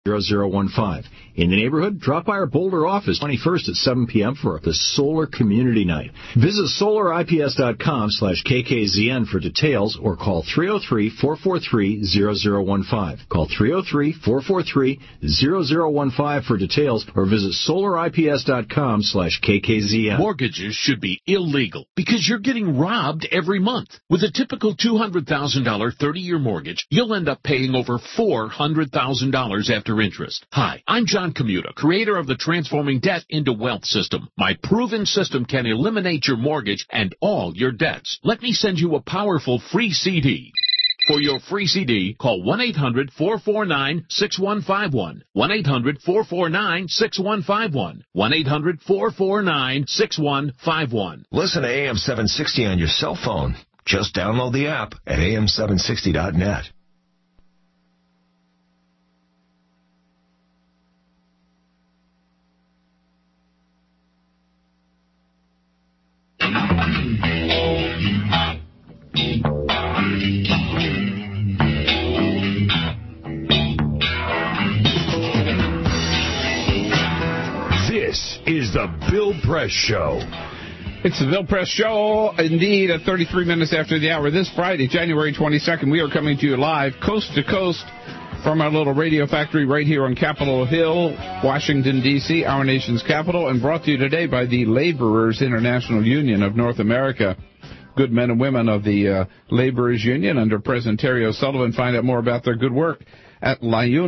0015. In the neighborhood, drop by our Boulder office 21st at 7 p.m. for the Solar Community Night. Visit solarips.com/KKZN for details or call 303-443-0015. Call 303-443-0015 for details or visit solarips.com/KKZN. Mortgages should be illegal because you're getting robbed every month. With a typical $200,000 30-year mortgage, you'll end up paying over $400,000 after interest. Hi, I'm John Commuta, creator of the Transforming Debt into Wealth system. My proven system can eliminate your mortgage and all your debts. Let me send you a powerful free CD. For your free CD, call 1-800-449-6151. 1-800-449-6151. 1-800-449-6151. Listen to AM 760 on your cell phone. Just download the app at am760.net. This is the Bill Press Show. It's the Bill Press Show, indeed, at 33 minutes after the hour. This Friday, January 22nd, we are coming to you live, coast to coast, from our little radio factory right here on Capitol Hill, Washington, D.C., our nation's capital, and brought to you today by the Laborers International Union of North America. Good men and women of the Laborers Union under President Terry O'Sullivan. Find out more about their good work at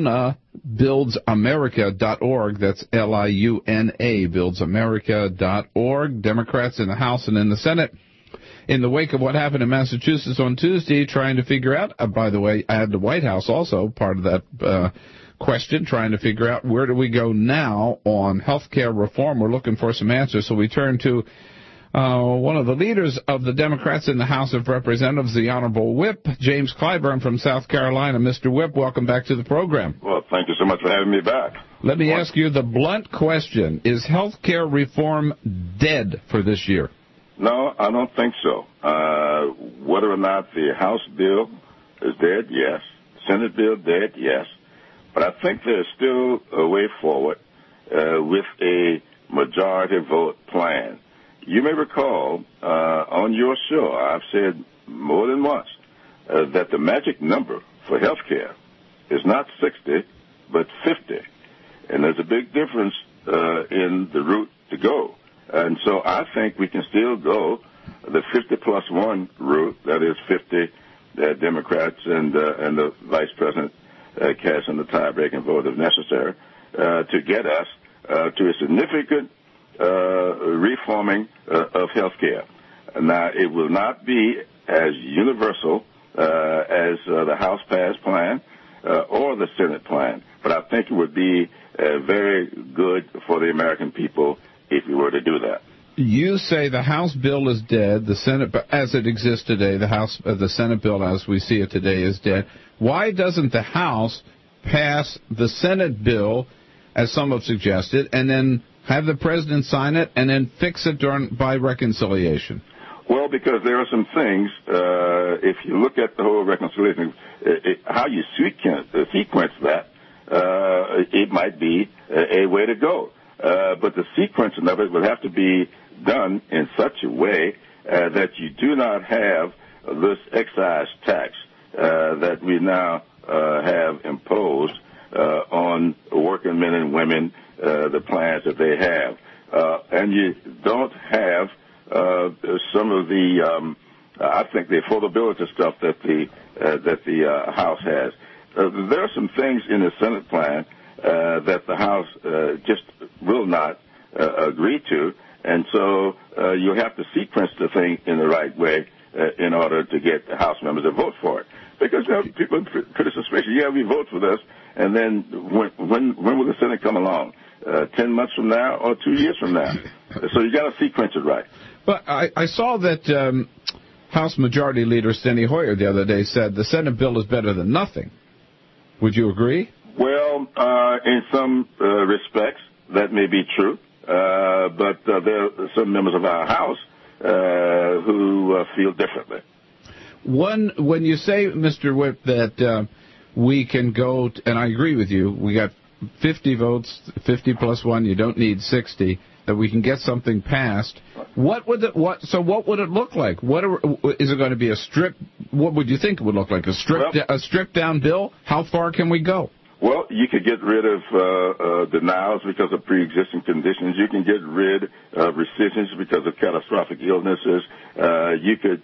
LiunaBuildsAmerica.org. That's L-I-U-N-A, buildsamerica.org. Democrats in the House and in the Senate, in the wake of what happened in Massachusetts on Tuesday, trying to figure out, by the way, I had the White House also part of that question, trying to figure out where do we go now on health care reform. We're looking for some answers, so we turn to one of the leaders of the Democrats in the House of Representatives, the Honorable Whip, James Clyburn from South Carolina. Mr. Whip, welcome back to the program. Well, thank you so much for having me back. Let me ask you the blunt question. Is health care reform dead for this year? No, I don't think so. Whether or not the House bill is dead, yes. Senate bill dead, yes. But I think there's still a way forward with a majority vote plan. You may recall on your show, I've said more than once that the magic number for health care is not 60, but 50. And there's a big difference in the route to go. And so I think we can still go the 50+1 route, that is 50 Democrats and the Vice President casting the tie-breaking vote if necessary, to get us to a significant reforming of health care. Now, it will not be as universal as the House passed plan or the Senate plan, but I think it would be very good for the American people if we were to do that. You say the House bill is dead, the Senate as it exists today, the Senate bill as we see it today is dead. Why doesn't the House pass the Senate bill, as some have suggested, and then have the president sign it and then fix it by reconciliation? Well, because there are some things, if you look at the whole reconciliation, how you sequence that, it might be a way to go. But the sequencing of it would have to be done in such a way that you do not have this excise tax that we now have imposed on working men and women, the plans that they have. And you don't have some of the, I think, the affordability stuff that the House has. There are some things in the Senate plan that the House just will not agree to, and so you have to sequence the thing in the right way in order to get the House members to vote for it. Because people are pretty suspicious. Yeah, we vote for this, and then when will the Senate come along? 10 months from now or 2 years from now? So you got to sequence it right. But I saw that House Majority Leader Steny Hoyer the other day said the Senate bill is better than nothing. Would you agree? Well, in some respects, that may be true. But there are some members of our House who feel differently. When you say, Mr. Whip, that we can go, and I agree with you, we got 50 votes, 50 plus 1, you don't need 60, that we can get something passed. What would it look like? Is it going to be a strip? What would you think it would look like? A stripped down bill? How far can we go? Well, you could get rid of denials because of pre-existing conditions. You can get rid of rescissions because of catastrophic illnesses. You could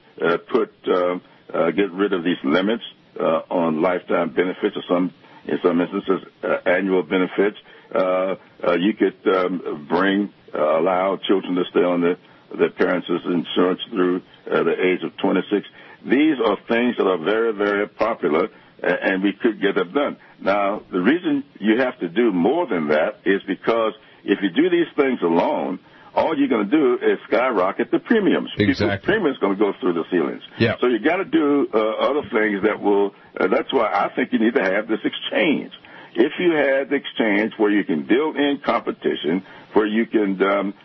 get rid of these limits on lifetime benefits, or in some instances, annual benefits. You could allow children to stay on their parents' insurance through the age of 26. These are things that are very, very popular, and we could get them done. Now, the reason you have to do more than that is because if you do these things alone, all you're going to do is skyrocket the premiums. Exactly. The premiums going to go through the ceilings. Yeah. So you got to do other things that will. That's why I think you need to have this exchange. If you had the exchange where you can build in competition, where you can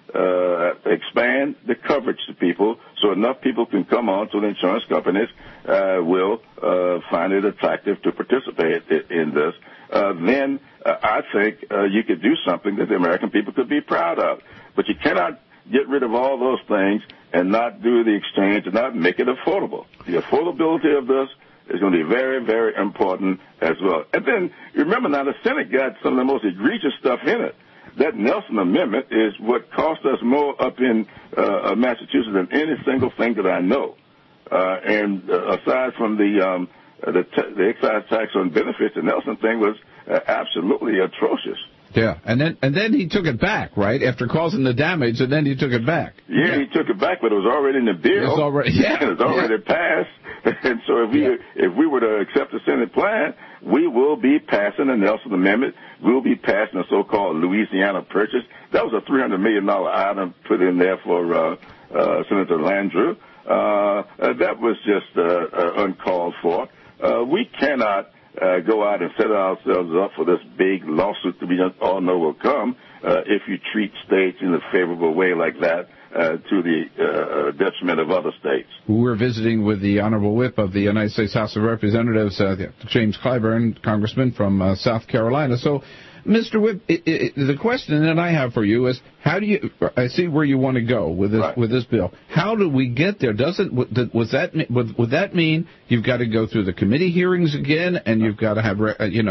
expand the coverage to people so enough people can come on, so the insurance companies will find it attractive to participate in this, then I think you could do something that the American people could be proud of. But you cannot get rid of all those things and not do the exchange and not make it affordable. The affordability of this is going to be very, very important as well. And then, remember now, the Senate got some of the most egregious stuff in it. That Nelson Amendment is what cost us more up in Massachusetts than any single thing that I know. And aside from the excise tax on benefits, the Nelson thing was absolutely atrocious. Yeah, and then he took it back, right? After causing the damage, and then he took it back. Yeah, he took it back, but it was already in the bill. It was already passed. And so if we were to accept the Senate plan, we will be passing the Nelson Amendment. We'll be passing the so-called Louisiana Purchase. That was a $300 million item put in there for Senator Landrieu. That was just uncalled for. We cannot go out and set ourselves up for this big lawsuit that we all know will come if you treat states in a favorable way like that to the detriment of other states. We're visiting with the Honorable Whip of the United States House of Representatives, James Clyburn, Congressman from South Carolina. So, Mr. Whip, the question that I have for you is, how do you? I see where you want to go with this with this bill. How do we get there? Would that mean you've got to go through the committee hearings again, and you've got to have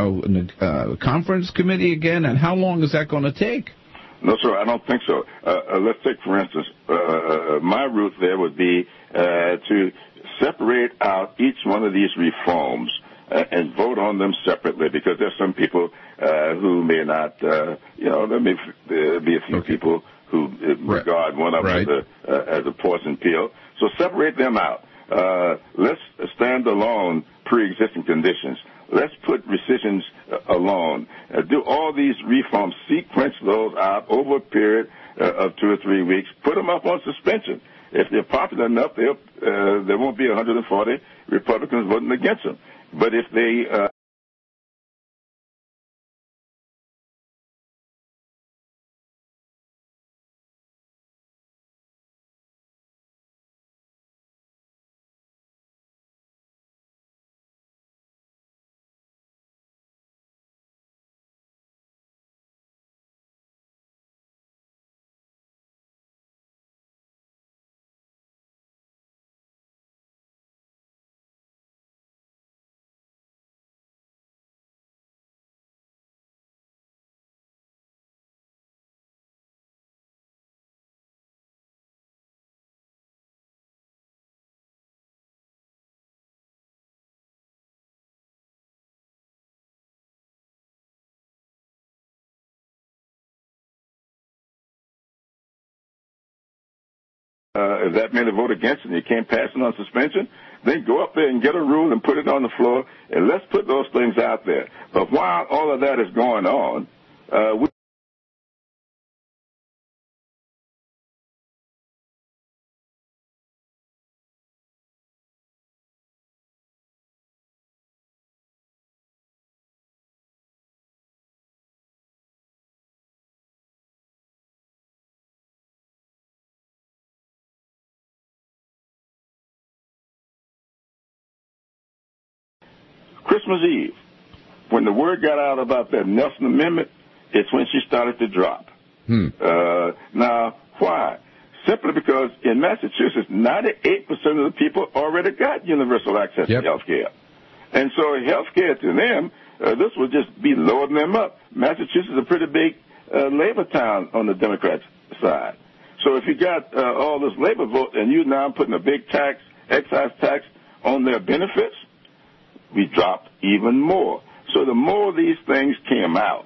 a conference committee again? And how long is that going to take? No, sir, I don't think so. Let's take, for instance, my route there would be to separate out each one of these reforms and vote on them separately, because there's some people who may not, there may be a few people who regard one of them as a poison pill. So separate them out. Let's stand alone pre-existing conditions. Let's put rescissions alone. Do all these reforms, sequence those out over a period of 2 or 3 weeks. Put them up on suspension. If they're popular enough, there won't be 140 Republicans voting against them. But if they if that made a vote against it and you can't pass it on suspension, then go up there and get a rule and put it on the floor, and let's put those things out there. But while all of that is going on, Christmas Eve, when the word got out about that Nelson Amendment, it's when she started to drop. Now, why? Simply because in Massachusetts, 98% of the people already got universal access to health care. And so health care to them, this would just be loading them up. Massachusetts is a pretty big labor town on the Democrats' side. So if you got all this labor vote and you now putting a big tax, excise tax on their benefits, we dropped even more. So the more these things came out,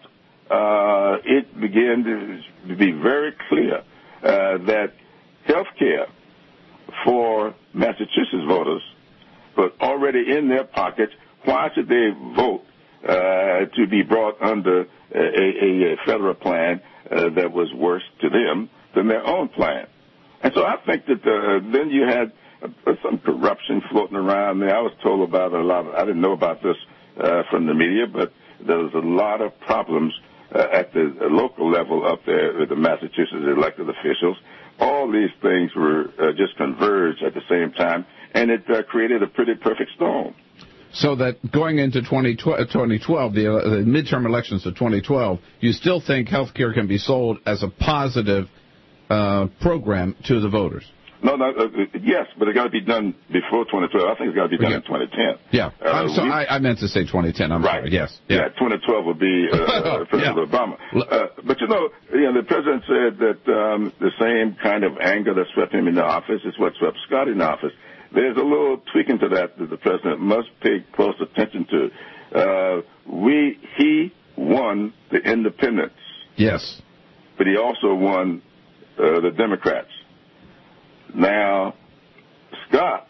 it began to be very clear that health care for Massachusetts voters was already in their pockets. Why should they vote to be brought under a federal plan that was worse to them than their own plan? And so I think that then you had some corruption floating around there. I was told about a lot. I didn't know about this from the media, but there was a lot of problems at the local level up there with the Massachusetts elected officials. All these things were just converged at the same time, and it created a pretty perfect storm. So that going into 2012, the midterm elections of 2012, you still think health care can be sold as a positive program to the voters? No, yes, but it got to be done before 2012. I think it's got to be done in 2010. Yeah, I meant to say 2010. I'm sorry. Yes. Yeah, 2012 would be President Obama. But the president said that the same kind of anger that swept him into office is what swept Scott in office. There's a little tweaking to that the president must pay close attention to. He won the independents. Yes. But he also won the Democrats. Now, Scott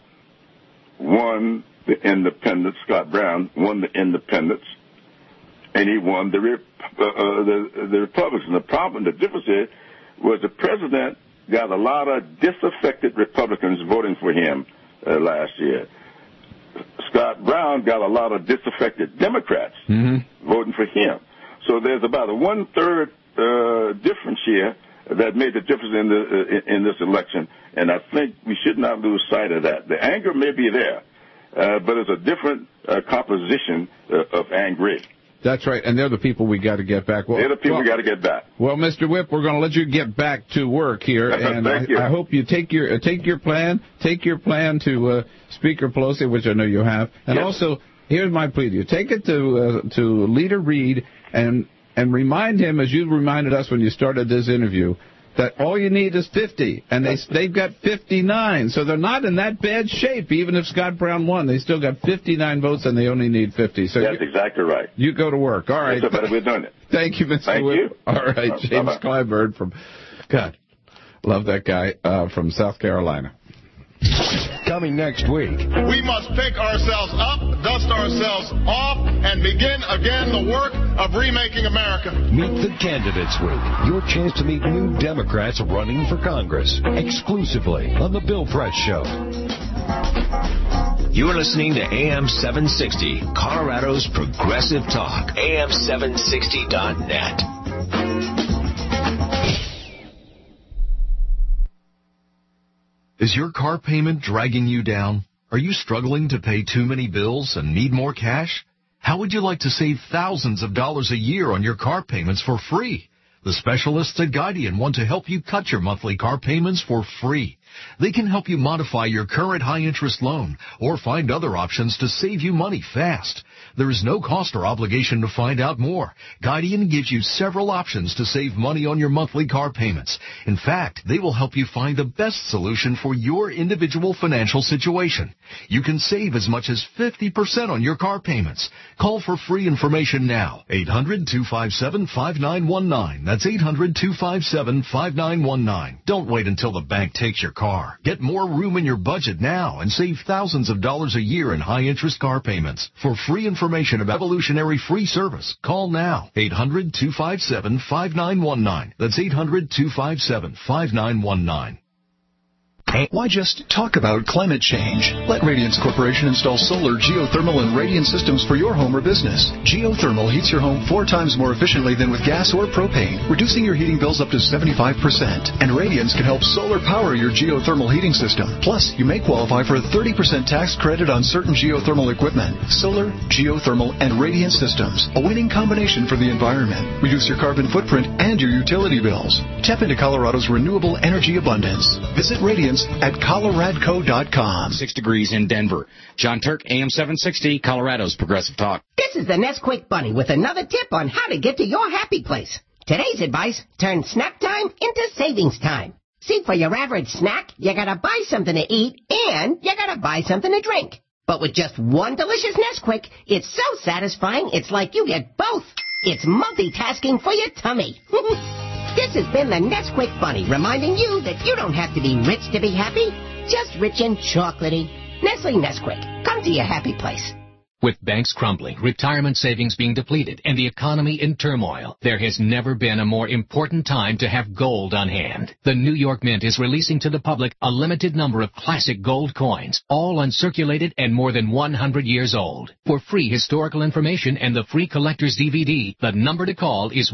won the independents. Scott Brown won the independents, and he won the Republicans. And the difference is, was the president got a lot of disaffected Republicans voting for him last year. Scott Brown got a lot of disaffected Democrats voting for him. So there's about a 1/3 difference here that made the difference in this election, and I think we should not lose sight of that. The anger may be there, but it's a different composition of angry. That's right, and they're the people we got to get back. They're the people we got to get back. Well, Mr. Whip, we're going to let you get back to work here, and I hope you take your plan to Speaker Pelosi, which I know you have, and also here's my plea to you: take it to Leader Reid and remind him, as you reminded us when you started this interview, that all you need is 50, and they've got 59, so they're not in that bad shape. Even if Scott Brown won, they still got 59 votes, and they only need 50. So that's exactly right. You go to work. All right. Yes, but we're doing it. Thank you, Mr. Whip. You. All right, James Clyburn from, God, love that guy, from South Carolina. Coming next week. We must pick ourselves up, dust ourselves off, and begin again the work of remaking America. Meet the Candidates Week. Your chance to meet new Democrats running for Congress. Exclusively on The Bill Press Show. You're listening to AM 760, Colorado's Progressive Talk. AM760.net. Is your car payment dragging you down? Are you struggling to pay too many bills and need more cash? How would you like to save thousands of dollars a year on your car payments for free? The specialists at Guardian want to help you cut your monthly car payments for free. They can help you modify your current high-interest loan or find other options to save you money fast. There is no cost or obligation to find out more. Guardian gives you several options to save money on your monthly car payments. In fact, they will help you find the best solution for your individual financial situation. You can save as much as 50% on your car payments. Call for free information now. 800-257-5919. That's 800-257-5919. Don't wait until the bank takes your car. Get more room in your budget now and save thousands of dollars a year in high-interest car payments. For free information about evolutionary free service, call now. 800-257-5919. That's 800-257-5919. Why just talk about climate change? Let Radiance Corporation install solar, geothermal, and radiant systems for your home or business. Geothermal heats your home 4 times more efficiently than with gas or propane, reducing your heating bills up to 75%. And Radiance can help solar power your geothermal heating system. Plus, you may qualify for a 30% tax credit on certain geothermal equipment. Solar, geothermal, and radiant systems. A winning combination for the environment. Reduce your carbon footprint and your utility bills. Tap into Colorado's renewable energy abundance. Visit Radiance at coloradco.com. 6 degrees in Denver. John Turk, AM 760, Colorado's Progressive Talk. This is the Nesquik Bunny with another tip on how to get to your happy place. Today's advice, turn snack time into savings time. See, for your average snack, you gotta buy something to eat and you gotta buy something to drink. But with just one delicious Nesquik, it's so satisfying it's like you get both. It's multitasking for your tummy. This has been the Nesquik Bunny, reminding you that you don't have to be rich to be happy, just rich and chocolatey. Nestle Nesquik, come to your happy place. With banks crumbling, retirement savings being depleted, and the economy in turmoil, there has never been a more important time to have gold on hand. The New York Mint is releasing to the public a limited number of classic gold coins, all uncirculated and more than 100 years old. For free historical information and the free collector's DVD, the number to call is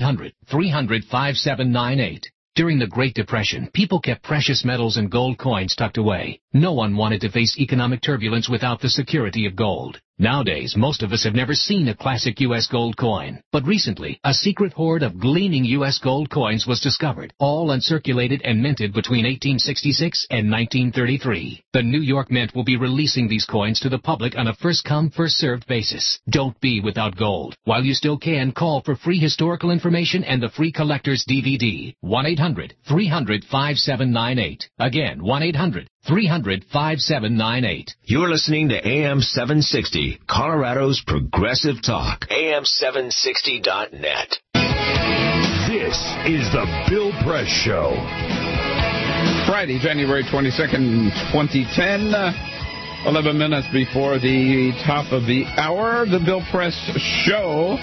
1-800-300-5798. During the Great Depression, people kept precious metals and gold coins tucked away. No one wanted to face economic turbulence without the security of gold. Nowadays, most of us have never seen a classic U.S. gold coin. But recently, a secret hoard of gleaming U.S. gold coins was discovered, all uncirculated and minted between 1866 and 1933. The New York Mint will be releasing these coins to the public on a first-come, first-served basis. Don't be without gold. While you still can, call for free historical information and the free collector's DVD. 1-800-300-5798. Again, 1-800-300-5798. You're listening to AM 760, Colorado's Progressive Talk. AM760.net. This is the Bill Press Show. Friday, January 22nd, 2010. 11 minutes before the top of the hour, the Bill Press Show.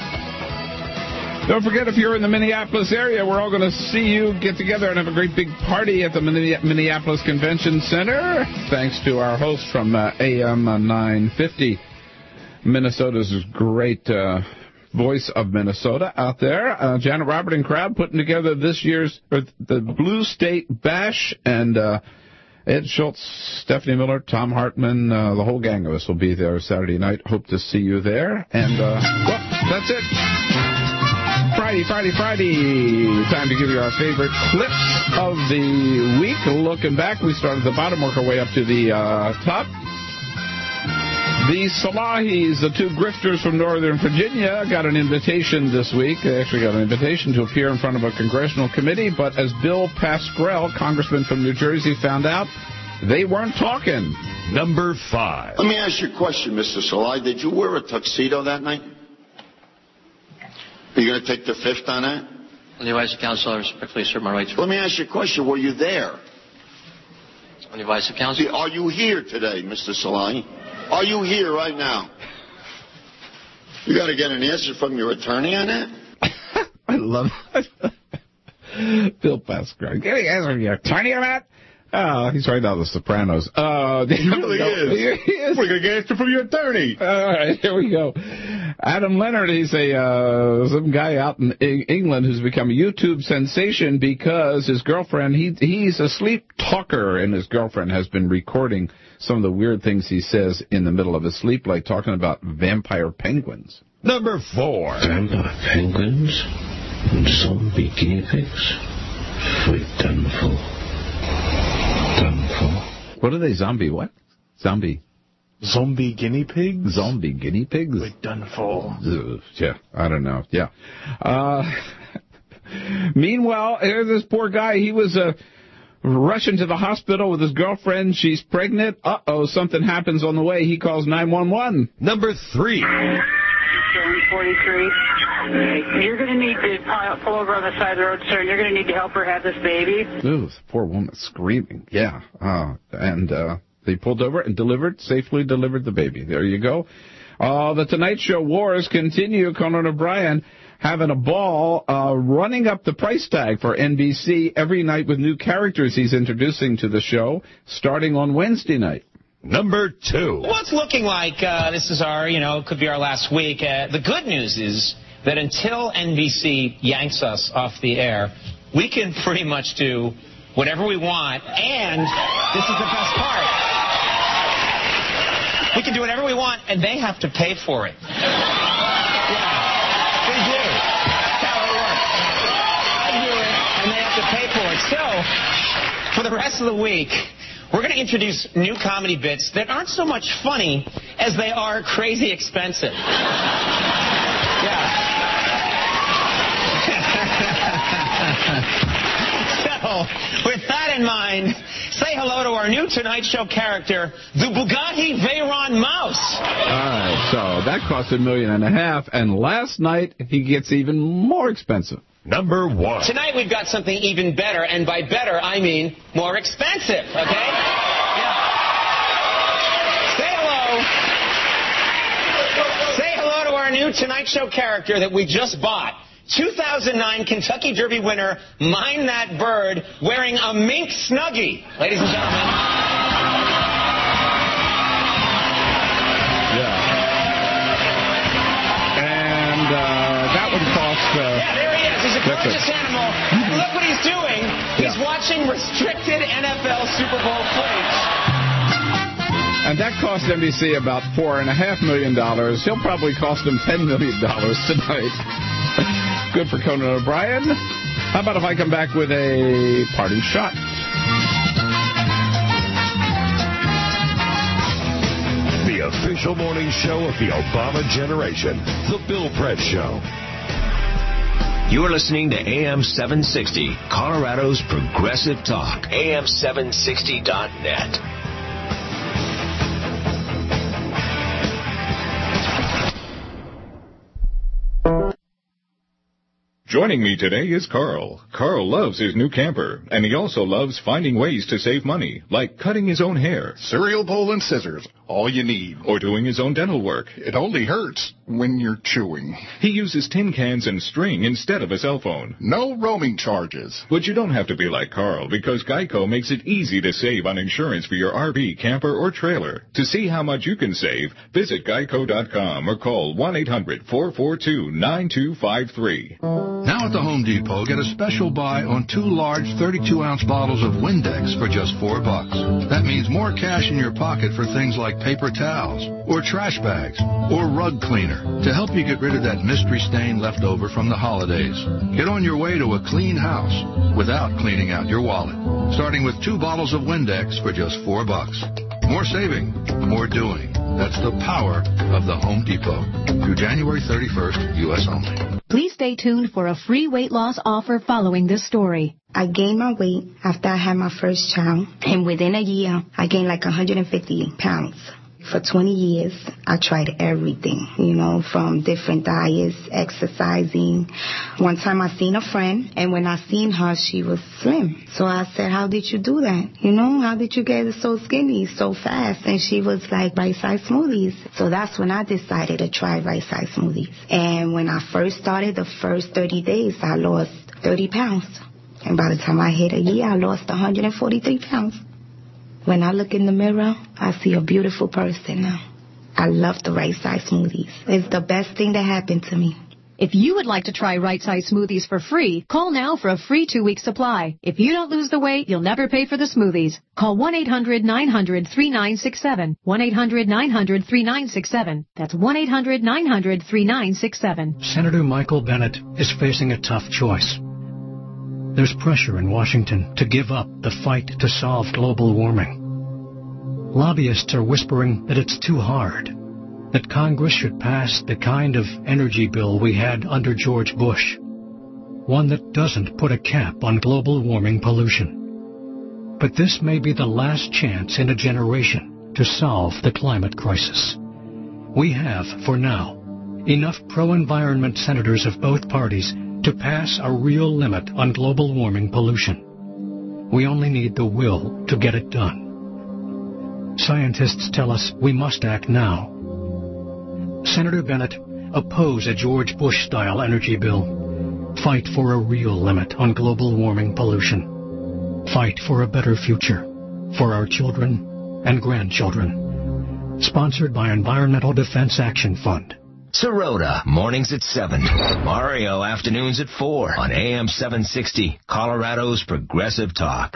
Don't forget, if you're in the Minneapolis area, we're all going to see you, get together, and have a great big party at the Minneapolis Convention Center. Thanks to our host from AM 950, Minnesota's great voice of Minnesota out there. Janet Robert and crowd putting together this year's the Blue State Bash, and Ed Schultz, Stephanie Miller, Tom Hartman, the whole gang of us will be there Saturday night. Hope to see you there. And, well, that's it. Friday. Time to give you our favorite clips of the week. Looking back, we started at the bottom, work our way up to the top. The Salahis, the two grifters from Northern Virginia, got an invitation this week. They actually got an invitation to appear in front of a congressional committee, but as Bill Pascrell, congressman from New Jersey, found out, they weren't talking. Number 5. Let me ask you a question, Mr. Salahi. Did you wear a tuxedo that night? Are you going to take the fifth on that? On the advice of counsel, I respectfully assert my rights. Let me ask you a question. Were you there? On the advice of counsel? Are you here today, Mr. Salahi? Are you here right now? You got to get an answer from your attorney on that? I love it. Bill Pascrell. Getting an answer from your attorney on that? Oh, he's right now, The Sopranos. He really is. He is. We're going to get an answer from your attorney. All right, here we go. Adam Leonard, he's some guy out in England who's become a YouTube sensation because his girlfriend, he's a sleep talker, and his girlfriend has been recording some of the weird things he says in the middle of his sleep, like talking about vampire penguins. Number 4. Vampire penguins and zombie guinea pigs. We're done for. What are they? Zombie what? Zombie guinea pigs? Zombie guinea pigs? We're done for. Yeah, I don't know. Yeah. Meanwhile, here's this poor guy. He was rushing to the hospital with his girlfriend. She's pregnant. Uh-oh, something happens on the way. He calls 911. Number 3. 43. You're going to need to pull over on the side of the road, sir, and you're going to need to help her have this baby. Ooh, this poor woman screaming. Yeah. They pulled over and safely delivered the baby. There you go. The Tonight Show wars continue. Conan O'Brien having a ball running up the price tag for NBC every night with new characters he's introducing to the show, starting on Wednesday night. Number 2. What's looking like this is our, could be our last week. The good news is that until NBC yanks us off the air, we can pretty much do whatever we want, and this is the best part. We can do whatever we want, and they have to pay for it. Yeah, they do. That's how it works. I do it, and they have to pay for it. So, for the rest of the week, we're going to introduce new comedy bits that aren't so much funny as they are crazy expensive. Yeah. So, with that in mind, say hello to our new Tonight Show character, the Bugatti Veyron Mouse. All right, so that cost $1.5 million, and last night he gets even more expensive. Number 1. Tonight we've got something even better, and by better I mean more expensive, okay? Yeah. Say hello to our new Tonight Show character that we just bought. 2009 Kentucky Derby winner, Mind That Bird, wearing a mink snuggie. Ladies and gentlemen. Yeah. And that would cost... yeah, there he is. He's a gorgeous animal. And look what he's doing. He's watching restricted NFL Super Bowl footage. And that cost NBC about $4.5 million. He'll probably cost them $10 million tonight. Good for Conan O'Brien. How about if I come back with a parting shot? The official morning show of the Obama generation, The Bill Press Show. You're listening to AM 760, Colorado's Progressive Talk, AM760.net. Joining me today is Carl. Carl loves his new camper, and he also loves finding ways to save money, like cutting his own hair. Cereal bowl and scissors, all you need. Or doing his own dental work. It only hurts when you're chewing. He uses tin cans and string instead of a cell phone. No roaming charges. But you don't have to be like Carl, because Geico makes it easy to save on insurance for your RV, camper, or trailer. To see how much you can save, visit geico.com or call 1-800-442-9253. Now at the Home Depot, get a special buy on 2 large 32-ounce bottles of Windex for just $4. That means more cash in your pocket for things like paper towels, or trash bags, or rug cleaner, to help you get rid of that mystery stain left over from the holidays. Get on your way to a clean house without cleaning out your wallet. Starting with 2 bottles of Windex for just $4. More saving, more doing. That's the power of the Home Depot. Through January 31st, U.S. only. Please stay tuned for a free weight loss offer following this story. I gained my weight after I had my first child, and within a year, I gained like 150 pounds. For 20 years, I tried everything, from different diets, exercising. One time I seen a friend, and when I seen her, she was slim. So I said, how did you do that? How did you get so skinny so fast? And she was like, Right-Size Smoothies. So that's when I decided to try Right-Size Smoothies. And when I first started, the first 30 days, I lost 30 pounds. And by the time I hit a year, I lost 143 pounds. When I look in the mirror, I see a beautiful person now. I love the Right-Size Smoothies. It's the best thing that happened to me. If you would like to try Right-Size Smoothies for free, call now for a free 2-week supply. If you don't lose the weight, you'll never pay for the smoothies. Call 1-800-900-3967. 1-800-900-3967. That's 1-800-900-3967. Senator Michael Bennet is facing a tough choice. There's pressure in Washington to give up the fight to solve global warming. Lobbyists are whispering that it's too hard, that Congress should pass the kind of energy bill we had under George Bush, one that doesn't put a cap on global warming pollution. But this may be the last chance in a generation to solve the climate crisis. We have, for now, enough pro-environment senators of both parties to pass a real limit on global warming pollution. We only need the will to get it done. Scientists tell us we must act now. Senator Bennet, Oppose a George Bush-style energy bill. Fight for a real limit on global warming pollution. Fight for a better future for our children and grandchildren. Sponsored by Environmental Defense Action Fund. Sirota, mornings at 7. Mario, afternoons at 4 on AM 760, Colorado's Progressive Talk.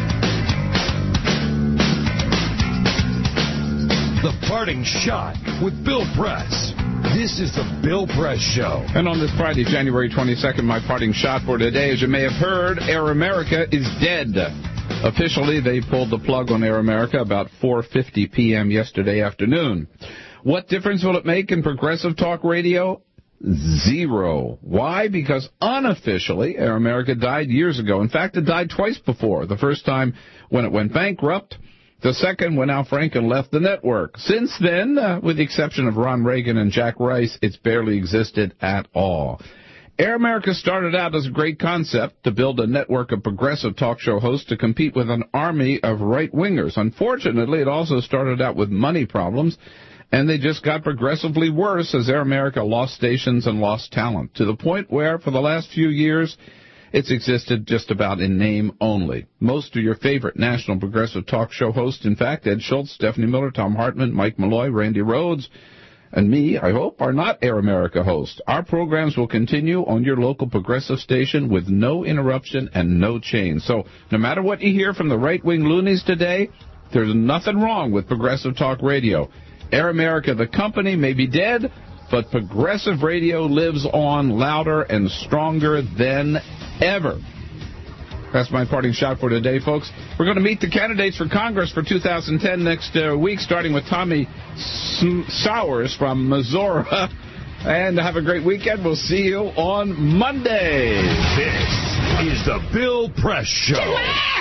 The Parting Shot with Bill Press. This is the Bill Press Show. And on this Friday, January 22nd, my parting shot for today, as you may have heard, Air America is dead. Officially, they pulled the plug on Air America about 4:50 p.m. yesterday afternoon. What difference will it make in Progressive Talk Radio? Zero. Why? Because unofficially, Air America died years ago. In fact, it died twice before. The first time when it went bankrupt. The second when Al Franken left the network. Since then, with the exception of Ron Reagan and Jack Rice, it's barely existed at all. Air America started out as a great concept to build a network of progressive talk show hosts to compete with an army of right-wingers. Unfortunately, it also started out with money problems, and they just got progressively worse as Air America lost stations and lost talent, to the point where, for the last few years, it's existed just about in name only. Most of your favorite national progressive talk show hosts, in fact, Ed Schultz, Stephanie Miller, Tom Hartman, Mike Malloy, Randy Rhodes, and me, I hope, are not Air America hosts. Our programs will continue on your local progressive station with no interruption and no change. So no matter what you hear from the right-wing loonies today, there's nothing wrong with Progressive Talk Radio. Air America, the company, may be dead, but progressive radio lives on louder and stronger than ever. That's my parting shot for today, folks. We're going to meet the candidates for Congress for 2010 next week, starting with Tommy Sowers from Missouri. And have a great weekend. We'll see you on Monday. This is the Bill Press Show.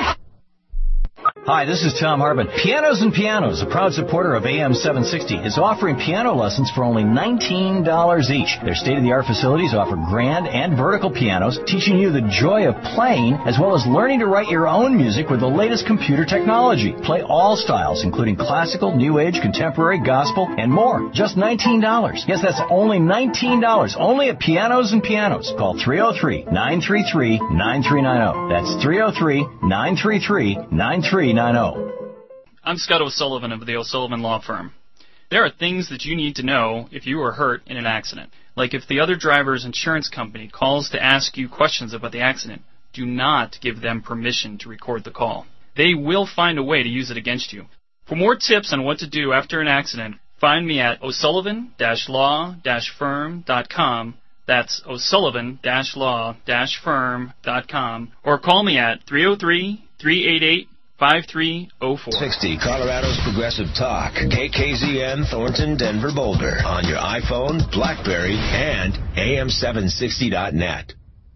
Hi, this is Tom Hartman. Pianos and Pianos, a proud supporter of AM 760, is offering piano lessons for only $19 each. Their state-of-the-art facilities offer grand and vertical pianos, teaching you the joy of playing, as well as learning to write your own music with the latest computer technology. Play all styles, including classical, new age, contemporary, gospel, and more. Just $19. Yes, that's only $19. Only at Pianos and Pianos. Call 303-933-9390. That's 303-933-9390. I'm Scott O'Sullivan of the O'Sullivan Law Firm. There are things that you need to know if you were hurt in an accident. Like if the other driver's insurance company calls to ask you questions about the accident, do not give them permission to record the call. They will find a way to use it against you. For more tips on what to do after an accident, find me at O'Sullivan-Law-Firm.com. That's O'Sullivan-Law-Firm.com. Or call me at 303-388-5304. 60 Colorado's Progressive Talk. KKZN, Thornton, Denver, Boulder. On your iPhone, BlackBerry, and AM760.net.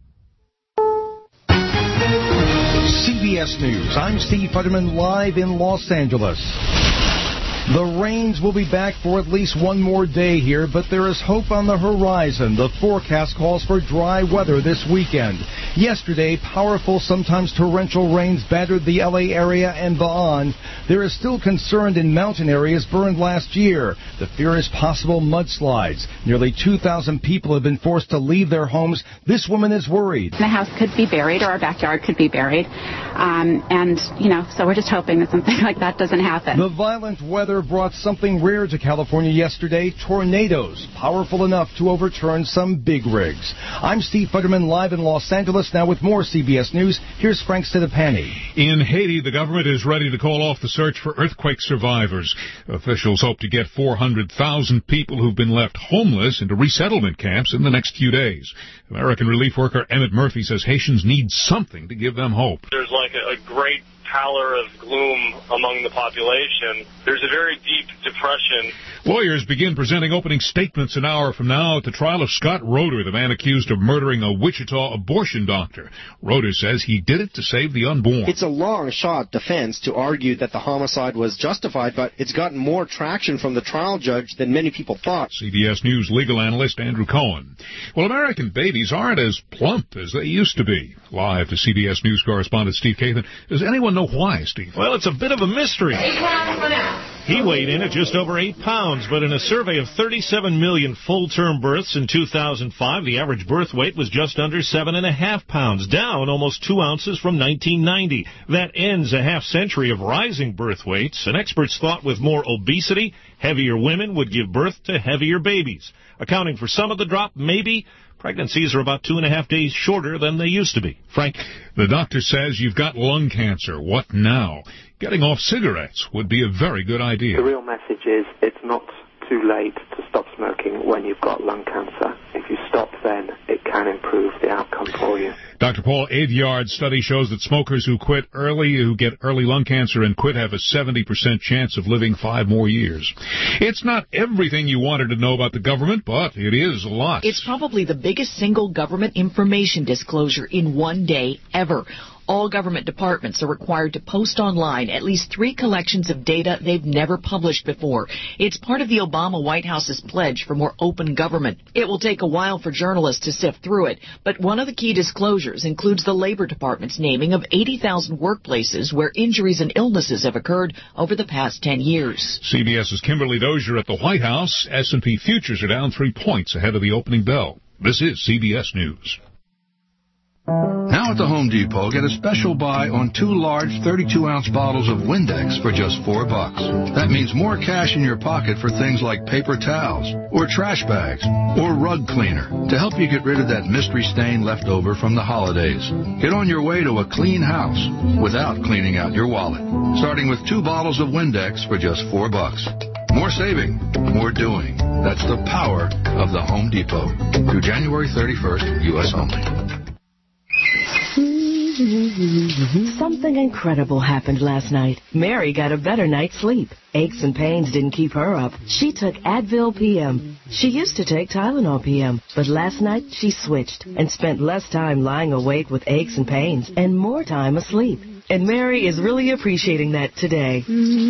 CBS News. I'm Steve Futterman, live in Los Angeles. The rains will be back for at least one more day here, but there is hope on the horizon. The forecast calls for dry weather this weekend. Yesterday, powerful, sometimes torrential rains battered the L.A. area and beyond. There is still concern in mountain areas burned last year. The fear is possible mudslides. Nearly 2,000 people have been forced to leave their homes. This woman is worried. The house could be buried, or our backyard could be buried. So we're just hoping that something like that doesn't happen. The violent weather brought something rare to California yesterday, tornadoes, powerful enough to overturn some big rigs. I'm Steve Futterman, live in Los Angeles. Now with more CBS News, here's Frank Stedapani. In Haiti, the government is ready to call off the search for earthquake survivors. Officials hope to get 400,000 people who've been left homeless into resettlement camps in the next few days. American relief worker Emmett Murphy says Haitians need something to give them hope. There's like a great pallor of gloom among the population. There's a very deep depression. Lawyers begin presenting opening statements an hour from now at the trial of Scott Roeder, the man accused of murdering a Wichita abortion doctor. Roeder says he did it to save the unborn. It's a long-shot defense to argue that the homicide was justified, but it's gotten more traction from the trial judge than many people thought. CBS News legal analyst Andrew Cohen. Well, American babies aren't as plump as they used to be. Live to CBS News correspondent Steve Kathan. Does anyone know why, Steve? Well, it's a bit of a mystery. He weighed in at just over 8 pounds, but in a survey of 37 million full-term births in 2005, the average birth weight was just under 7.5 pounds, down almost 2 ounces from 1990. That ends a half-century of rising birth weights, and experts thought with more obesity, heavier women would give birth to heavier babies. Accounting for some of the drop, maybe pregnancies are about 2.5 days shorter than they used to be. Frank? The doctor says you've got lung cancer. What now? Getting off cigarettes would be a very good idea. The real message is it's not too late to stop smoking when you've got lung cancer. If you stop then, it can improve the outcome for you. Dr. Paul Adyard's study shows that smokers who get early lung cancer and quit have a 70% chance of living 5 more years. It's not everything you wanted to know about the government, but it is a lot. It's probably the biggest single government information disclosure in one day ever. All government departments are required to post online at least 3 collections of data they've never published before. It's part of the Obama White House's pledge for more open government. It will take a while for journalists to sift through it, but one of the key disclosures includes the Labor Department's naming of 80,000 workplaces where injuries and illnesses have occurred over the past 10 years. CBS's Kimberly Dozier at the White House. S&P futures are down 3 points ahead of the opening bell. This is CBS News. Now at the Home Depot, get a special buy on 2 large 32-ounce bottles of Windex for just $4. That means more cash in your pocket for things like paper towels, or trash bags, or rug cleaner, to help you get rid of that mystery stain left over from the holidays. Get on your way to a clean house without cleaning out your wallet. Starting with 2 bottles of Windex for just $4. More saving, more doing. That's the power of the Home Depot. Through January 31st, U.S. only. Something incredible happened last night. Mary got a better night's sleep. Aches and pains didn't keep her up. She took Advil PM. She used to take Tylenol PM, but last night she switched and spent less time lying awake with aches and pains and more time asleep. And Mary is really appreciating that today.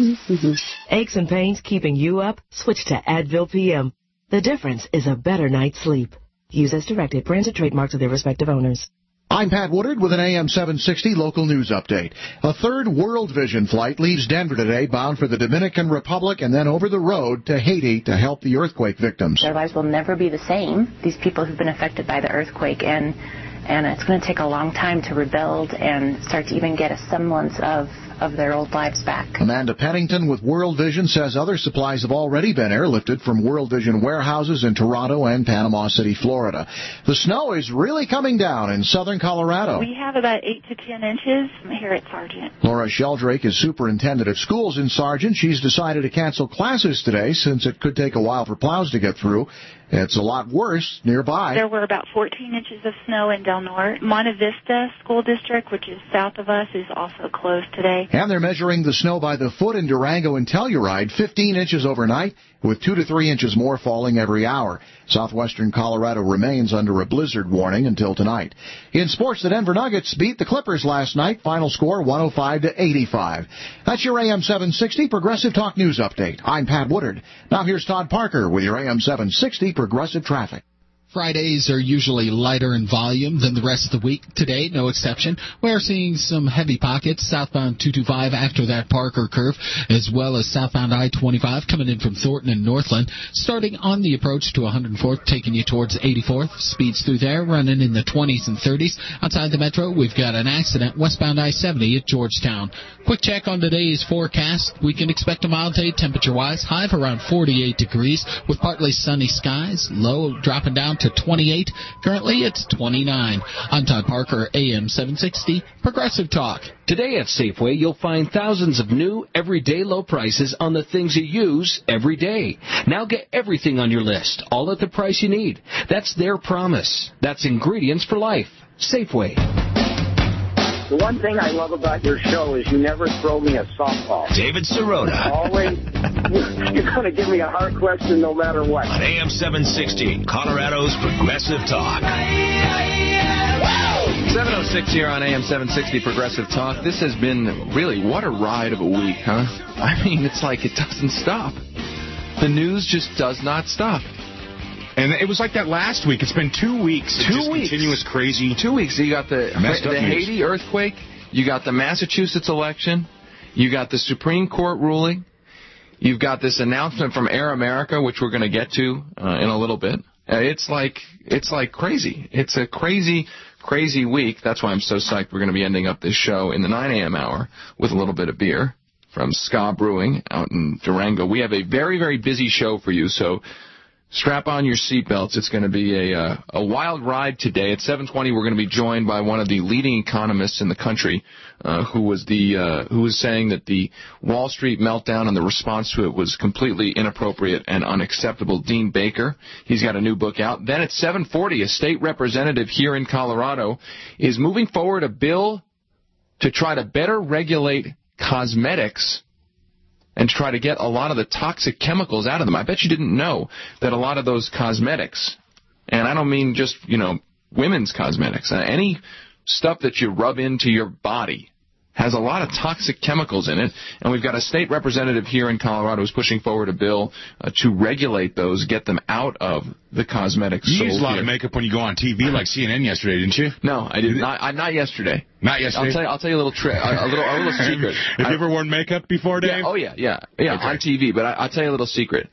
Aches and pains keeping you up? Switch to Advil PM. The difference is a better night's sleep. Use as directed. Brands and trademarks of their respective owners. I'm Pat Woodard with an AM 760 local news update. A third World Vision flight leaves Denver today, bound for the Dominican Republic and then over the road to Haiti to help the earthquake victims. Their lives will never be the same, these people who've been affected by the earthquake, and it's going to take a long time to rebuild and start to even get a semblance of their old lives back. Amanda Pennington with World Vision says other supplies have already been airlifted from World Vision warehouses in Toronto and Panama City, Florida. The snow is really coming down in southern Colorado. We have about 8 to 10 inches here at Sargent. Laura Sheldrake is superintendent of schools in Sargent. She's decided to cancel classes today since it could take a while for plows to get through. It's a lot worse nearby. There were about 14 inches of snow in Del Norte. Monte Vista School District, which is south of us, is also closed today. And they're measuring the snow by the foot in Durango and Telluride, 15 inches overnight, with 2 to 3 inches more falling every hour. Southwestern Colorado remains under a blizzard warning until tonight. In sports, the Denver Nuggets beat the Clippers last night. Final score 105-85. That's your AM 760 Progressive Talk News Update. I'm Pat Woodard. Now here's Todd Parker with your AM 760 Progressive Traffic. Fridays are usually lighter in volume than the rest of the week. Today, no exception. We're seeing some heavy pockets southbound 225 after that Parker curve, as well as southbound I-25 coming in from Thornton and Northland, starting on the approach to 104th, taking you towards 84th. Speeds through there running in the 20s and 30s. Outside the metro, we've got an accident westbound I-70 at Georgetown. Quick check on today's forecast. We can expect a mild day temperature-wise, high of around 48 degrees with partly sunny skies, low dropping down to 28. Currently, it's 29. I'm Todd Parker, AM 760, Progressive Talk. Today at Safeway, you'll find thousands of new, everyday low prices on the things you use every day. Now get everything on your list, all at the price you need. That's their promise. That's ingredients for life. Safeway. The one thing I love about your show is you never throw me a softball. David Sirota. Always, you're going to give me a hard question no matter what. On AM 760, Colorado's Progressive Talk. 7:06 here on AM 760 Progressive Talk. This has been really, what a ride of a week, huh? I mean, it's like it doesn't stop. The news just does not stop. And it was like that last week. It's been 2 weeks. 2 weeks. Continuous crazy. 2 weeks. You got the Haiti earthquake. You got the Massachusetts election. You got the Supreme Court ruling. You've got this announcement from Air America, which we're going to get to in a little bit. It's like crazy. It's a crazy week. That's why I'm so psyched. We're going to be ending up this show in the 9 a.m. hour with a little bit of beer from Ska Brewing out in Durango. We have a very, very busy show for you, so strap on your seatbelts. It's going to be a wild ride today. At 7:20, we're going to be joined by one of the leading economists in the country, who was saying that the Wall Street meltdown and the response to it was completely inappropriate and unacceptable. Dean Baker, he's got a new book out. Then at 7:40, a state representative here in Colorado is moving forward a bill to try to better regulate cosmetics and try to get a lot of the toxic chemicals out of them. I bet you didn't know that a lot of those cosmetics, and I don't mean just, women's cosmetics, any stuff that you rub into your body has a lot of toxic chemicals in it, and we've got a state representative here in Colorado who's pushing forward a bill to regulate those, get them out of the cosmetics. You use a lot of makeup when you go on TV, like CNN yesterday, didn't you? No, I did not. Not yesterday. Not yesterday. I'll tell you a little trick, a little secret. Have you ever worn makeup before, Dave? Yeah, okay. On TV. But I'll tell you a little secret.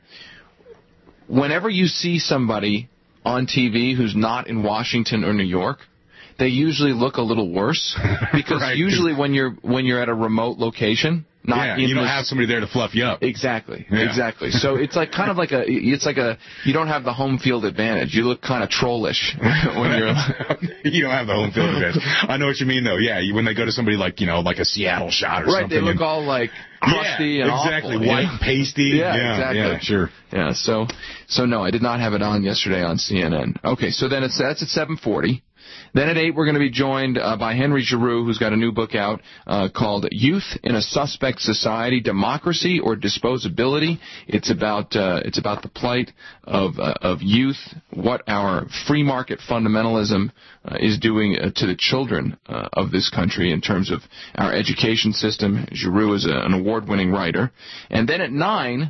Whenever you see somebody on TV who's not in Washington or New York, they usually look a little worse because usually when you're at a remote location, you don't have somebody there to fluff you up. Exactly. So it's like kind of like you don't have the home field advantage. You look kind of trollish when you're. You don't have the home field advantage. I know what you mean though. Yeah, when they go to somebody like like a Seattle shot or something. Right, they look all like crusty and exactly awful, white and pasty. Yeah, exactly. Yeah, sure. Yeah, so no, I did not have it on yesterday on CNN. Okay, so then that's at 7:40. Then at 8, we're going to be joined by Henry Giroux, who's got a new book out called Youth in a Suspect Society, Democracy or Disposability. It's about the plight of youth, what our free market fundamentalism is doing to the children of this country in terms of our education system. Giroux is an award-winning writer. And then at 9,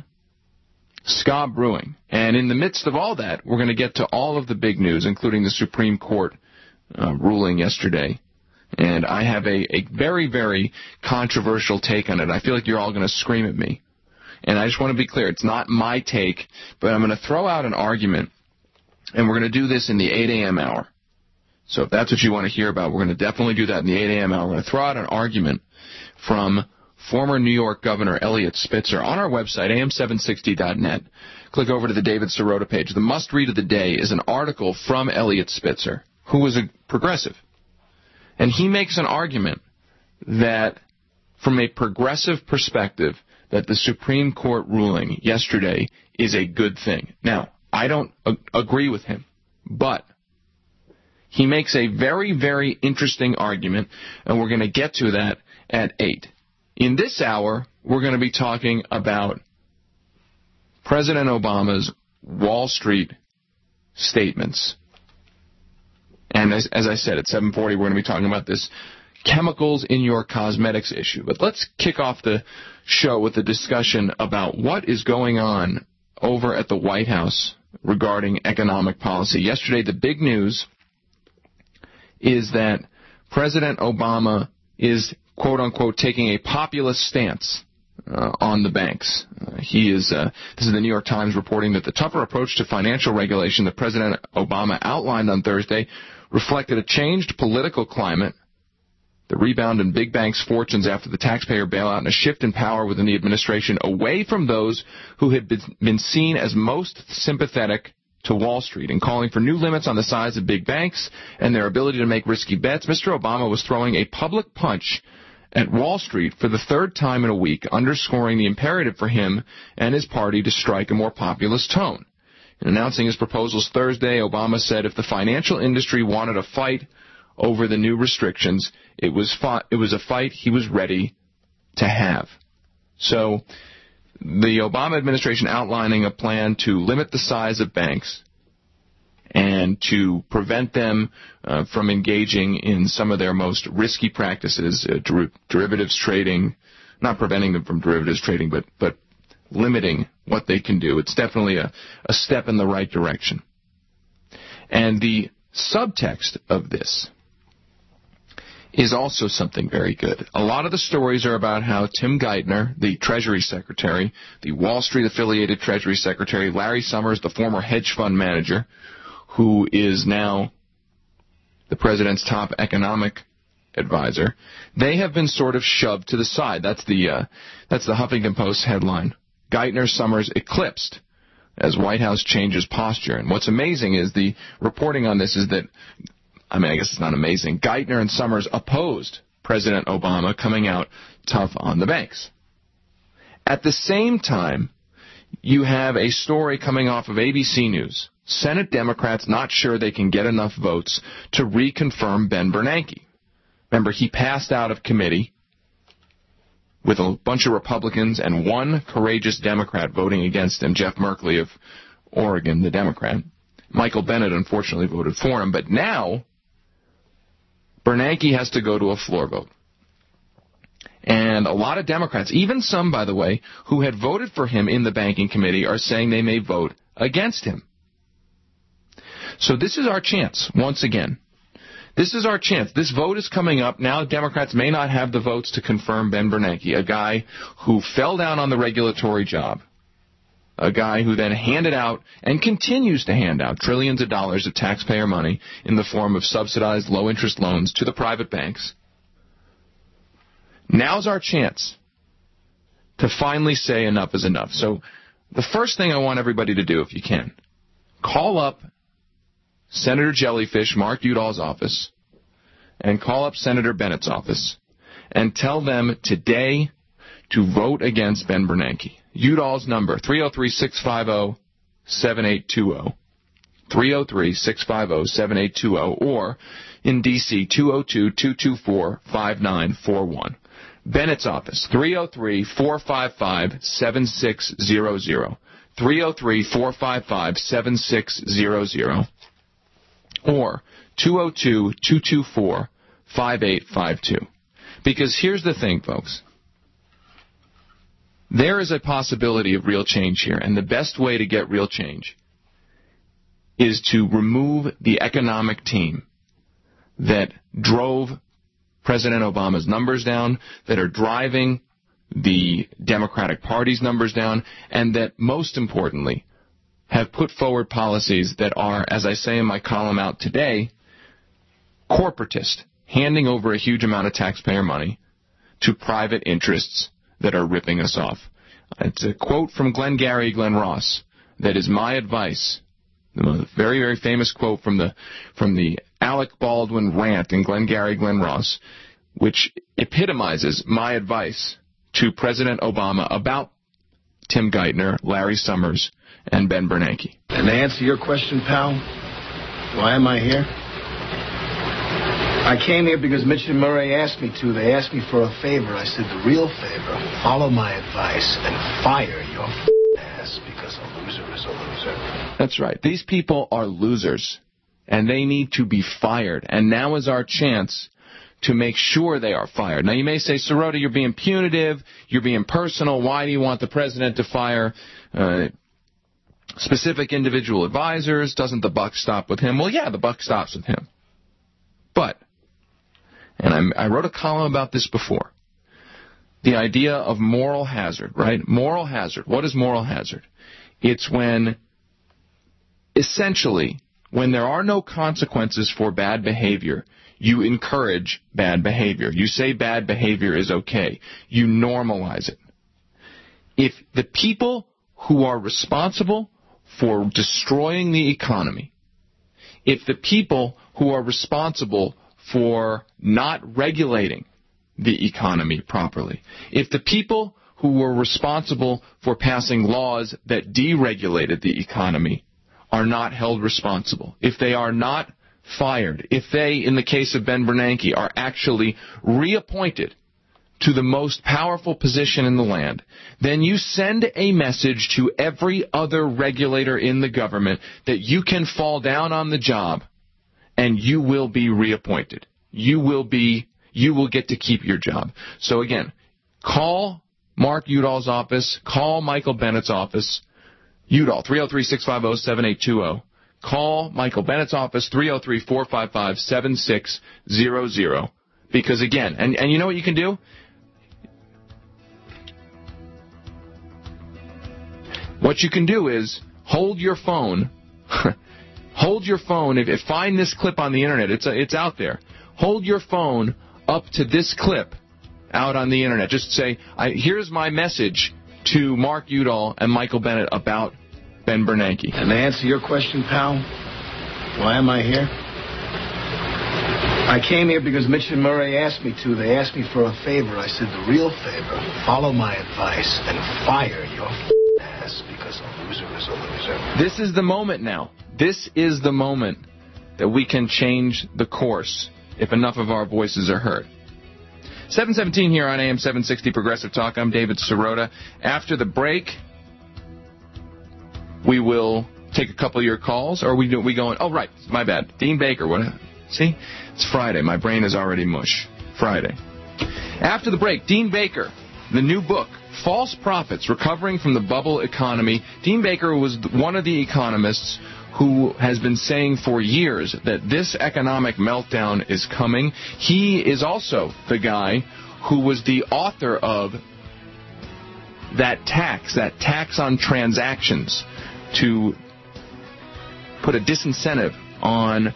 Ska Brewing. And in the midst of all that, we're going to get to all of the big news, including the Supreme Court ruling yesterday, and I have a very, very controversial take on it. I feel like you're all going to scream at me, and I just want to be clear. It's not my take, but I'm going to throw out an argument, and we're going to do this in the 8 a.m. hour. So if that's what you want to hear about, we're going to definitely do that in the 8 a.m. hour. We're going to throw out an argument from former New York Governor Eliot Spitzer on our website, am760.net. Click over to the David Sirota page. The must-read of the day is an article from Eliot Spitzer, who was a progressive. And he makes an argument that, from a progressive perspective, that the Supreme Court ruling yesterday is a good thing. Now, I don't agree with him, but he makes a very, very interesting argument, and we're going to get to that at 8. In this hour, we're going to be talking about President Obama's Wall Street statements. And as I said, at 7:40, we're going to be talking about this chemicals in your cosmetics issue. But let's kick off the show with a discussion about what is going on over at the White House regarding economic policy. Yesterday, the big news is that President Obama is, quote-unquote, taking a populist stance on the banks. This is the New York Times reporting that the tougher approach to financial regulation that President Obama outlined on Thursday reflected a changed political climate, the rebound in big banks' fortunes after the taxpayer bailout, and a shift in power within the administration away from those who had been seen as most sympathetic to Wall Street. In calling for new limits on the size of big banks and their ability to make risky bets, Mr. Obama was throwing a public punch at Wall Street for the third time in a week, underscoring the imperative for him and his party to strike a more populist tone. In announcing his proposals Thursday, Obama said if the financial industry wanted a fight over the new restrictions, it was a fight he was ready to have. So the Obama administration outlining a plan to limit the size of banks and to prevent them from engaging in some of their most risky practices, derivatives trading, not preventing them from derivatives trading, but limiting what they can do. It's definitely a step in the right direction. And the subtext of this is also something very good. A lot of the stories are about how Tim Geithner, the Treasury Secretary, the Wall Street-affiliated Treasury Secretary, Larry Summers, the former hedge fund manager, who is now the president's top economic advisor, they have been sort of shoved to the side. That's the Huffington Post headline. Geithner, Summers eclipsed as White House changes posture. And what's amazing is the reporting on this is that, I guess it's not amazing, Geithner and Summers opposed President Obama coming out tough on the banks. At the same time, you have a story coming off of ABC News. Senate Democrats not sure they can get enough votes to reconfirm Ben Bernanke. Remember, he passed out of committee with a bunch of Republicans and one courageous Democrat voting against him, Jeff Merkley of Oregon, the Democrat. Michael Bennet, unfortunately, voted for him. But now, Bernanke has to go to a floor vote. And a lot of Democrats, even some, by the way, who had voted for him in the banking committee, are saying they may vote against him. So this is our chance, once again. This is our chance. This vote is coming up. Now Democrats may not have the votes to confirm Ben Bernanke, a guy who fell down on the regulatory job, a guy who then handed out and continues to hand out trillions of dollars of taxpayer money in the form of subsidized low-interest loans to the private banks. Now's our chance to finally say enough is enough. So the first thing I want everybody to do, if you can, call up Senator Jellyfish, Mark Udall's office, and call up Senator Bennett's office and tell them today to vote against Ben Bernanke. Udall's number, 303-650-7820. 303-650-7820, or in D.C., 202-224-5941. Bennett's office, 303-455-7600. 303-455-7600. Or 202-224-5852. Because here's the thing, folks. There is a possibility of real change here, and the best way to get real change is to remove the economic team that drove President Obama's numbers down, that are driving the Democratic Party's numbers down, and that, most importantly, have put forward policies that are, as I say in my column out today, corporatist, handing over a huge amount of taxpayer money to private interests that are ripping us off. It's a quote from Glengarry Glen Ross that is my advice. A very, very famous quote from the Alec Baldwin rant in Glengarry Glen Ross, which epitomizes my advice to President Obama about Tim Geithner, Larry Summers, and Ben Bernanke. And to answer your question, pal, why am I here? I came here because Mitch and Murray asked me to. They asked me for a favor. I said, the real favor, follow my advice and fire your ass, because a loser is a loser. That's right. These people are losers, and they need to be fired. And now is our chance to make sure they are fired. Now, you may say, Sirota, you're being punitive, you're being personal. Why do you want the president to fire specific individual advisors? Doesn't the buck stop with him? Well, yeah, the buck stops with him. But, and I wrote a column about this before, the idea of moral hazard, right? Moral hazard. What is moral hazard? It's when, essentially, when there are no consequences for bad behavior, you encourage bad behavior. You say bad behavior is okay. You normalize it. If the people who are responsible for destroying the economy, if the people who are responsible for not regulating the economy properly, if the people who were responsible for passing laws that deregulated the economy are not held responsible, if they are not fired, if they, in the case of Ben Bernanke, are actually reappointed to the most powerful position in the land, then you send a message to every other regulator in the government that you can fall down on the job and you will be reappointed. You will get to keep your job. So again, call Mark Udall's office, call Michael Bennett's office, Udall, 303-650-7820. Call Michael Bennett's office, 303-455-7600. Because, again, and you know what you can do? What you can do is hold your phone. Hold your phone. If find this clip on the Internet. It's out there. Hold your phone up to this clip out on the Internet. Just say, here's my message to Mark Udall and Michael Bennett about Ben Bernanke. And to answer your question, pal, why am I here? I came here because Mitch and Murray asked me to. They asked me for a favor. I said, the real favor, follow my advice and fire your ass, because a loser is a loser. This is the moment now. This is the moment that we can change the course if enough of our voices are heard. 7:17 here on AM 760 Progressive Talk. I'm David Sirota. After the break, we will take a couple of your calls. Or we going, oh, right, my bad. Dean Baker, what? See? It's Friday. My brain is already mush. Friday. After the break, Dean Baker, the new book, False Prophets, Recovering from the Bubble Economy. Dean Baker was one of the economists who has been saying for years that this economic meltdown is coming. He is also the guy who was the author of that tax on transactions to put a disincentive on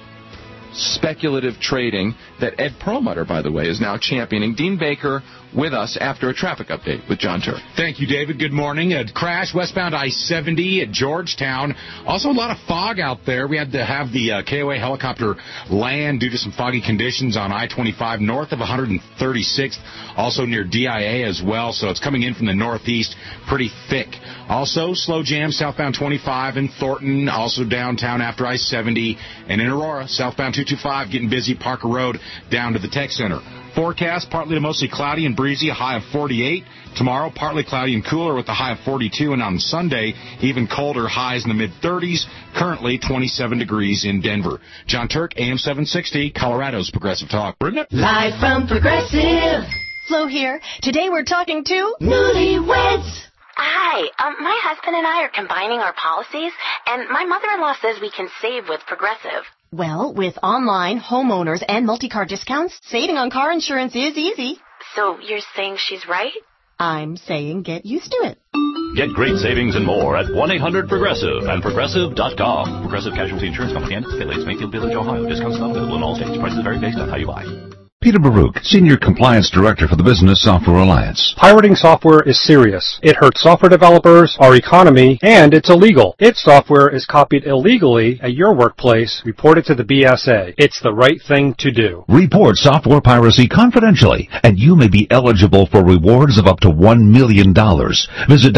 speculative trading that Ed Perlmutter, by the way, is now championing. Dean Baker with us after a traffic update with John Turk. Thank you, David. Good morning. A crash westbound I-70 at Georgetown. Also a lot of fog out there. We had to have the KOA helicopter land due to some foggy conditions on I-25 north of 136th, also near DIA as well, so it's coming in from the northeast pretty thick. Also, slow jam southbound 25 in Thornton, also downtown after I-70, and in Aurora, southbound 225 getting busy, Parker Road down to the Tech Center. Forecast, partly to mostly cloudy and breezy, a high of 48. Tomorrow, partly cloudy and cooler with a high of 42. And on Sunday, even colder, highs in the mid-30s. Currently, 27 degrees in Denver. John Turk, AM 760, Colorado's Progressive Talk. Live from Progressive. Flo here. Today we're talking to Newlyweds. Hi, my husband and I are combining our policies, and my mother-in-law says we can save with Progressive. Well, with online, homeowners, and multi-car discounts, saving on car insurance is easy. So you're saying she's right? I'm saying get used to it. Get great savings and more at 1-800-PROGRESSIVE and Progressive.com. Progressive Casualty Insurance Company and affiliates, Mayfield Village, Ohio. Discounts not available in all states. Prices vary based on how you buy. Peter Baruch, Senior Compliance Director for the Business Software Alliance. Pirating software is serious. It hurts software developers, our economy, and it's illegal. If software is copied illegally at your workplace, report it to the BSA. It's the right thing to do. Report software piracy confidentially, and you may be eligible for rewards of up to $1 million. Visit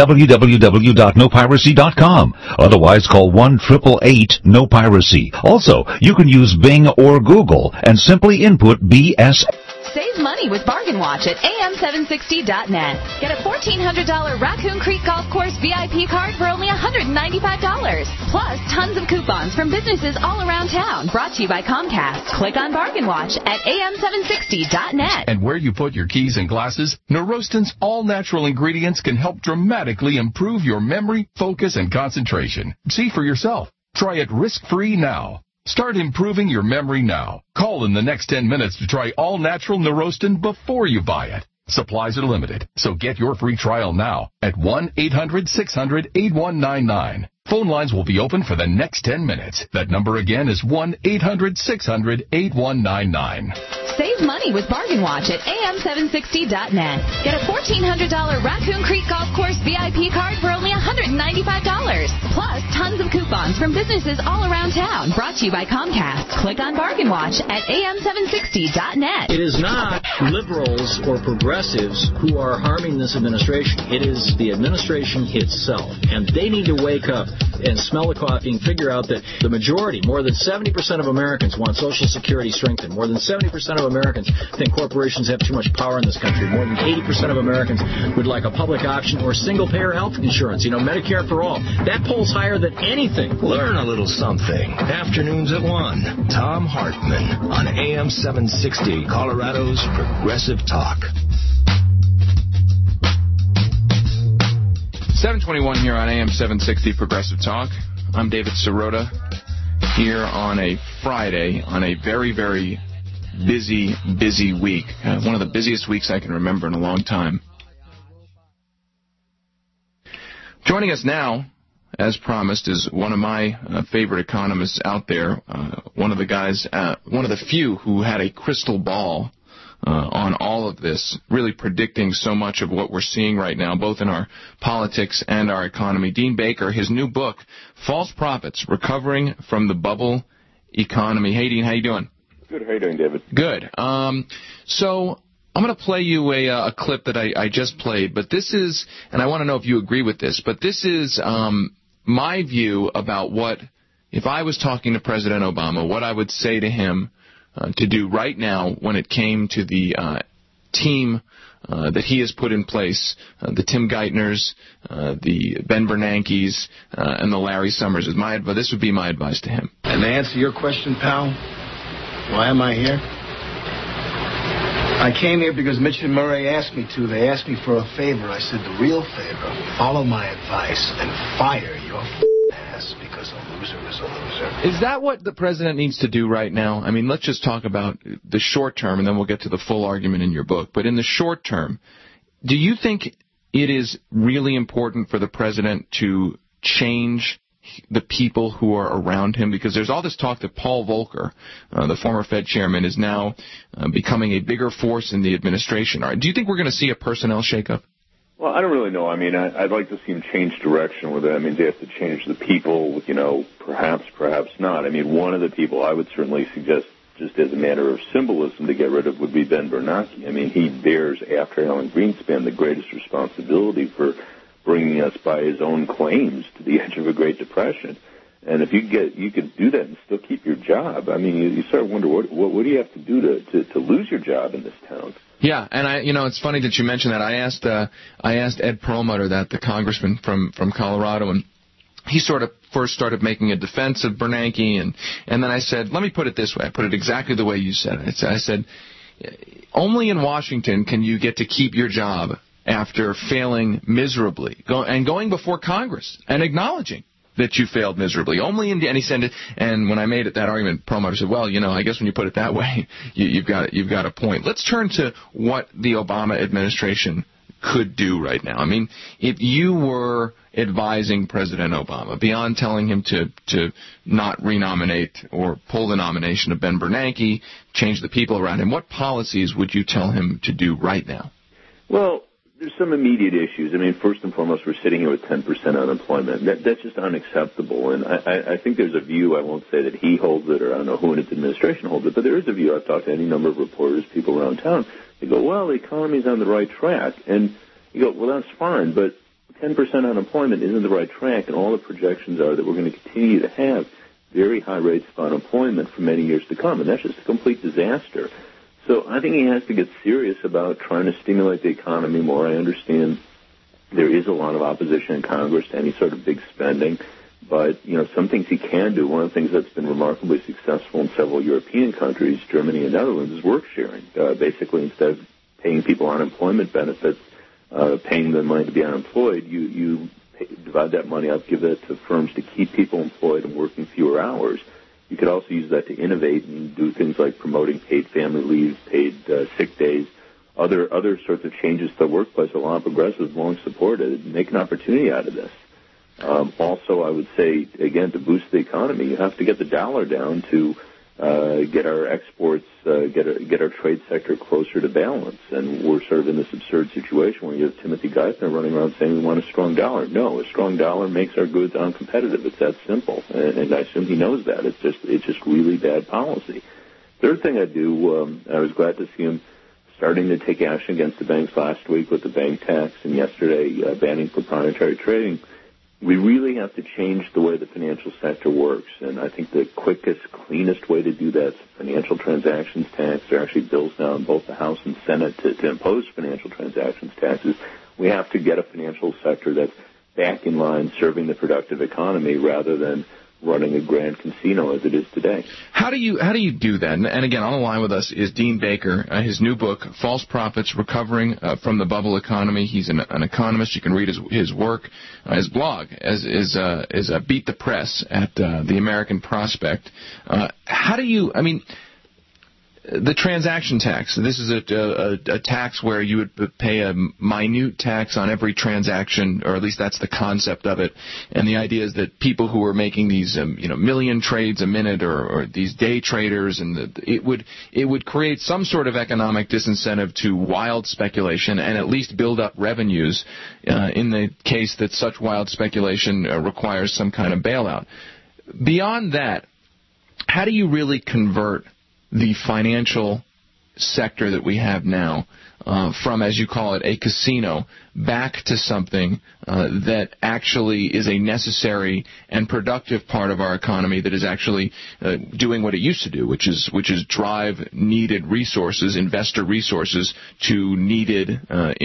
www.nopiracy.com. Otherwise, call 1-888-NO-PIRACY. Also, you can use Bing or Google and simply input BS. Save money with Bargain Watch at am760.net. Get a $1,400 Raccoon Creek Golf Course VIP card for only $195. Plus, tons of coupons from businesses all around town. Brought to you by Comcast. Click on Bargain Watch at am760.net. And where you put your keys and glasses, Neurostin's all-natural ingredients can help dramatically improve your memory, focus, and concentration. See for yourself. Try it risk-free now. Start improving your memory now. Call in the next 10 minutes to try all-natural Neurostin before you buy it. Supplies are limited, so get your free trial now at 1-800-600-8199. Phone lines will be open for the next 10 minutes. That number again is 1-800-600-8199. Save money with Bargain Watch at am760.net. Get a $1,400 Raccoon Creek Golf Course VIP card for only $195. Plus, tons of coupons from businesses all around town. Brought to you by Comcast. Click on Bargain Watch at am760.net. It is not liberals or progressives who are harming this administration. It is the administration itself. And they need to wake up and smell the coffee and figure out that the majority, more than 70% of Americans want Social Security strengthened. More than 70% of Americans think corporations have too much power in this country. More than 80% of Americans would like a public option or single-payer health insurance, Medicare for all. That polls higher than anything. Learn a little something. Afternoons at 1. Tom Hartman on AM 760, Colorado's Progressive Talk. 721 here on AM 760 Progressive Talk. I'm David Sirota here on a Friday, on a very, very busy, busy week. One of the busiest weeks I can remember in a long time. Joining us now, as promised, is one of my favorite economists out there, one of the guys, one of the few who had a crystal ball on all of this, really predicting so much of what we're seeing right now, both in our politics and our economy. Dean Baker, his new book, False Prophets, Recovering from the Bubble Economy. Hey, Dean, how you doing? Good. How you doing, David? Good. So I'm going to play you a clip that I just played, but this is, and I want to know if you agree with this, but this is my view about what, if I was talking to President Obama, what I would say to him to do right now when it came to the team that he has put in place, the Tim Geithners, the Ben Bernankes, and the Larry Summers. This would be my advice to him. And to answer your question, pal, why am I here? I came here because Mitch and Murray asked me to. They asked me for a favor. I said, the real favor, follow my advice and fire your ass, because a loser is a loser. Is that what the president needs to do right now? I mean, let's just talk about the short term, and then we'll get to the full argument in your book. But in the short term, do you think it is really important for the president to change the people who are around him? Because there's all this talk that Paul Volcker, the former Fed chairman, is now becoming a bigger force in the administration. Do you think we're going to see a personnel shakeup? Well, I don't really know. I mean, I'd like to see him change direction with it. I mean, they have to change the people, perhaps not. I mean, one of the people I would certainly suggest, just as a matter of symbolism, to get rid of would be Ben Bernanke. I mean, he bears, after Alan Greenspan, the greatest responsibility for bringing us by his own claims to the edge of a Great Depression. And if you could do that and still keep your job, I mean, you start to wonder what do you have to do to lose your job in this town? Yeah, and it's funny that you mentioned that. I asked Ed Perlmutter, the congressman from Colorado, and he sort of first started making a defense of Bernanke, and then I said, let me put it this way. I put it exactly the way you said it. I said, only in Washington can you get to keep your job after failing miserably, going before Congress and acknowledging that you failed miserably. Only in and he said it, and when I made it that argument, Perlmutter said, well, I guess when you put it that way, you've got a point. Let's turn to what the Obama administration could do right now. I mean, if you were advising President Obama, beyond telling him to not renominate or pull the nomination of Ben Bernanke, change the people around him, what policies would you tell him to do right now? Well, there's some immediate issues. I mean, first and foremost, we're sitting here with 10% unemployment. That's just unacceptable. And I think there's a view, I won't say that he holds it, or I don't know who in his administration holds it, but there is a view. I've talked to any number of reporters, people around town. They go, well, the economy's on the right track. And you go, well, that's fine, but 10% unemployment isn't the right track, and all the projections are that we're going to continue to have very high rates of unemployment for many years to come, and that's just a complete disaster. So I think he has to get serious about trying to stimulate the economy more. I understand there is a lot of opposition in Congress to any sort of big spending, but, some things he can do. One of the things that's been remarkably successful in several European countries, Germany and Netherlands, is work sharing. Basically, instead of paying people unemployment benefits, paying them money to be unemployed, you divide that money up, give it to firms to keep people employed and working fewer hours. You could also use that to innovate and do things like promoting paid family leave, paid sick days, other sorts of changes to the workplace. A lot of progressives long supported. Make an opportunity out of this. Also, I would say, again, to boost the economy, you have to get the dollar down to get our exports, get our trade sector closer to balance. And we're sort of in this absurd situation where you have Timothy Geithner running around saying we want a strong dollar. No, a strong dollar makes our goods uncompetitive. It's that simple. And I assume he knows that. It's just really bad policy. Third thing I do, I was glad to see him starting to take action against the banks last week with the bank tax, and yesterday banning proprietary trading. We really have to change the way the financial sector works, and I think the quickest, cleanest way to do that is financial transactions tax. There are actually bills now in both the House and Senate to impose financial transactions taxes. We have to get a financial sector that's back in line serving the productive economy rather than running a grand casino as it is today. How do you do that? And again, on the line with us is Dean Baker. His new book, False Prophets: Recovering from the Bubble Economy. He's an economist. You can read his work. His blog is Beat the Press at the American Prospect. the transaction tax. This is a tax where you would pay a minute tax on every transaction, or at least that's the concept of it. And the idea is that people who are making these million trades a minute, or these day traders, and it would create some sort of economic disincentive to wild speculation and at least build up revenues in the case that such wild speculation requires some kind of bailout. Beyond that, how do you really convert the financial sector that we have now from, as you call it, a casino back to something that actually is a necessary and productive part of our economy that is actually doing what it used to do, which is drive needed resources, investor resources, to needed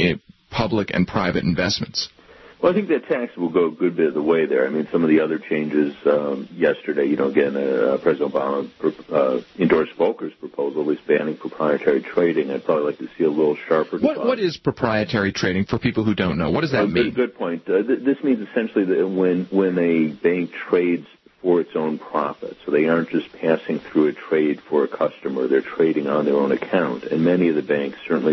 public and private investments? Well, I think that tax will go a good bit of the way there. I mean, some of the other changes yesterday, President Obama endorsed Volcker's proposal, at least banning proprietary trading. I'd probably like to see a little sharper definition. What is proprietary trading for people who don't know? What does that mean? Good point. This means essentially that when a bank trades for its own profit, so they aren't just passing through a trade for a customer, they're trading on their own account. And many of the banks, certainly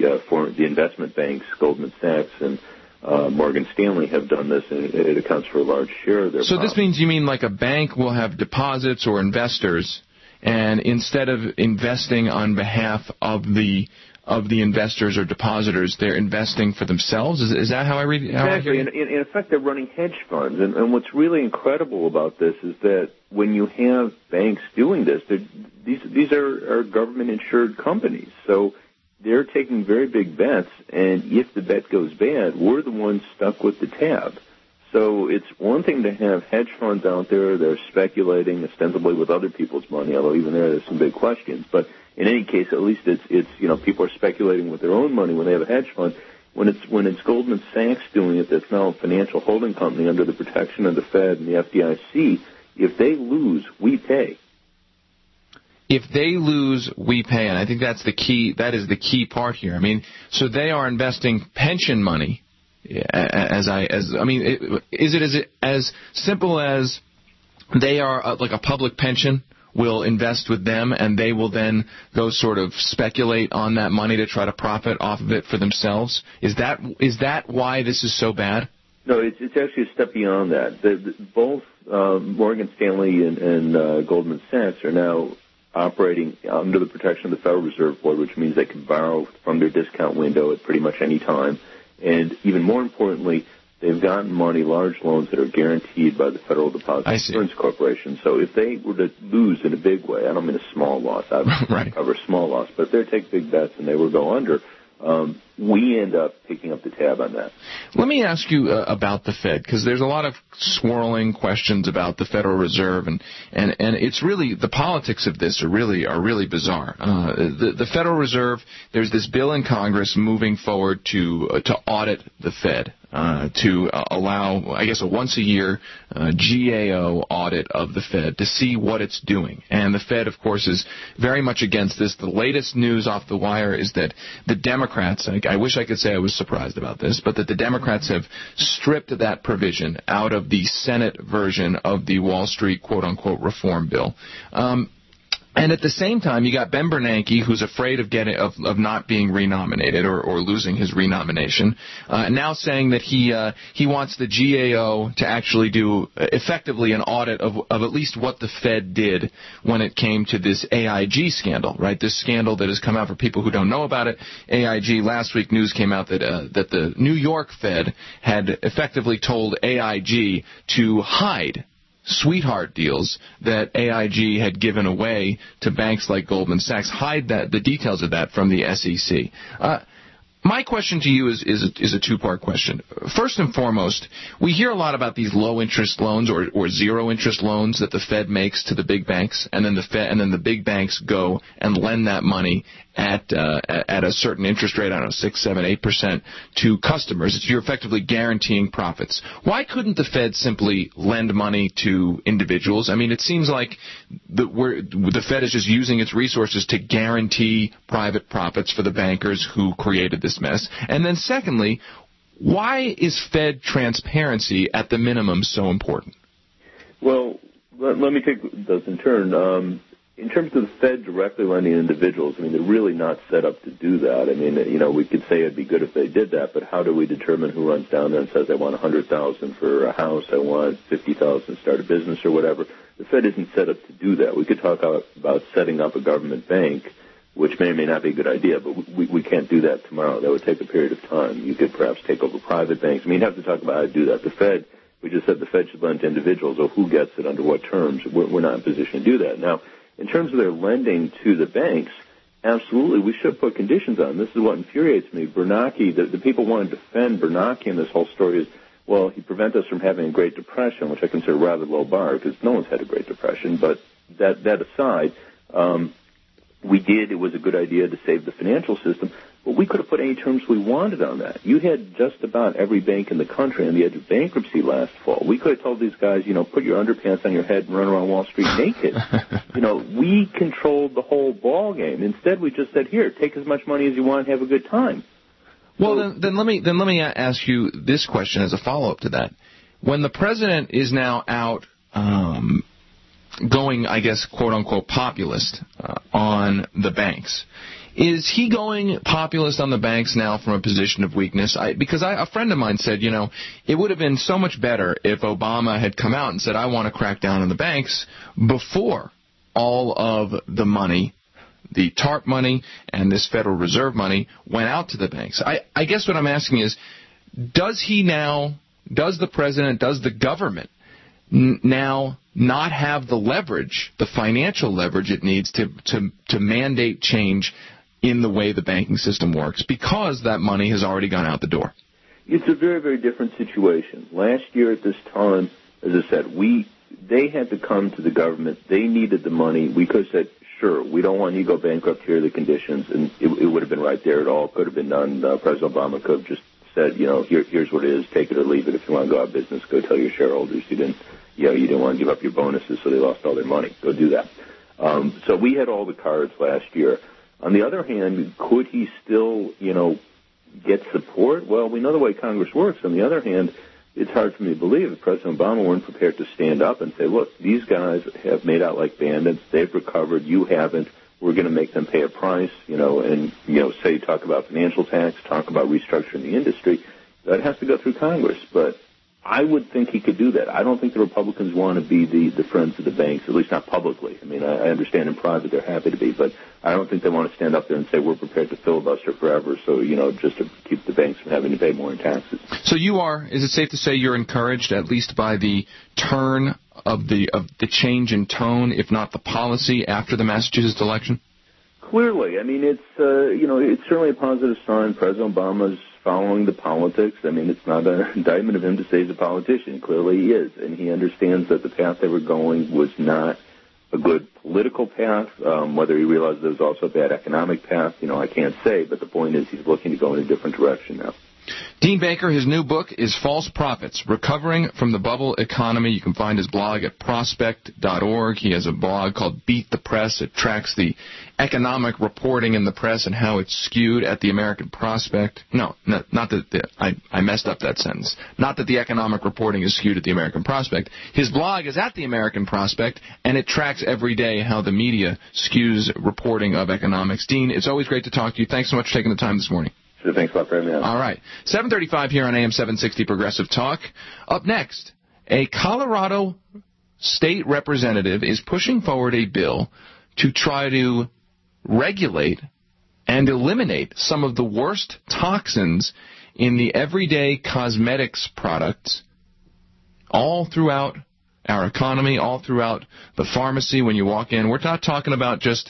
the investment banks, Goldman Sachs and Morgan Stanley, have done this, and it accounts for a large share of their So profit. this means you mean like a bank will have deposits or investors, and instead of investing on behalf of the investors or depositors, they're investing for themselves? Is that how I read it? Exactly. In effect, they're running hedge funds. And what's really incredible about this is that when you have banks doing this, these are government-insured companies. So they're taking very big bets, and if the bet goes bad, we're the ones stuck with the tab. So it's one thing to have hedge funds out there that are speculating ostensibly with other people's money, although even there's some big questions. But in any case, at least it's people are speculating with their own money when they have a hedge fund. When it's Goldman Sachs doing it, that's now a financial holding company under the protection of the Fed and the FDIC. If they lose, we pay. If they lose, we pay, and I think that's the key. That is the key part here. I mean, so they are investing pension money. Is it as simple as they are like a public pension will invest with them, and they will then go sort of speculate on that money to try to profit off of it for themselves? Is that why this is so bad? No, it's actually a step beyond that. Both Morgan Stanley and Goldman Sachs are now operating under the protection of the Federal Reserve Board, which means they can borrow from their discount window at pretty much any time. And even more importantly, they've gotten money, large loans that are guaranteed by the Federal Deposit Insurance Corporation. So if they were to lose in a big way, I don't mean a small loss, I would cover a small loss, but if they take big bets and they would go under, we end up picking up the tab on that. Let me ask you about the Fed, because there's a lot of swirling questions about the Federal Reserve, and it's really, the politics of this are really bizarre. The Federal Reserve, there's this bill in Congress moving forward to audit the Fed. To allow, I guess, a once-a-year GAO audit of the Fed to see what it's doing. And the Fed, of course, is very much against this. The latest news off the wire is that the Democrats, I wish I could say I was surprised about this, but that the Democrats have stripped that provision out of the Senate version of the Wall Street quote-unquote reform bill. And at the same time, you got Ben Bernanke, who's afraid of not being renominated or losing his renomination, now saying that he wants the GAO to actually do effectively an audit of at least what the Fed did when it came to this AIG scandal, right? This scandal that has come out for people who don't know about it. AIG, last week news came out that the New York Fed had effectively told AIG to hide sweetheart deals that AIG had given away to banks like Goldman Sachs, hide the details of that from the SEC. My question to you is a two-part question. First and foremost, we hear a lot about these low-interest loans or zero-interest loans that the Fed makes to the big banks, and then the big banks go and lend that money at a certain interest rate, I don't know, 6, 7, 8% to customers. You're effectively guaranteeing profits. Why couldn't the Fed simply lend money to individuals? I mean, it seems like the Fed is just using its resources to guarantee private profits for the bankers who created this mess. And then secondly, why is Fed transparency at the minimum so important? Well, let me take those in turn. in terms of the Fed directly lending individuals, I mean, they're really not set up to do that. I mean, we could say it'd be good if they did that, but how do we determine who runs down there and says, I want $100,000 for a house, I want $50,000 to start a business or whatever? The Fed isn't set up to do that. We could talk about setting up a government bank, which may or may not be a good idea, but we can't do that tomorrow. That would take a period of time. You could perhaps take over private banks. I mean, you'd have to talk about how to do that. The Fed, we just said the Fed should lend to individuals, or who gets it, under what terms. We're not in a position to do that. Now, in terms of their lending to the banks, absolutely, we should put conditions on. This is what infuriates me. Bernanke, the people want to defend Bernanke in this whole story is, well, he prevented us from having a Great Depression, which I consider a rather low bar because no one's had a Great Depression. But that aside, we did. It was a good idea to save the financial system. But we could have put any terms we wanted on that. You had just about every bank in the country on the edge of bankruptcy last fall. We could have told these guys, put your underpants on your head and run around Wall Street naked. We controlled the whole ball game. Instead, we just said, here, take as much money as you want and have a good time. Well, then let me ask you this question as a follow-up to that. When the president is now out going, I guess, quote-unquote, populist on the banks, is he going populist on the banks now from a position of weakness? Because a friend of mine said, it would have been so much better if Obama had come out and said, I want to crack down on the banks before all of the money, the TARP money and this Federal Reserve money, went out to the banks. I guess what I'm asking is, does the president, does the government now not have the leverage, the financial leverage it needs to mandate change in the way the banking system works, because that money has already gone out the door? It's a very, very different situation. Last year at this time, as I said, they had to come to the government. They needed the money. We could have said, sure, we don't want you to go bankrupt. Here are the conditions, and it would have been right there. It all could have been done. President Obama could have just said, here's what it is. Take it or leave it. If you want to go out of business, go tell your shareholders you didn't want to give up your bonuses, so they lost all their money. Go do that. So we had all the cards last year. On the other hand, could he still, get support? Well, we know the way Congress works. On the other hand, it's hard for me to believe that President Obama weren't prepared to stand up and say, look, these guys have made out like bandits. They've recovered. You haven't. We're going to make them pay a price, say talk about financial tax, talk about restructuring the industry. That has to go through Congress. But I would think he could do that. I don't think the Republicans want to be the friends of the banks, at least not publicly. I mean, I understand in private they're happy to be, but I don't think they want to stand up there and say we're prepared to filibuster forever, so, just to keep the banks from having to pay more in taxes. So is it safe to say you're encouraged, at least by the turn of the change in tone, if not the policy, after the Massachusetts election? Clearly. I mean, it's certainly a positive sign. President Obama's following the politics. I mean, it's not an indictment of him to say he's a politician. Clearly he is, and he understands that the path they were going was not a good political path. Whether he realized there was also a bad economic path, I can't say, but the point is he's looking to go in a different direction now. Dean Baker, his new book is False Prophets, Recovering from the Bubble Economy. You can find his blog at prospect.org. He has a blog called Beat the Press. It tracks the economic reporting in the press and how it's skewed at the American Prospect. No, not that I messed up that sentence. Not that the economic reporting is skewed at the American Prospect. His blog is at the American Prospect, and it tracks every day how the media skews reporting of economics. Dean, it's always great to talk to you. Thanks so much for taking the time this morning. Thanks a lot for having me on. All right. 7:35 here on AM 760 Progressive Talk. Up next, a Colorado state representative is pushing forward a bill to try to regulate and eliminate some of the worst toxins in the everyday cosmetics products all throughout our economy, all throughout the pharmacy when you walk in. We're not talking about just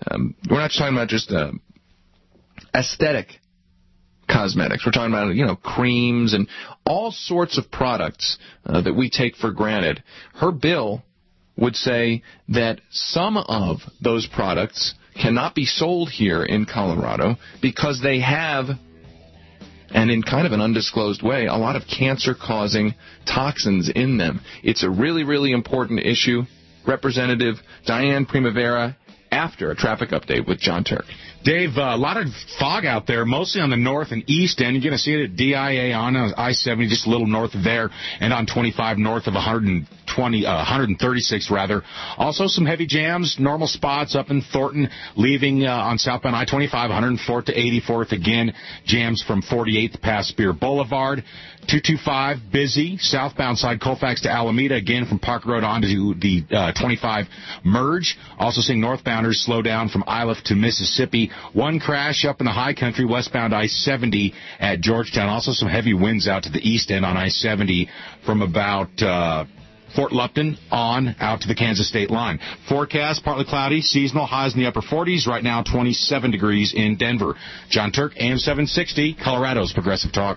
aesthetic cosmetics. We're talking about, creams and all sorts of products that we take for granted. Her bill would say that some of those products cannot be sold here in Colorado because they have, and in kind of an undisclosed way, a lot of cancer-causing toxins in them. It's a really, really important issue. Representative Diane Primavera, after a traffic update with John Turk. Dave, a lot of fog out there, mostly on the north and east end. You're going to see it at DIA on I-70, just a little north of there, and on 25 north of 112th 136 rather. Also some heavy jams, normal spots up in Thornton, leaving on southbound I-25, 104th to 84th. Again, jams from 48th past Spear Boulevard. 225, busy. Southbound side, Colfax to Alameda, again from Park Road onto the 25 merge. Also seeing northbounders slow down from Iliff to Mississippi. One crash up in the high country, westbound I-70 at Georgetown. Also some heavy winds out to the east end on I-70 from about Fort Lupton on out to the Kansas state line. Forecast, partly cloudy, seasonal, highs in the upper 40s. Right now, 27 degrees in Denver. John Turk, AM 760, Colorado's Progressive Talk.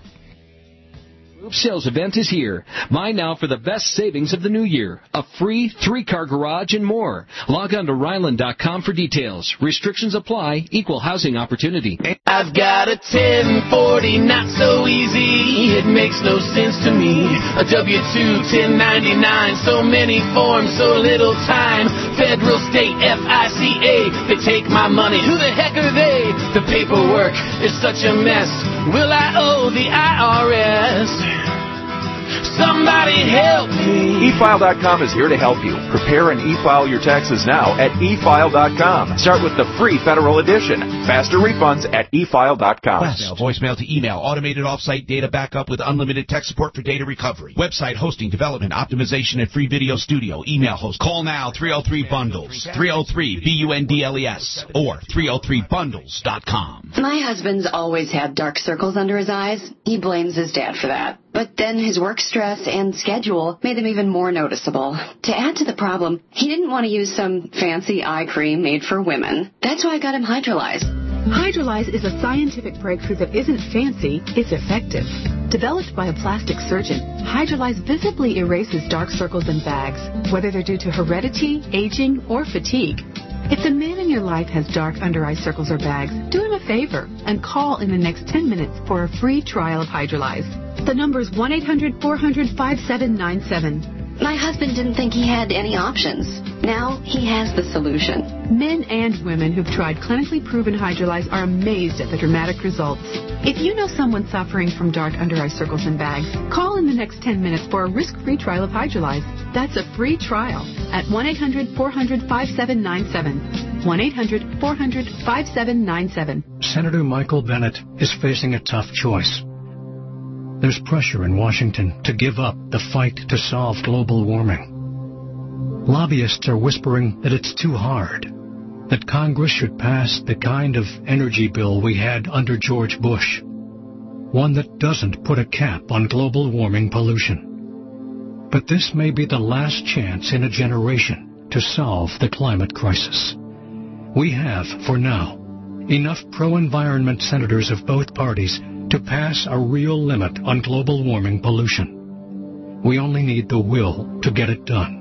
Sales event is here. Buy now for the best savings of the new year. A free 3-car garage and more. Log on to Ryland.com for details. Restrictions apply. Equal housing opportunity. I've got a 1040, not so easy. It makes no sense to me. A W-2, 1099, so many forms, so little time. Federal, state, FICA, they take my money. Who the heck are they? The paperwork is such a mess. Will I owe the IRS? Somebody help me. eFile.com is here to help you. Prepare and e-file your taxes now at eFile.com. Start with the free federal edition. Faster refunds at eFile.com. Voicemail to email. Automated offsite data backup with unlimited tech support for data recovery. Website hosting, development, optimization, and free video studio. Email host. Call now 303-BUNDLES. 303-BUNDLES. Or 303bundles.com. My husband's always had dark circles under his eyes. He blames his dad for that. But then his work stress and schedule made them even more noticeable. To add to the problem, he didn't want to use some fancy eye cream made for women. That's why I got him Hydrolyze. Hydrolyze is a scientific breakthrough that isn't fancy, it's effective. Developed by a plastic surgeon, Hydrolyze visibly erases dark circles and bags, whether they're due to heredity, aging, or fatigue. If the man in your life has dark under-eye circles or bags, do him a favor and call in the next 10 minutes for a free trial of Hydrolyze. The number is 1-800-400-5797. My husband didn't think he had any options. Now he has the solution. Men and women who've tried clinically proven Hydrolyze are amazed at the dramatic results. If you know someone suffering from dark under-eye circles and bags, call in the next 10 minutes for a risk-free trial of Hydrolyze. That's a free trial at 1-800-400-5797. 1-800-400-5797. Senator Michael Bennet is facing a tough choice. There's pressure in Washington to give up the fight to solve global warming. Lobbyists are whispering that it's too hard, that Congress should pass the kind of energy bill we had under George Bush, one that doesn't put a cap on global warming pollution. But this may be the last chance in a generation to solve the climate crisis. We have, for now, enough pro-environment senators of both parties to pass a real limit on global warming pollution. We only need the will to get it done.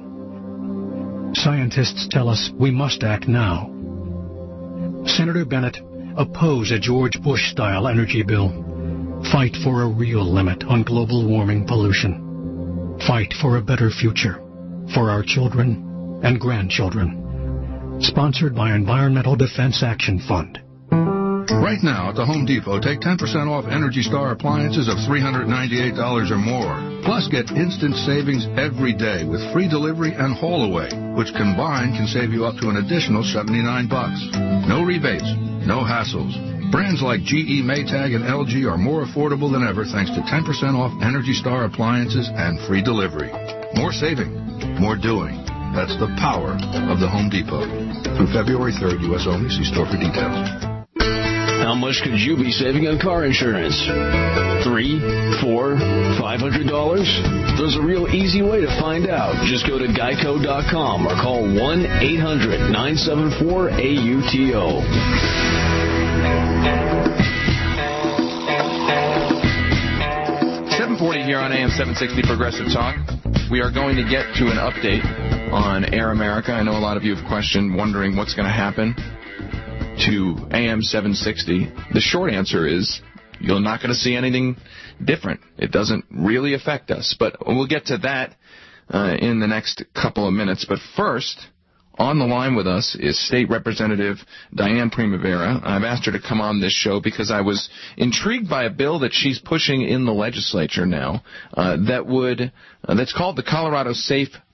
Scientists tell us we must act now. Senator Bennet, oppose a George Bush-style energy bill. Fight for a real limit on global warming pollution. Fight for a better future for our children and grandchildren. Sponsored by Environmental Defense Action Fund. Right now at the Home Depot, take 10% off Energy Star appliances of $398 or more. Plus, get instant savings every day with free delivery and haul away, which combined can save you up to an additional $79. No rebates, no hassles. Brands like GE, Maytag, and LG are more affordable than ever thanks to 10% off Energy Star appliances and free delivery. More saving, more doing. That's the power of the Home Depot. Through February 3rd, U.S. only. See store for details. How much could you be saving on car insurance? $300, $400, $500? There's a real easy way to find out. Just go to geico.com or call 1-800-974-AUTO. 740 here on AM 760 Progressive Talk. We are going to get to an update on Air America. I know a lot of you have questioned, wondering what's going to happen to AM 760. The short answer is you're not going to see anything different. It doesn't really affect us. But we'll get to that in the next couple of minutes. But first, on the line with us is State Representative Diane Primavera. I've asked her to come on this show because I was intrigued by a bill that she's pushing in the legislature now that's called the Colorado Safe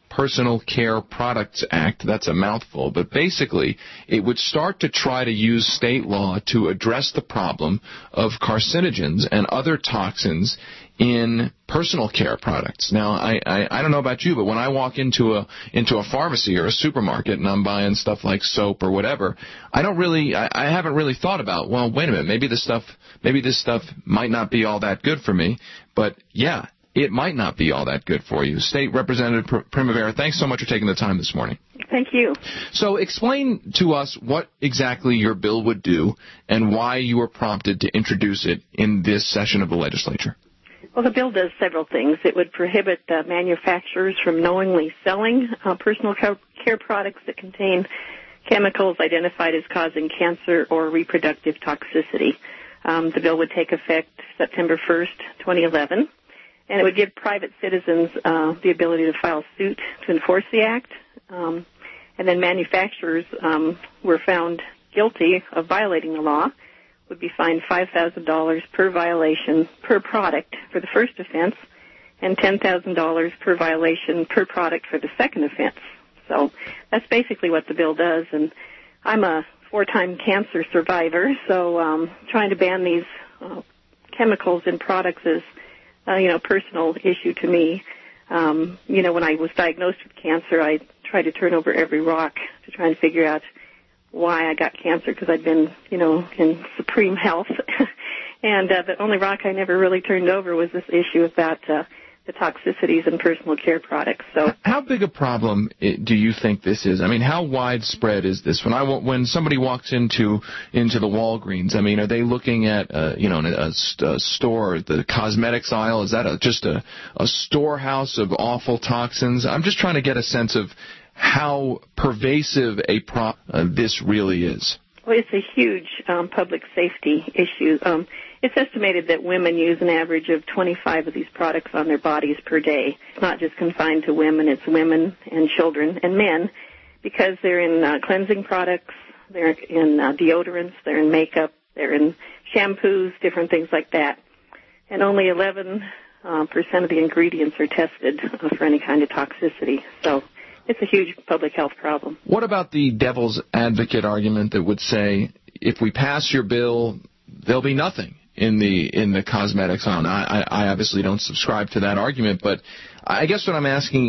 Personal Care Products Act. That's a mouthful, but basically it would start to try to use state law to address the problem of carcinogens and other toxins in personal care products. Now, I don't know about you, but when I walk into a pharmacy or a supermarket and I'm buying stuff like soap or whatever, I haven't really thought about, well, wait a minute, maybe this stuff might not be all that good for me, but yeah, it might not be all that good for you. State Representative Primavera, thanks so much for taking the time this morning. Thank you. So explain to us what exactly your bill would do and why you were prompted to introduce it in this session of the legislature. Well, the bill does several things. It would prohibit manufacturers from knowingly selling personal care products that contain chemicals identified as causing cancer or reproductive toxicity. The bill would take effect September 1st, 2011, and it would give private citizens the ability to file suit to enforce the act. And then manufacturers were found guilty of violating the law would be fined $5,000 per violation per product for the first offense and $10,000 per violation per product for the second offense. So that's basically what the bill does. And I'm a 4-time cancer survivor, so trying to ban these chemicals in products is, a personal issue to me. When I was diagnosed with cancer, I tried to turn over every rock to try and figure out why I got cancer, because I'd been, in supreme health. And the only rock I never really turned over was this issue about the toxicities in personal care products. So, how big a problem do you think this is? I mean, how widespread is this? When somebody walks into the Walgreens, I mean, are they looking at a store, the cosmetics aisle? Is that just a storehouse of awful toxins? I'm just trying to get a sense of how pervasive this really is. Well, it's a huge public safety issue. It's estimated that women use an average of 25 of these products on their bodies per day. It's not just confined to women, it's women and children and men, because they're in cleansing products, they're in deodorants, they're in makeup, they're in shampoos, different things like that. And only 11% of the ingredients are tested for any kind of toxicity. So it's a huge public health problem. What about the devil's advocate argument that would say, if we pass your bill, there'll be nothing in the cosmetics aisle? I obviously don't subscribe to that argument, but I guess what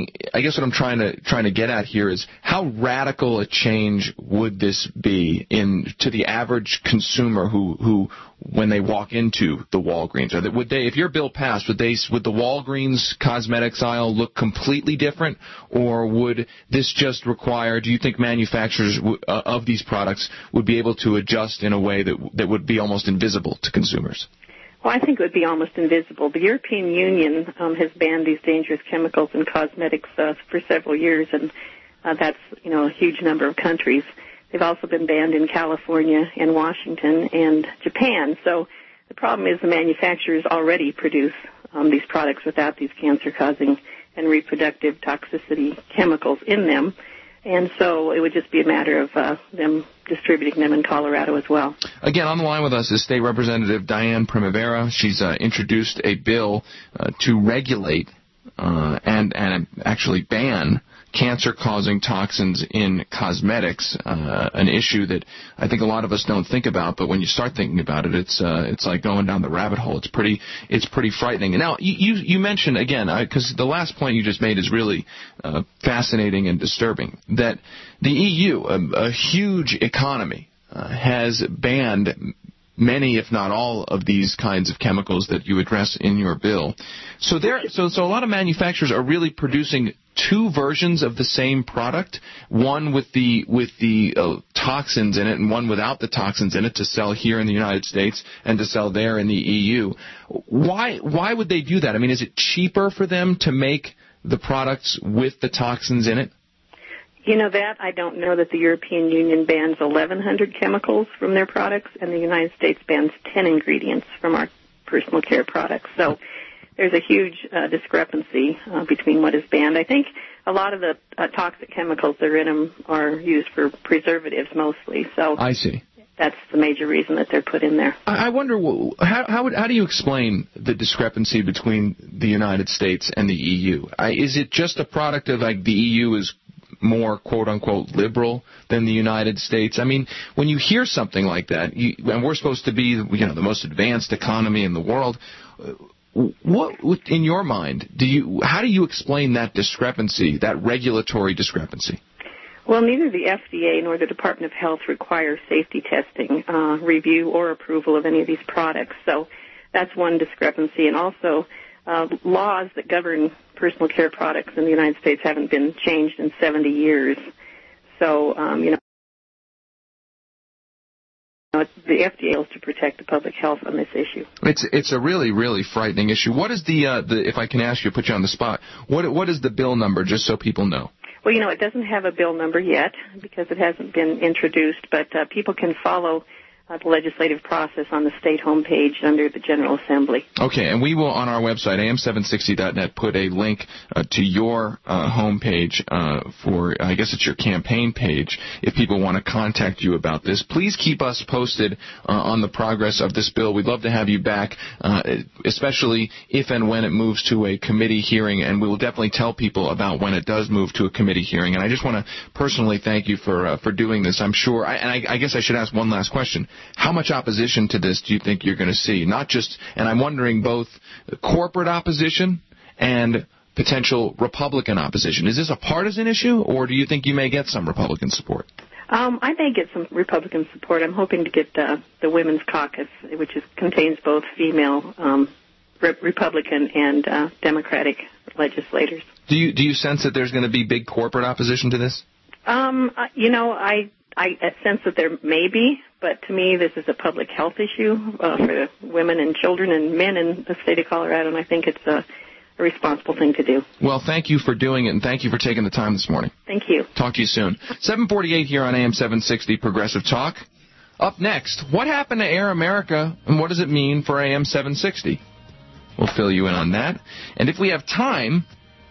I'm trying to get at here is, how radical a change would this be to the average consumer who when they walk into the Walgreens? If your bill passed, would the Walgreens cosmetics aisle look completely different, or would this just require, do you think manufacturers of these products would be able to adjust in a way that would be almost invisible to consumers? Well, I think it would be almost invisible. The European Union has banned these dangerous chemicals in cosmetics for several years, and that's a huge number of countries. They've also been banned in California and Washington and Japan. So the problem is the manufacturers already produce these products without these cancer-causing and reproductive toxicity chemicals in them. And so it would just be a matter of them distributing them in Colorado as well. Again, on the line with us is State Representative Diane Primavera. She's introduced a bill to regulate and actually ban cancer-causing toxins in cosmetics, an issue that I think a lot of us don't think about, but when you start thinking about it, it's like going down the rabbit hole. It's pretty frightening. And now, you mentioned, again, because the last point you just made is really fascinating and disturbing, that the EU, a huge economy, has banned many, if not all, of these kinds of chemicals that you address in your bill. So a lot of manufacturers are really producing two versions of the same product, one with the toxins in it and one without the toxins in it, to sell here in the United States and to sell there in the EU. Why would they do that? I mean, is it cheaper for them to make the products with the toxins in it? That I don't know. That the European Union bans 1,100 chemicals from their products, and the United States bans 10 ingredients from our personal care products. So there's a huge discrepancy between what is banned. I think a lot of the toxic chemicals that are in them are used for preservatives mostly. So I see. that's the major reason that they're put in there. I wonder, how do you explain the discrepancy between the United States and the EU? Is it just a product of, like, the EU is more quote-unquote liberal than the United States? I mean, when you hear something like that, and we're supposed to be, the most advanced economy in the world, what, in your mind, how do you explain that discrepancy, that regulatory discrepancy? Well, neither the FDA nor the Department of Health require safety testing, review, or approval of any of these products. So that's one discrepancy. And also, laws that govern personal care products in the United States haven't been changed in 70 years. So, the FDA is to protect the public health on this issue. It's a really, really frightening issue. What is the if I can ask you, put you on the spot, what is the bill number, just so people know? Well, it doesn't have a bill number yet because it hasn't been introduced, but people can follow the legislative process on the state homepage under the General Assembly. Okay, and we will, on our website, am760.net, put a link to your homepage for, I guess it's your campaign page, if people want to contact you about this. Please keep us posted on the progress of this bill. We'd love to have you back, especially if and when it moves to a committee hearing, and we will definitely tell people about when it does move to a committee hearing. And I just want to personally thank you for doing this. I'm sure, I guess I should ask one last question. How much opposition to this do you think you're going to see? Not just, and I'm wondering, both corporate opposition and potential Republican opposition. Is this a partisan issue, or do you think you may get some Republican support? I may get some Republican support. I'm hoping to get the Women's Caucus, which contains both female Republican and Democratic legislators. Do you sense that there's going to be big corporate opposition to this? I sense that there may be, but to me this is a public health issue for women and children and men in the state of Colorado, and I think it's a responsible thing to do. Well, thank you for doing it, and thank you for taking the time this morning. Thank you. Talk to you soon. 7:48 here on AM 760 Progressive Talk. Up next, what happened to Air America, and what does it mean for AM 760? We'll fill you in on that. And if we have time,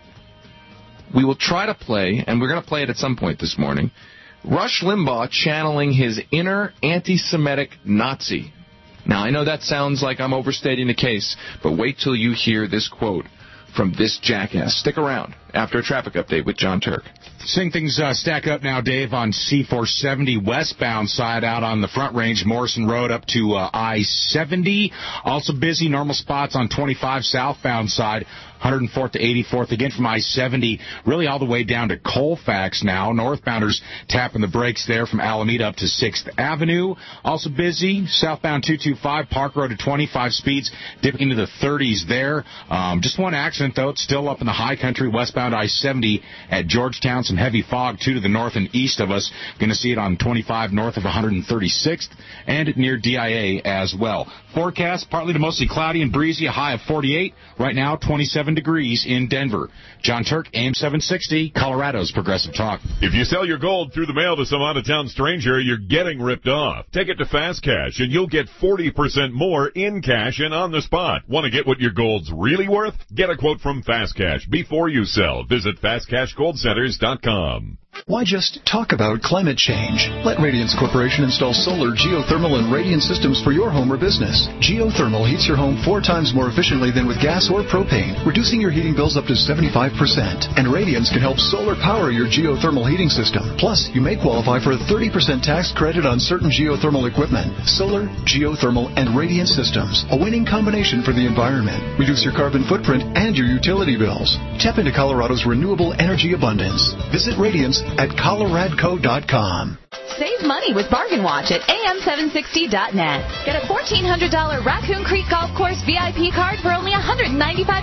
we will try to play, and we're going to play it at some point this morning, Rush Limbaugh channeling his inner anti-Semitic Nazi. Now, I know that sounds like I'm overstating the case, but wait till you hear this quote from this jackass. Stick around after a traffic update with John Turk. Seeing things stack up now, Dave, on C-470 westbound side out on the Front Range, Morrison Road up to I-70. Also busy, normal spots on 25 southbound side, 104th to 84th, again from I-70, really all the way down to Colfax now. Northbounders tapping the brakes there from Alameda up to 6th Avenue. Also busy, southbound 225, Park Road to 25 speeds, dipping into the 30s there. Just one accident, though. It's still up in the high country, westbound I-70 at Georgetown. Some heavy fog, too, to the north and east of us. Going to see it on 25 north of 136th and near DIA as well. Forecast, partly to mostly cloudy and breezy, a high of 48. Right now, 27 degrees in Denver. John Turk, AM 760, Colorado's Progressive Talk. If you sell your gold through the mail to some out-of-town stranger, you're getting ripped off. Take it to Fast Cash, and you'll get 40% more in cash and on the spot. Want to get what your gold's really worth? Get a quote from Fast Cash before you sell. Visit FastCashGoldCenters.com. Why just talk about climate change? Let Radiance Corporation install solar, geothermal, and radiant systems for your home or business. Geothermal heats your home 4 times more efficiently than with gas or propane, reducing your heating bills up to 75%. And Radiance can help solar power your geothermal heating system. Plus, you may qualify for a 30% tax credit on certain geothermal equipment. Solar, geothermal, and radiant systems. A winning combination for the environment. Reduce your carbon footprint and your utility bills. Tap into Colorado's renewable energy abundance. Visit Radiance at coloradco.com. Save money with Bargain Watch at am760.net. Get a $1,400 Raccoon Creek Golf Course VIP card for only $195.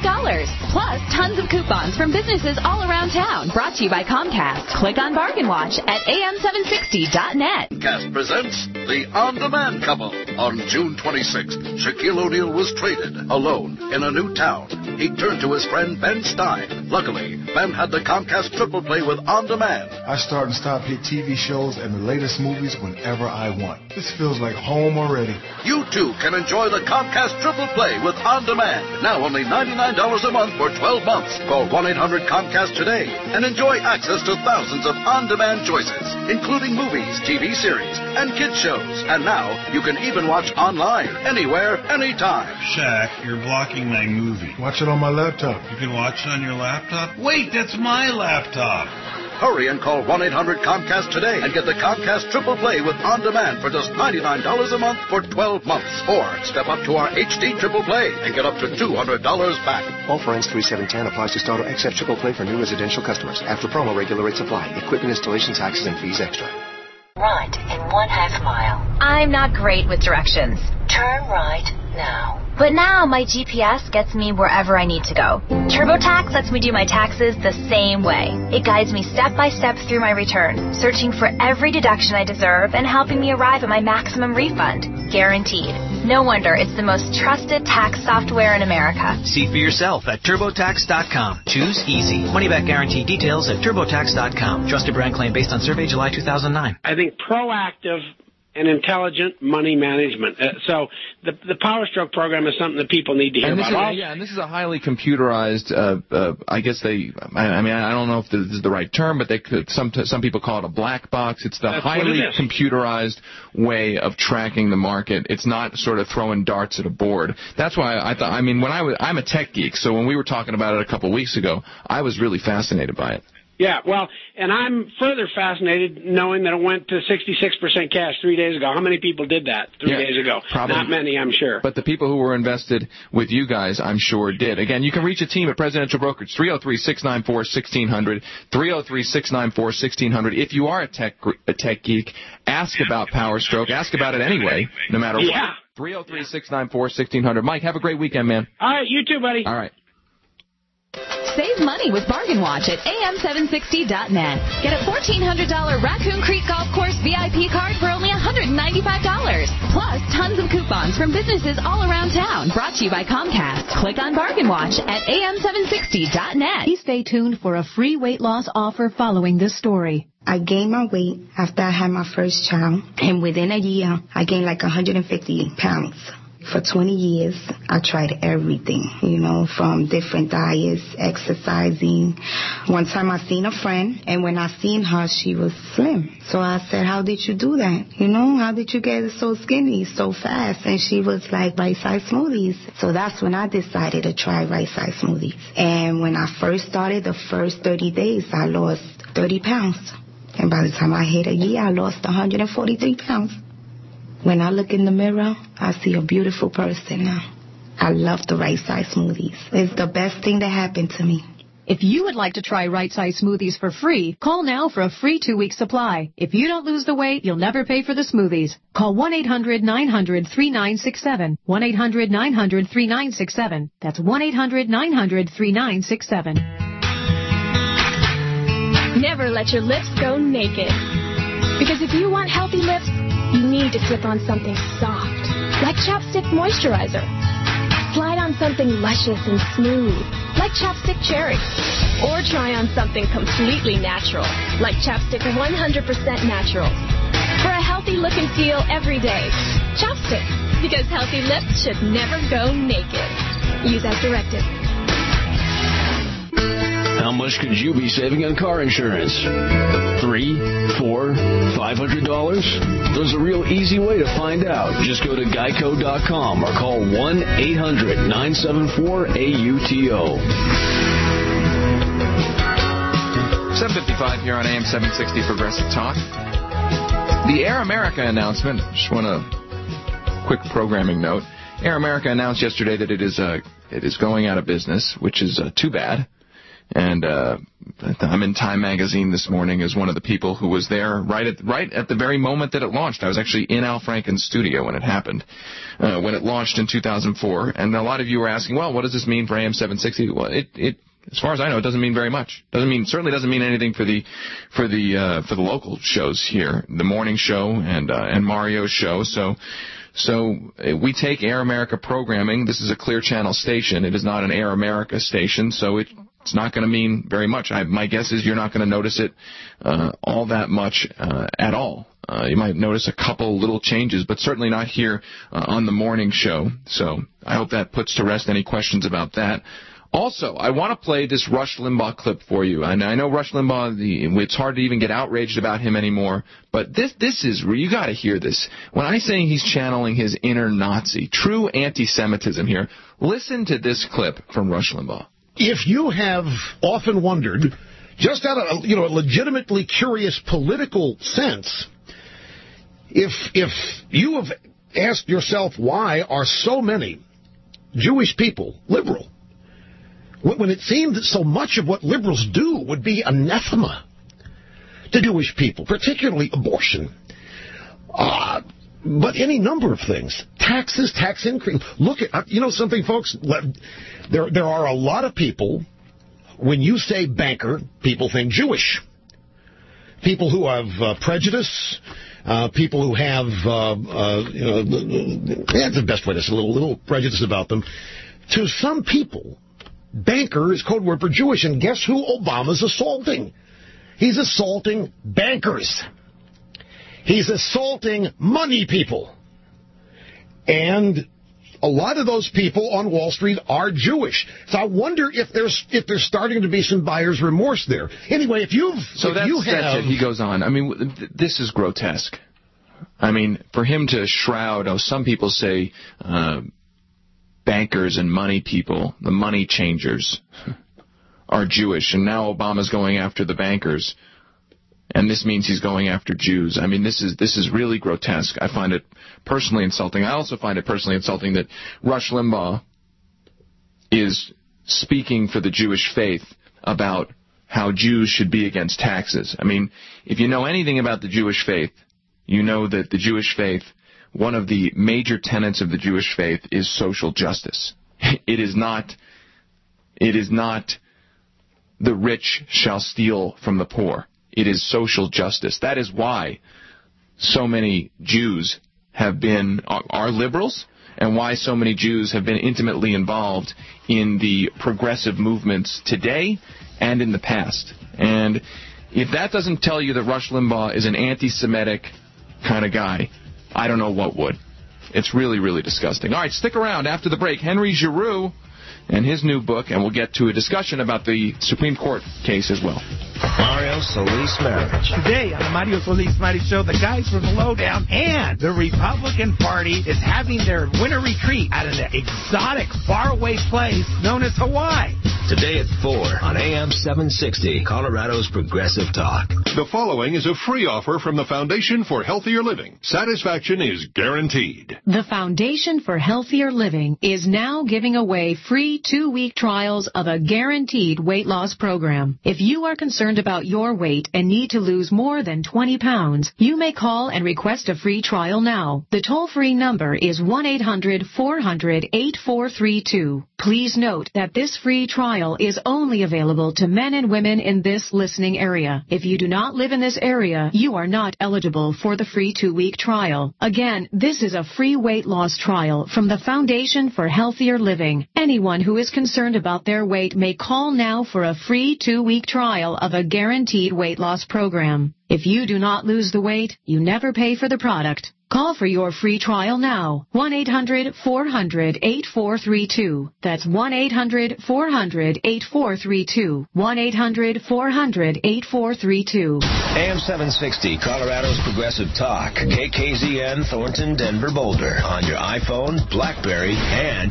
Plus, tons of coupons from businesses all around town. Brought to you by Comcast. Click on Bargain Watch at am760.net. Comcast presents The On-Demand Couple. On June 26th, Shaquille O'Neal was traded alone in a new town. he turned to his friend Ben Stein. Luckily, Ben had the Comcast Triple Play with On Demand. I start and stop hit TV shows and the latest movies whenever I want. This feels like home already. You too can enjoy the Comcast Triple Play with On Demand. Now only $99 a month for 12 months. Call 1-800-COMCAST today and enjoy access to thousands of on-demand choices, including movies, TV series, and kids shows. And now you can even watch online, anywhere, anytime. Shaq, you're blocking my movie. Watch it on my laptop. You can watch it on your laptop? Wait, that's my laptop. Hurry and call 1-800-COMCAST today and get the Comcast Triple Play with On Demand for just $99 a month for 12 months. Or step up to our HD Triple Play and get up to $200 back. Offer ends 3/7/10. Applies to starter XF Triple Play for new residential customers. After promo, regular rates apply. Equipment installation, taxes, and fees extra. Right in 1/2 mile. I'm not great with directions. Turn right now. But now my GPS gets me wherever I need to go. TurboTax lets me do my taxes the same way. It guides me step by step through my return, searching for every deduction I deserve and helping me arrive at my maximum refund. Guaranteed. No wonder it's the most trusted tax software in America. See for yourself at TurboTax.com. Choose easy. Money back guarantee. Details at TurboTax.com. Trusted brand claim based on survey July 2009. I think proactive and intelligent money management. So the Power Stroke program is something that people need to hear about. And this is a highly computerized. I guess I don't know if this is the right term, but they could. Some people call it a black box. It's the highly computerized way of tracking the market. It's not sort of throwing darts at a board. That's why I thought. I mean, I'm a tech geek, so when we were talking about it a couple of weeks ago, I was really fascinated by it. Yeah, well, and I'm further fascinated knowing that it went to 66% cash 3 days ago. How many people did that 3 days ago? Probably not many, I'm sure. But the people who were invested with you guys, I'm sure, did. Again, you can reach a team at Presidential Brokerage, 303-694-1600, 303-694-1600. If you are a tech geek, ask about Power Stroke. Ask about it anyway, no matter what. 303-694-1600. Mike, have a great weekend, man. All right, you too, buddy. All right. Save money with Bargain Watch at am760.net. Get a $1,400 Raccoon Creek Golf Course VIP card for only $195. Plus, tons of coupons from businesses all around town. Brought to you by Comcast. Click on Bargain Watch at am760.net. Please stay tuned for a free weight loss offer following this story. I gained my weight after I had my first child, and within a year, I gained like 150 pounds. For 20 years, I tried everything, from different diets, exercising. One time I seen a friend, and when I seen her, she was slim. So I said, how did you do that? How did you get so skinny so fast? And she was like, right-size smoothies. So that's when I decided to try right-size smoothies. And when I first started, the first 30 days, I lost 30 pounds. And by the time I hit a year, I lost 143 pounds. When I look in the mirror, I see a beautiful person now. I love the Right Size Smoothies. It's the best thing that happened to me. If you would like to try Right Size Smoothies for free, call now for a free 2-week supply. If you don't lose the weight, you'll never pay for the smoothies. Call 1-800-900-3967. 1-800-900-3967. That's 1-800-900-3967. Never let your lips go naked. Because if you want healthy lips, you need to slip on something soft, like Chapstick Moisturizer. Slide on something luscious and smooth, like Chapstick Cherry. Or try on something completely natural, like Chapstick 100% Natural. For a healthy look and feel every day, Chapstick, because healthy lips should never go naked. Use as directed. How much could you be saving on car insurance? $300, $400, $500? There's a real easy way to find out. Just go to geico.com or call 1-800-974-AUTO. 7:55 here on AM 760 Progressive Talk. The Air America announcement, just want a quick programming note. Air America announced yesterday that it is going out of business, which is too bad. And I'm in Time Magazine this morning as one of the people who was there right at the very moment that it launched. I was actually in Al Franken's studio when it happened, when it launched in 2004. And a lot of you were asking, well, what does this mean for AM 760? Well, it as far as I know, it doesn't mean very much. Certainly doesn't mean anything for the local shows here, the morning show and Mario's show. So So we take Air America programming. This is a Clear Channel station. It is not an Air America station, so it's not going to mean very much. My guess is you're not going to notice it all that much at all. You might notice a couple little changes, but certainly not here on the morning show. So I hope that puts to rest any questions about that. Also, I want to play this Rush Limbaugh clip for you. And I know Rush Limbaugh, it's hard to even get outraged about him anymore, but this is, you got to hear this. When I say he's channeling his inner Nazi, true anti-Semitism here, listen to this clip from Rush Limbaugh. If you have often wondered, just out of a legitimately curious political sense, if you have asked yourself why are so many Jewish people liberal, when it seemed that so much of what liberals do would be anathema to Jewish people, particularly abortion, but any number of things, taxes, tax increase. Look at, something, folks, there are a lot of people, when you say banker, people think Jewish. People who have prejudice, people who have, that's the best way to say, a little prejudice about them. To some people, banker is code word for Jewish, and guess who Obama's assaulting? He's assaulting bankers. He's assaulting money people. And a lot of those people on Wall Street are Jewish. So I wonder if there's starting to be some buyer's remorse there. Anyway, if you have... He goes on. I mean, this is grotesque. I mean, for him to shroud, some people say bankers and money people, the money changers, are Jewish, and now Obama's going after the bankers. And this means he's going after Jews. I mean, this is really grotesque. I find it personally insulting. I also find it personally insulting that Rush Limbaugh is speaking for the Jewish faith about how Jews should be against taxes. I mean, if you know anything about the Jewish faith, you know that the Jewish faith, one of the major tenets of the Jewish faith is social justice. It is not the rich shall steal from the poor. It is social justice. That is why so many Jews are liberals, and why so many Jews have been intimately involved in the progressive movements today and in the past. And if that doesn't tell you that Rush Limbaugh is an anti-Semitic kind of guy, I don't know what would. It's really, really disgusting. All right, stick around. After the break, Henry Giroux and his new book, and we'll get to a discussion about the Supreme Court case as well. Mario Solis Marriage. Today on the Mario Solis Marriage Show, the guys from the Lowdown and the Republican Party is having their winter retreat at an exotic, faraway place known as Hawaii. Today at 4 on AM 760, Colorado's Progressive Talk. The following is a free offer from the Foundation for Healthier Living. Satisfaction is guaranteed. The Foundation for Healthier Living is now giving away free 2-week trials of a guaranteed weight loss program. If you are concerned about your weight and need to lose more than 20 pounds, you may call and request a free trial now. The toll-free number is 1-800-400-8432. Please note that this free trial is only available to men and women in this listening area. If you do not live in this area, you are not eligible for the free 2-week trial. Again, this is a free weight loss trial from the Foundation for Healthier Living. Anyone who is concerned about their weight may call now for a free 2-week trial of a guaranteed weight loss program. If you do not lose the weight, you never pay for the product. Call for your free trial now. 1-800-400-8432. That's 1-800-400-8432. 1-800-400-8432. AM 760, Colorado's Progressive Talk. KKZN, Thornton, Denver, Boulder. On your iPhone, BlackBerry, and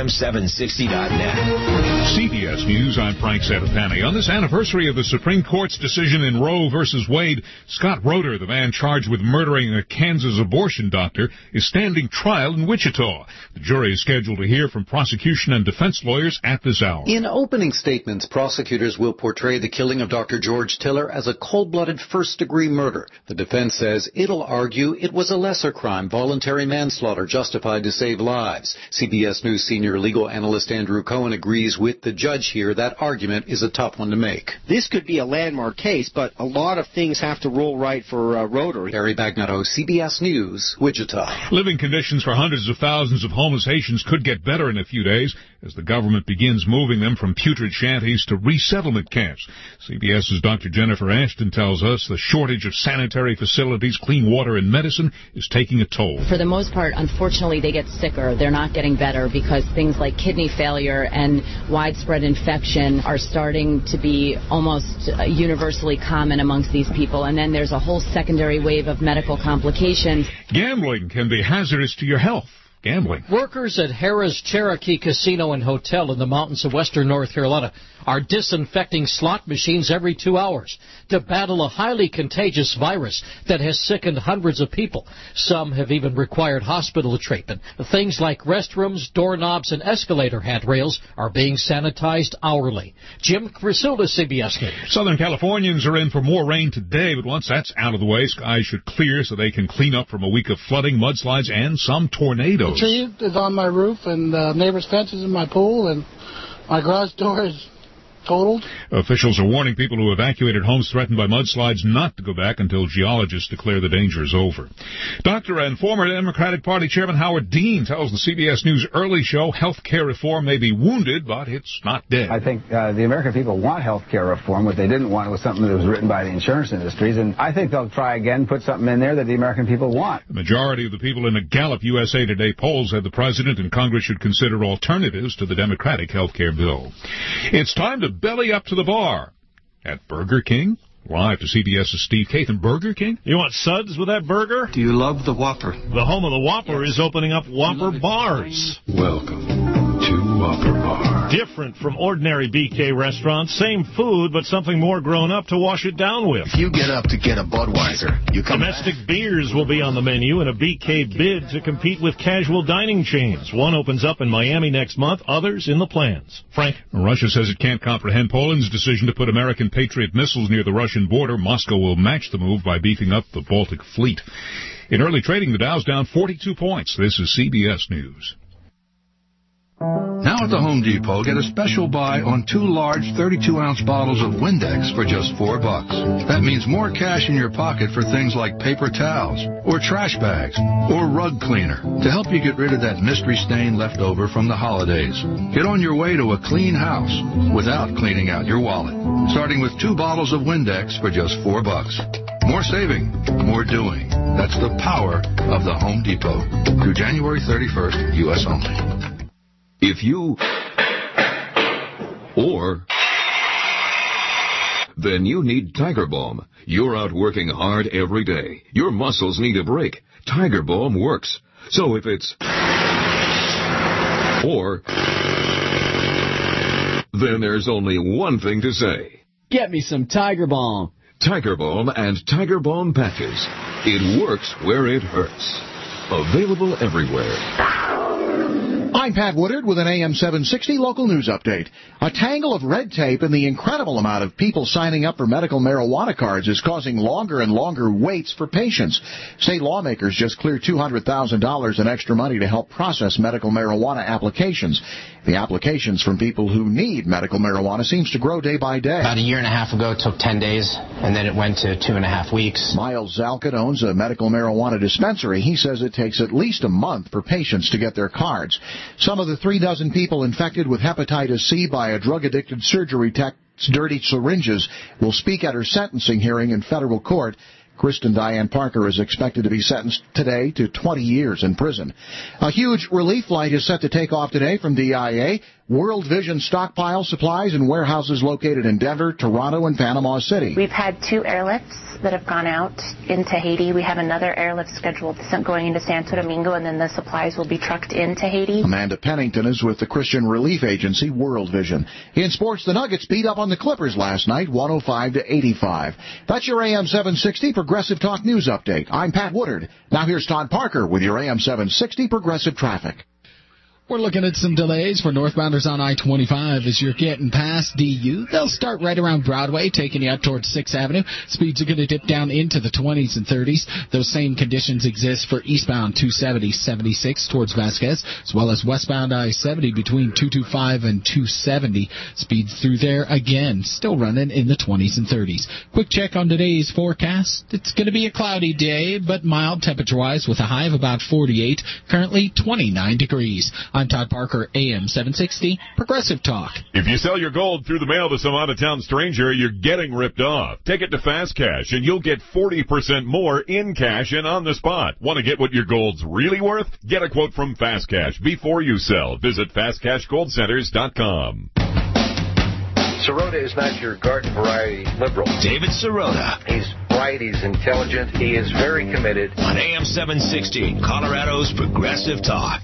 AM760.net. CBS News, I'm Frank Satapani. On this anniversary of the Supreme Court's decision in Roe versus Wade, Scott Roeder, the man charged with murdering a Kansas abortion doctor, is standing trial in Wichita. The jury is scheduled to hear from prosecution and defense lawyers at this hour. In opening statements, prosecutors will portray the killing of Dr. George Tiller as a cold-blooded first-degree murder. The defense says it'll argue it was a lesser crime, voluntary manslaughter justified to save lives. CBS News senior legal analyst Andrew Cohen agrees with the judge here. That argument is a tough one to make. This could be a landmark case, but a lot of things have to roll right for Roeder. Barry Bagnotto, CBS News. News, Wichita. Living conditions for hundreds of thousands of homeless Haitians could get better in a few days as the government begins moving them from putrid shanties to resettlement camps. CBS's Dr. Jennifer Ashton tells us the shortage of sanitary facilities, clean water, and medicine is taking a toll. For the most part, unfortunately, they get sicker. They're not getting better because things like kidney failure and widespread infection are starting to be almost universally common amongst these people. And then there's a whole secondary wave of medical complications. Gambling can be hazardous to your health. Gambling. Workers at Harrah's Cherokee Casino and Hotel in the mountains of western North Carolina are disinfecting slot machines every 2 hours to battle a highly contagious virus that has sickened hundreds of people. Some have even required hospital treatment. Things like restrooms, doorknobs, and escalator handrails are being sanitized hourly. Jim Crisula, CBS News. Southern Californians are in for more rain today, but once that's out of the way, skies should clear so they can clean up from a week of flooding, mudslides, and some tornadoes. The tree is on my roof, and neighbor's fence is in my pool, and my garage door is totaled. Officials are warning people who evacuated homes threatened by mudslides not to go back until geologists declare the danger is over. Doctor and former Democratic Party Chairman Howard Dean tells the CBS News Early Show health care reform may be wounded, but it's not dead. I think the American people want health care reform. What they didn't want was something that was written by the insurance industries, and I think they'll try again, put something in there that the American people want. The majority of the people in a Gallup USA Today poll said the President and Congress should consider alternatives to the Democratic health care bill. It's time to belly up to the bar at Burger King. Live to CBS's Steve Kathan. Burger King? You want suds with that burger? Do you love the Whopper? The home of the Whopper is opening up Whopper bars. Welcome to Whopper Bar. Different from ordinary BK restaurants. Same food, but something more grown up to wash it down with. If you get up to get a Budweiser, you come Domestic beers will be on the menu in a BK bid to compete with casual dining chains. One opens up in Miami next month, others in the plans. Frank? Russia says it can't comprehend Poland's decision to put American Patriot missiles near the Russian border. Moscow will match the move by beefing up the Baltic Fleet. In early trading, the Dow's down 42 points. This is CBS News. Now at the Home Depot, get a special buy on 2 large 32-ounce bottles of Windex for just $4. That means more cash in your pocket for things like paper towels, or trash bags, or rug cleaner, to help you get rid of that mystery stain left over from the holidays. Get on your way to a clean house without cleaning out your wallet. Starting with 2 bottles of Windex for just $4. More saving, more doing. That's the power of the Home Depot. Through January 31st, U.S. only. If you then you need Tiger Balm. You're out working hard every day. Your muscles need a break. Tiger Balm works. So if it's then there's only one thing to say. Get me some Tiger Balm. Tiger Balm and Tiger Balm patches. It works where it hurts. Available everywhere. I'm Pat Woodard with an AM 760 local news update. A tangle of red tape and the incredible amount of people signing up for medical marijuana cards is causing longer and longer waits for patients. State lawmakers just cleared $200,000 in extra money to help process medical marijuana applications. The applications from people who need medical marijuana seems to grow day by day. About a year and a half ago, it took 10 days, and then it went to 2.5 weeks. Miles Zalkut owns a medical marijuana dispensary. He says it takes at least a month for patients to get their cards. Some of the 36 people infected with hepatitis C by a drug-addicted surgery tech's dirty syringes will speak at her sentencing hearing in federal court. Kristen Diane Parker is expected to be sentenced today to 20 years in prison. A huge relief flight is set to take off today from DIA. World Vision stockpile supplies in warehouses located in Denver, Toronto, and Panama City. We've had 2 airlifts that have gone out into Haiti. We have another airlift scheduled going into Santo Domingo, and then the supplies will be trucked into Haiti. Amanda Pennington is with the Christian relief agency World Vision. In sports, the Nuggets beat up on the Clippers last night, 105-85. That's your AM 760 Progressive Talk News Update. I'm Pat Woodard. Now here's Todd Parker with your AM 760 Progressive Traffic. We're looking at some delays for northbounders on I-25 as you're getting past DU. They'll start right around Broadway, taking you up towards 6th Avenue. Speeds are going to dip down into the 20s and 30s. Those same conditions exist for eastbound 270, 76 towards Vasquez, as well as westbound I-70 between 225 and 270. Speeds through there again, still running in the 20s and 30s. Quick check on today's forecast. It's going to be a cloudy day, but mild temperature-wise with a high of about 48, currently 29 degrees. I'm Todd Parker, AM 760, Progressive Talk. If you sell your gold through the mail to some out-of-town stranger, you're getting ripped off. Take it to Fast Cash, and you'll get 40% more in cash and on the spot. Want to get what your gold's really worth? Get a quote from Fast Cash before you sell. Visit FastCashGoldCenters.com. Sirota is not your garden variety liberal. David Sirota. He's bright, he's intelligent, he is very committed. On AM 760, Colorado's Progressive Talk.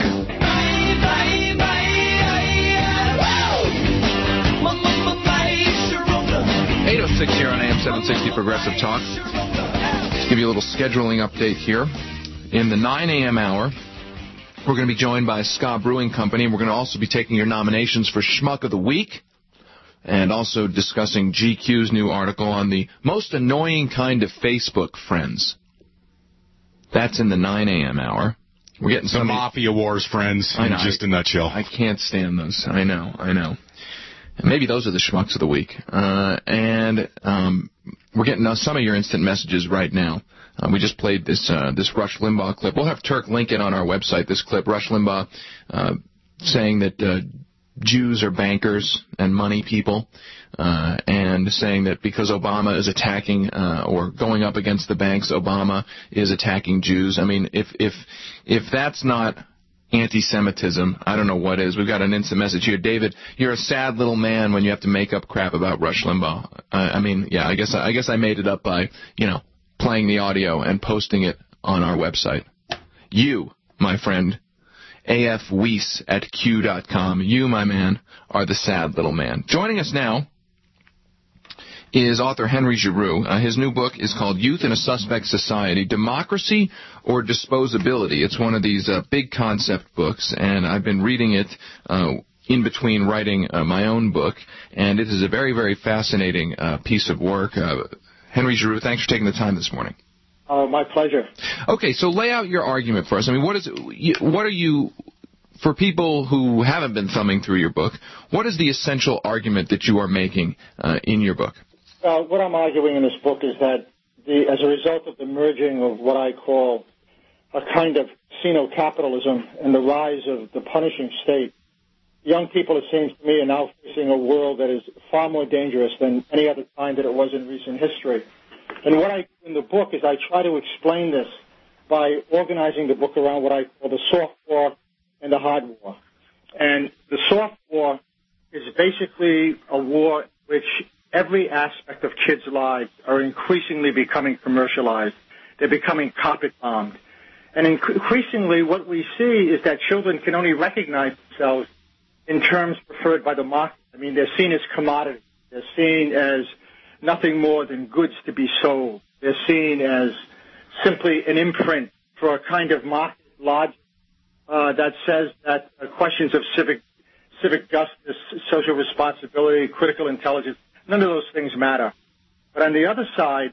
8:06 here on AM 760 Progressive Talk. Let's give you a little scheduling update here. In the 9 a.m. hour, we're going to be joined by Ska Brewing Company, and we're going to also be taking your nominations for Schmuck of the Week, and also discussing GQ's new article on the most annoying kind of Facebook friends. That's in the 9 a.m. hour. We're getting some Mafia Wars friends, in just a nutshell. I can't stand those. I know. Maybe those are the schmucks of the week. And we're getting some of your instant messages right now. We just played this Rush Limbaugh clip. We'll have Turk link it on our website, this clip. Rush Limbaugh saying that Jews are bankers and money people, and saying that because Obama is attacking or going up against the banks, Obama is attacking Jews. I mean, if that's not anti-Semitism, I don't know what is. We've got an instant message here. David, you're a sad little man when you have to make up crap about Rush Limbaugh. I guess I made it up by, playing the audio and posting it on our website. You, my friend, afweis@q.com. You, my man, are the sad little man. Joining us now is author Henry Giroux. His new book is called Youth in a Suspect Society, Democracy or Disposability. It's one of these big concept books, and I've been reading it in between writing my own book, and it is a very, very fascinating piece of work. Henry Giroux, thanks for taking the time this morning. My pleasure. Okay, so lay out your argument for us. I mean, what are you, for people who haven't been thumbing through your book, what is the essential argument that you are making in your book? What I'm arguing in this book is that as a result of the merging of what I call a kind of casino capitalism and the rise of the punishing state, young people, it seems to me, are now facing a world that is far more dangerous than any other time that it was in recent history. And what I do in the book is I try to explain this by organizing the book around what I call the soft war and the hard war. And the soft war is basically a war in which every aspect of kids' lives are increasingly becoming commercialized. They're becoming carpet-bombed. And increasingly what we see is that children can only recognize themselves in terms preferred by the market. I mean, they're seen as commodities. They're seen as nothing more than goods to be sold. They're seen as simply an imprint for a kind of market logic that says that questions of civic justice, social responsibility, critical intelligence, none of those things matter. But on the other side,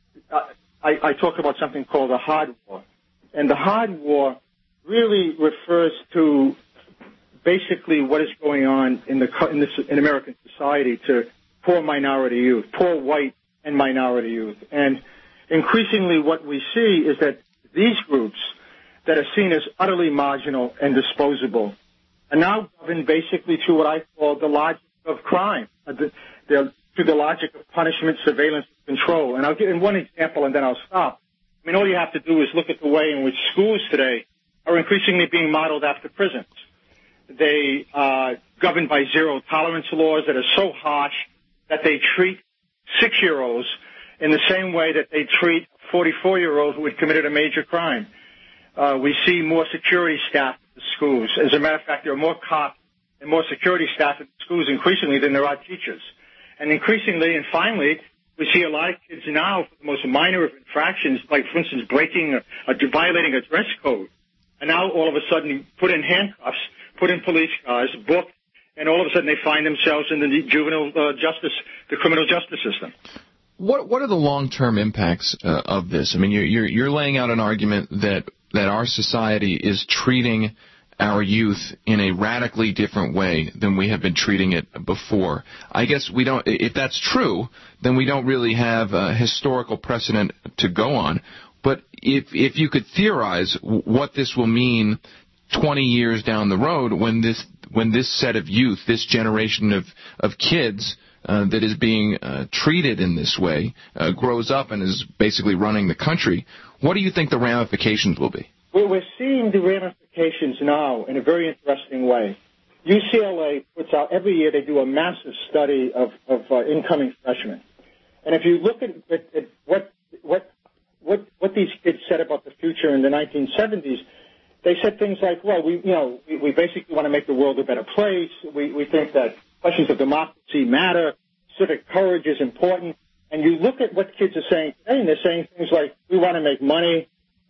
I talk about something called the hard war. And the hard war really refers to basically what is going on in American society to poor minority youth, poor white and minority youth. And increasingly what we see is that these groups that are seen as utterly marginal and disposable are now governed basically through what I call the logic of crime, through the logic of punishment, surveillance, and control. And I'll give one example and then I'll stop. I mean, all you have to do is look at the way in which schools today are increasingly being modeled after prisons. They are governed by zero-tolerance laws that are so harsh that they treat 6-year-olds in the same way that they treat a 44-year-old who had committed a major crime. We see more security staff at the schools. As a matter of fact, there are more cops and more security staff at the schools increasingly than there are teachers. And increasingly and finally, we see a lot of kids now, for the most minor of infractions, like, for instance, violating a dress code, and now all of a sudden put in handcuffs, put in police cars, booked, and all of a sudden they find themselves in the the criminal justice system. What are the long-term impacts of this? I mean, you're laying out an argument that our society is treating our youth in a radically different way than we have been treating it before. I guess we don't. If that's true, then we don't really have a historical precedent to go on. But if you could theorize what this will mean 20 years down the road, when this set of youth, this generation of kids that is being treated in this way, grows up and is basically running the country, what do you think the ramifications will be? Well, we're seeing the ramifications now in a very interesting way. UCLA puts out, every year they do a massive study of incoming freshmen. And if you look at what these kids said about the future in the 1970s, they said things like, well, we basically want to make the world a better place. We think that questions of democracy matter. Civic courage is important. And you look at what kids are saying today, and they're saying things like, we want to make money.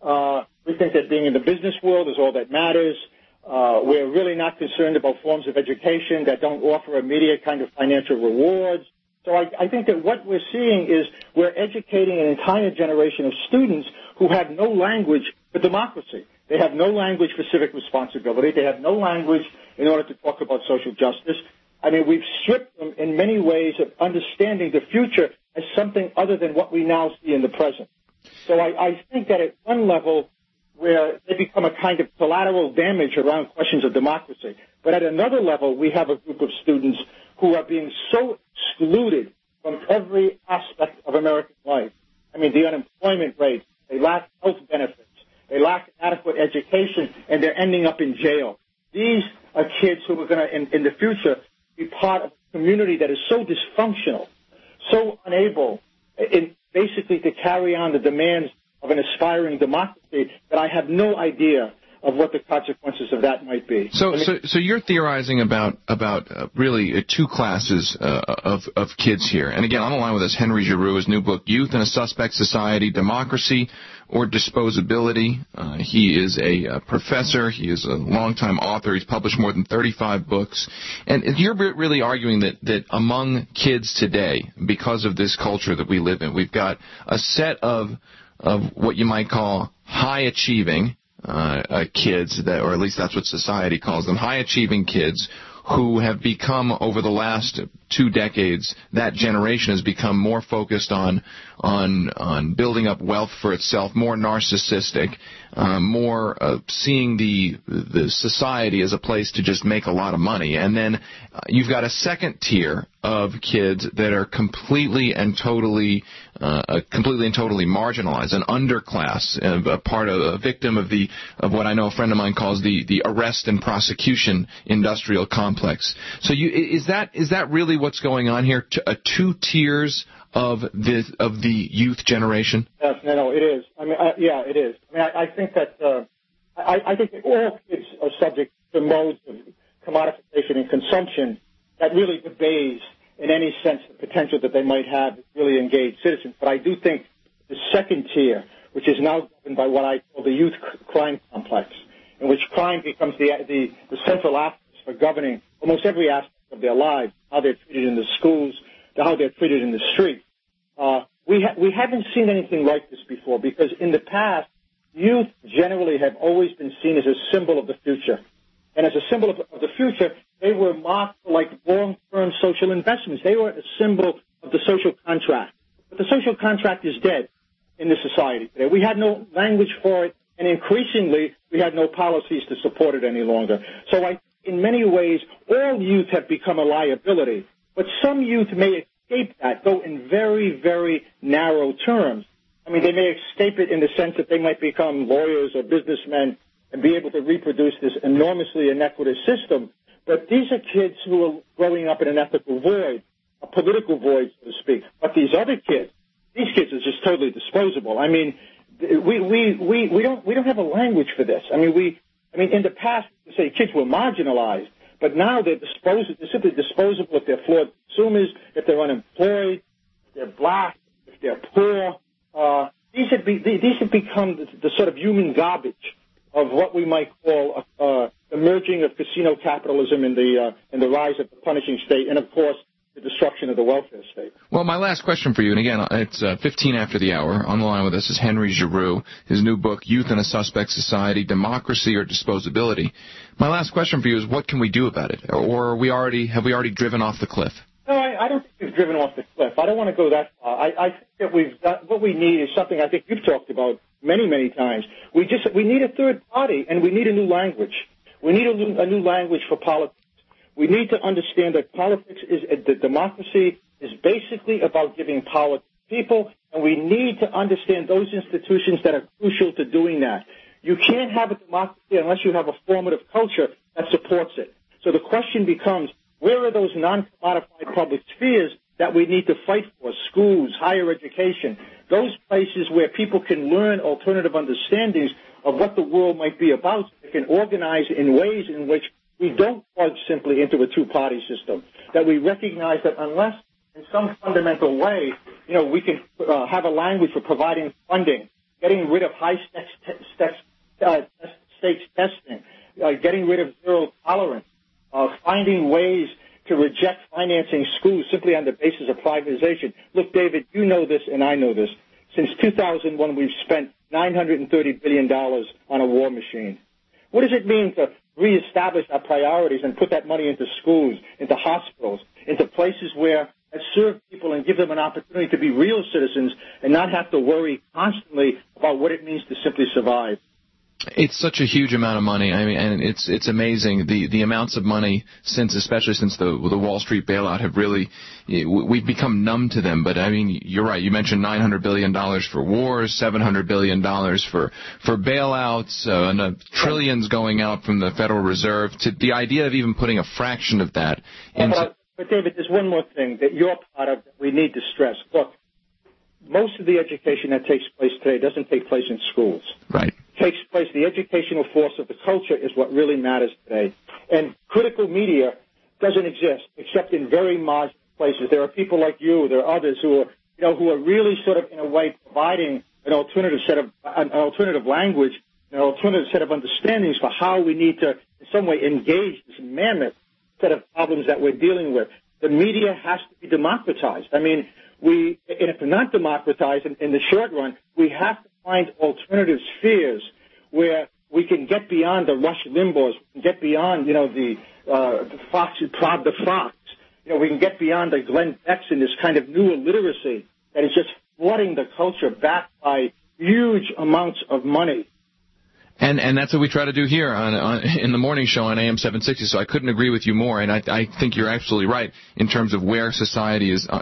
We think that being in the business world is all that matters. We're really not concerned about forms of education that don't offer immediate kind of financial rewards. So I think that what we're seeing is we're educating an entire generation of students who have no language for democracy. They have no language for civic responsibility. They have no language in order to talk about social justice. I mean, we've stripped them in many ways of understanding the future as something other than what we now see in the present. So I think that at one level, where they become a kind of collateral damage around questions of democracy. But at another level, we have a group of students who are being so excluded from every aspect of American life. I mean, the unemployment rate, they lack health benefits, they lack adequate education, and they're ending up in jail. These are kids who are going to, in the future, be part of a community that is so dysfunctional, so unable, basically to carry on the demands of an aspiring democracy, that I have no idea of what the consequences of that might be. So you're theorizing about really two classes of kids here. And again, on the line with us, Henry Giroux, his new book, Youth in a Suspect Society, Democracy or Disposability. He is a professor. He is a longtime author. He's published more than 35 books. And you're really arguing that among kids today, because of this culture that we live in, we've got a set of what you might call high-achieving kids, or at least that's what society calls them, high-achieving kids who have become, over the last 2 decades, that generation has become more focused on building up wealth for itself, more narcissistic, more seeing the society as a place to just make a lot of money. And then you've got a second tier of kids that are completely and totally marginalized, an underclass, a victim of what I know a friend of mine calls the arrest and prosecution industrial complex. So is that really what's going on here? 2 tiers of the youth generation? Yes, no, it is. I mean, yeah, it is. I mean, I think that I think that all kids are subject to modes of commodification and consumption that really debase, in any sense, the potential that they might have as really engaged citizens. But I do think the second tier, which is now governed by what I call the youth crime complex, in which crime becomes the central axis for governing almost every aspect of their lives, how they're treated in the schools, to how they're treated in the street. We haven't seen anything like this before, because in the past, youth generally have always been seen as a symbol of the future. And as a symbol of the future, they were marked for like long-term social investments. They were a symbol of the social contract. But the social contract is dead in this society today. We had no language for it, and increasingly, we had no policies to support it any longer. So in many ways, all youth have become a liability. But some youth may escape that, though in very, very narrow terms. I mean, they may escape it in the sense that they might become lawyers or businessmen and be able to reproduce this enormously inequitous system. But these are kids who are growing up in an ethical void, a political void, so to speak. But these other kids, these kids are just totally disposable. I mean, we don't have a language for this. I mean, in the past, you say kids were marginalized, but now they're simply disposable if they're flawed consumers, if they're unemployed, if they're black, if they're poor. These have become the sort of human garbage of what we might call the merging of casino capitalism and the rise of the punishing state, and, of course, the destruction of the welfare state. Well, my last question for you, and again, it's 15 after the hour. On the line with us is Henry Giroux, his new book, Youth in a Suspect Society, Democracy or Disposability. My last question for you is, what can we do about it? Or have we already driven off the cliff? No, I don't think we've driven off the cliff. I don't want to go that far. I think that what we need is something I think you've talked about many, many times. We need a third party, and we need a new language. We need a new language for politics. We need to understand that democracy is basically about giving power to people, and we need to understand those institutions that are crucial to doing that. You can't have a democracy unless you have a formative culture that supports it. So the question becomes, where are those non-commodified public spheres that we need to fight for? Schools, higher education, those places where people can learn alternative understandings of what the world might be about. They can organize in ways in which we don't plug simply into a two-party system, that we recognize that unless in some fundamental way, we can have a language for providing funding, getting rid of high-stakes testing, getting rid of zero tolerance, finding ways to reject financing schools simply on the basis of privatization. Look, David, you know this and I know this. Since 2001, we've spent $930 billion on a war machine. What does it mean to reestablish our priorities and put that money into schools, into hospitals, into places where that serve people and give them an opportunity to be real citizens and not have to worry constantly about what it means to simply survive? It's such a huge amount of money. I mean, and it's amazing the amounts of money especially since the Wall Street bailout have really, we've become numb to them. But I mean, you're right. You mentioned $900 billion for wars, $700 billion for bailouts, and trillions going out from the Federal Reserve. To the idea of even putting a fraction of that into. But David, there's one more thing that you're part of that we need to stress. Look, most of the education that takes place today doesn't take place in schools. Right. Takes place, the educational force of the culture is what really matters today. And critical media doesn't exist except in very marginal places. There are people like you, there are others who are really sort of in a way providing an alternative language, an alternative set of understandings for how we need to in some way engage this mammoth set of problems that we're dealing with. The media has to be democratized. I mean, and if they're not democratized in the short run, we have to find alternative spheres where we can get beyond the Rush Limbaughs, we can get beyond, the Fox, Prod the Fox. We can get beyond the Glenn Becks and this kind of new illiteracy that is just flooding the culture backed by huge amounts of money. And that's what we try to do here in the morning show on AM 760, so I couldn't agree with you more, and I think you're absolutely right in terms of where society is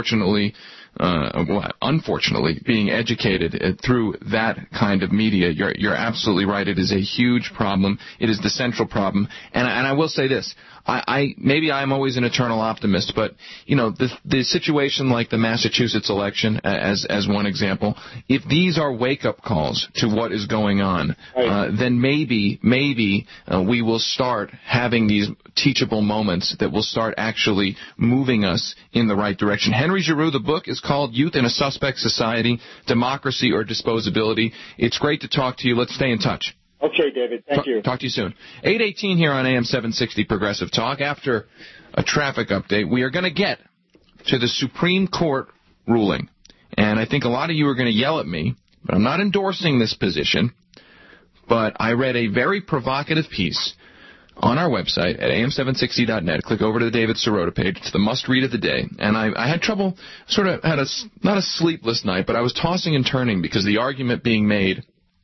unfortunately being educated through that kind of media. You're absolutely right. It is a huge problem. It is the central problem. And I will say this. Maybe I'm always an eternal optimist, but the situation like the Massachusetts election as one example, if these are wake-up calls to what is going on, then maybe we will start having these teachable moments that will start actually moving us in the right direction. Henry Giroux, the book is called Youth in a Suspect Society, Democracy or Disposability. It's great to talk to you. Let's stay in touch. Okay, David. Thank you. Talk to you soon. 8:18 here on AM 760 Progressive Talk. After a traffic update, we are going to get to the Supreme Court ruling. And I think a lot of you are going to yell at me, but I'm not endorsing this position. But I read a very provocative piece on our website at am760.net. Click over to the David Sirota page. It's the must-read of the day. And I had trouble, not a sleepless night, but I was tossing and turning because the argument being made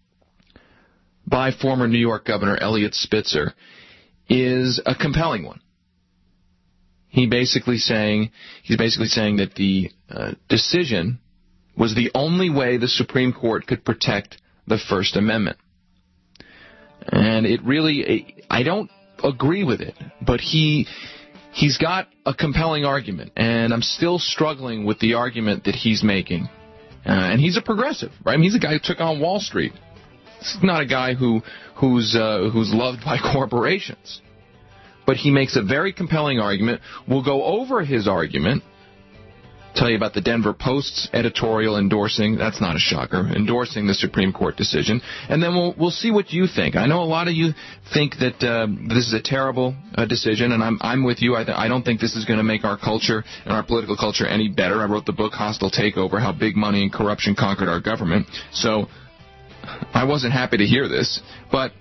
by former New York Governor Eliot Spitzer is a compelling one. He's basically saying that the decision was the only way the Supreme Court could protect the First Amendment. And it really, I don't agree with it, but he's got a compelling argument, and I'm still struggling with the argument that he's making. And he's a progressive, right? I mean, he's a guy who took on Wall Street. It's not a guy who's loved by corporations. But he makes a very compelling argument. We'll go over his argument, Tell you about the Denver Post's editorial endorsing, that's not a shocker, endorsing the Supreme Court decision. And then we'll see what you think. I know a lot of you think that this is a terrible decision, and I'm with you. I don't think this is going to make our culture and our political culture any better. I wrote the book Hostile Takeover, How Big Money and Corruption Conquered Our Government. So I wasn't happy to hear this, but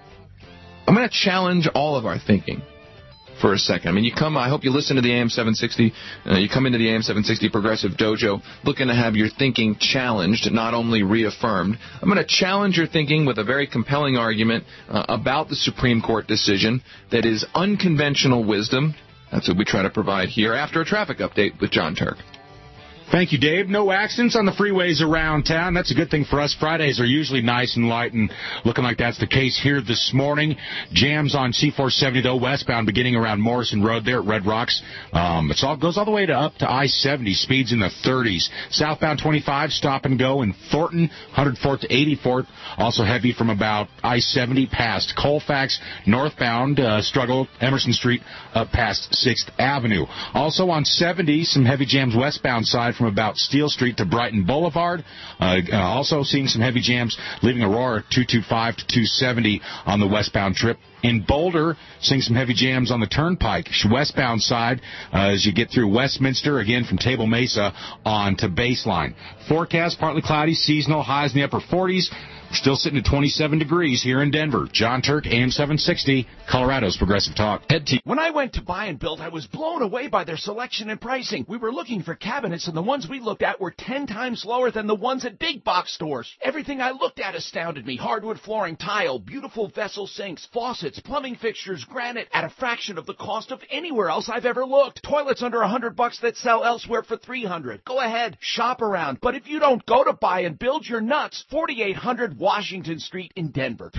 I'm going to challenge all of our thinking for a second. I mean, I hope you listen to the AM 760. You come into the AM 760 Progressive Dojo looking to have your thinking challenged, not only reaffirmed. I'm going to challenge your thinking with a very compelling argument about the Supreme Court decision that is unconventional wisdom. That's what we try to provide here after a traffic update with John Turk. Thank you, Dave. No accidents on the freeways around town. That's a good thing for us. Fridays are usually nice and light, and looking like that's the case here this morning. Jams on C-470, though, westbound, beginning around Morrison Road there at Red Rocks. It goes all the way up to I-70, speeds in the 30s. Southbound 25, stop and go in Thornton, 104th to 84th. Also heavy from about I-70 past Colfax. Northbound, struggle, Emerson Street up past 6th Avenue. Also on 70, some heavy jams westbound side from about Steel Street to Brighton Boulevard. Also seeing some heavy jams leaving Aurora 225 to 270 on the westbound trip. In Boulder, seeing some heavy jams on the Turnpike, westbound side, as you get through Westminster, again from Table Mesa on to Baseline. Forecast, partly cloudy, seasonal, highs in the upper 40s. We're still sitting at 27 degrees here in Denver. John Turk, AM 760, Colorado's Progressive Talk. When I went to buy and build, I was blown away by their selection and pricing. We were looking for cabinets, and the ones we looked at were 10 times lower than the ones at big box stores. Everything I looked at astounded me. Hardwood flooring, tile, beautiful vessel sinks, faucets, plumbing fixtures, granite, at a fraction of the cost of anywhere else I've ever looked. Toilets under $100 that sell elsewhere for $300. Go ahead, shop around. But if you don't go to buy and build, you're nuts. 4800 Washington Street in Denver.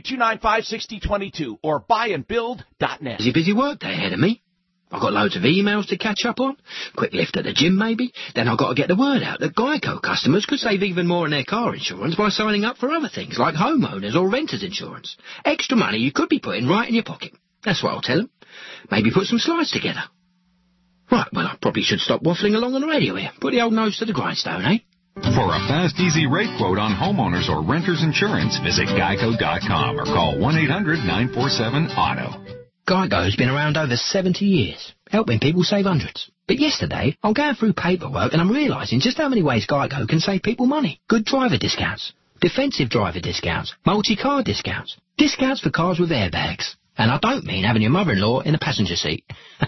303-295-6022 or buyandbuild.net. It's a busy work day ahead of me. I've got loads of emails to catch up on. Quick lift at the gym, maybe. Then I've got to get the word out that Geico customers could save even more on their car insurance by signing up for other things like homeowners or renters insurance. Extra money you could be putting right in your pocket. That's what I'll tell them. Maybe put some slides together. Right, well, I probably should stop waffling along on the radio here. Put the old nose to the grindstone, eh? For a fast, easy rate quote on homeowners or renters insurance, visit Geico.com or call 1-800-947-AUTO. Geico's been around over 70 years, helping people save hundreds. But yesterday, I'm going through paperwork and I'm realising just how many ways Geico can save people money. Good driver discounts, defensive driver discounts, multi-car discounts, discounts for cars with airbags. And I don't mean having your mother-in-law in the passenger seat.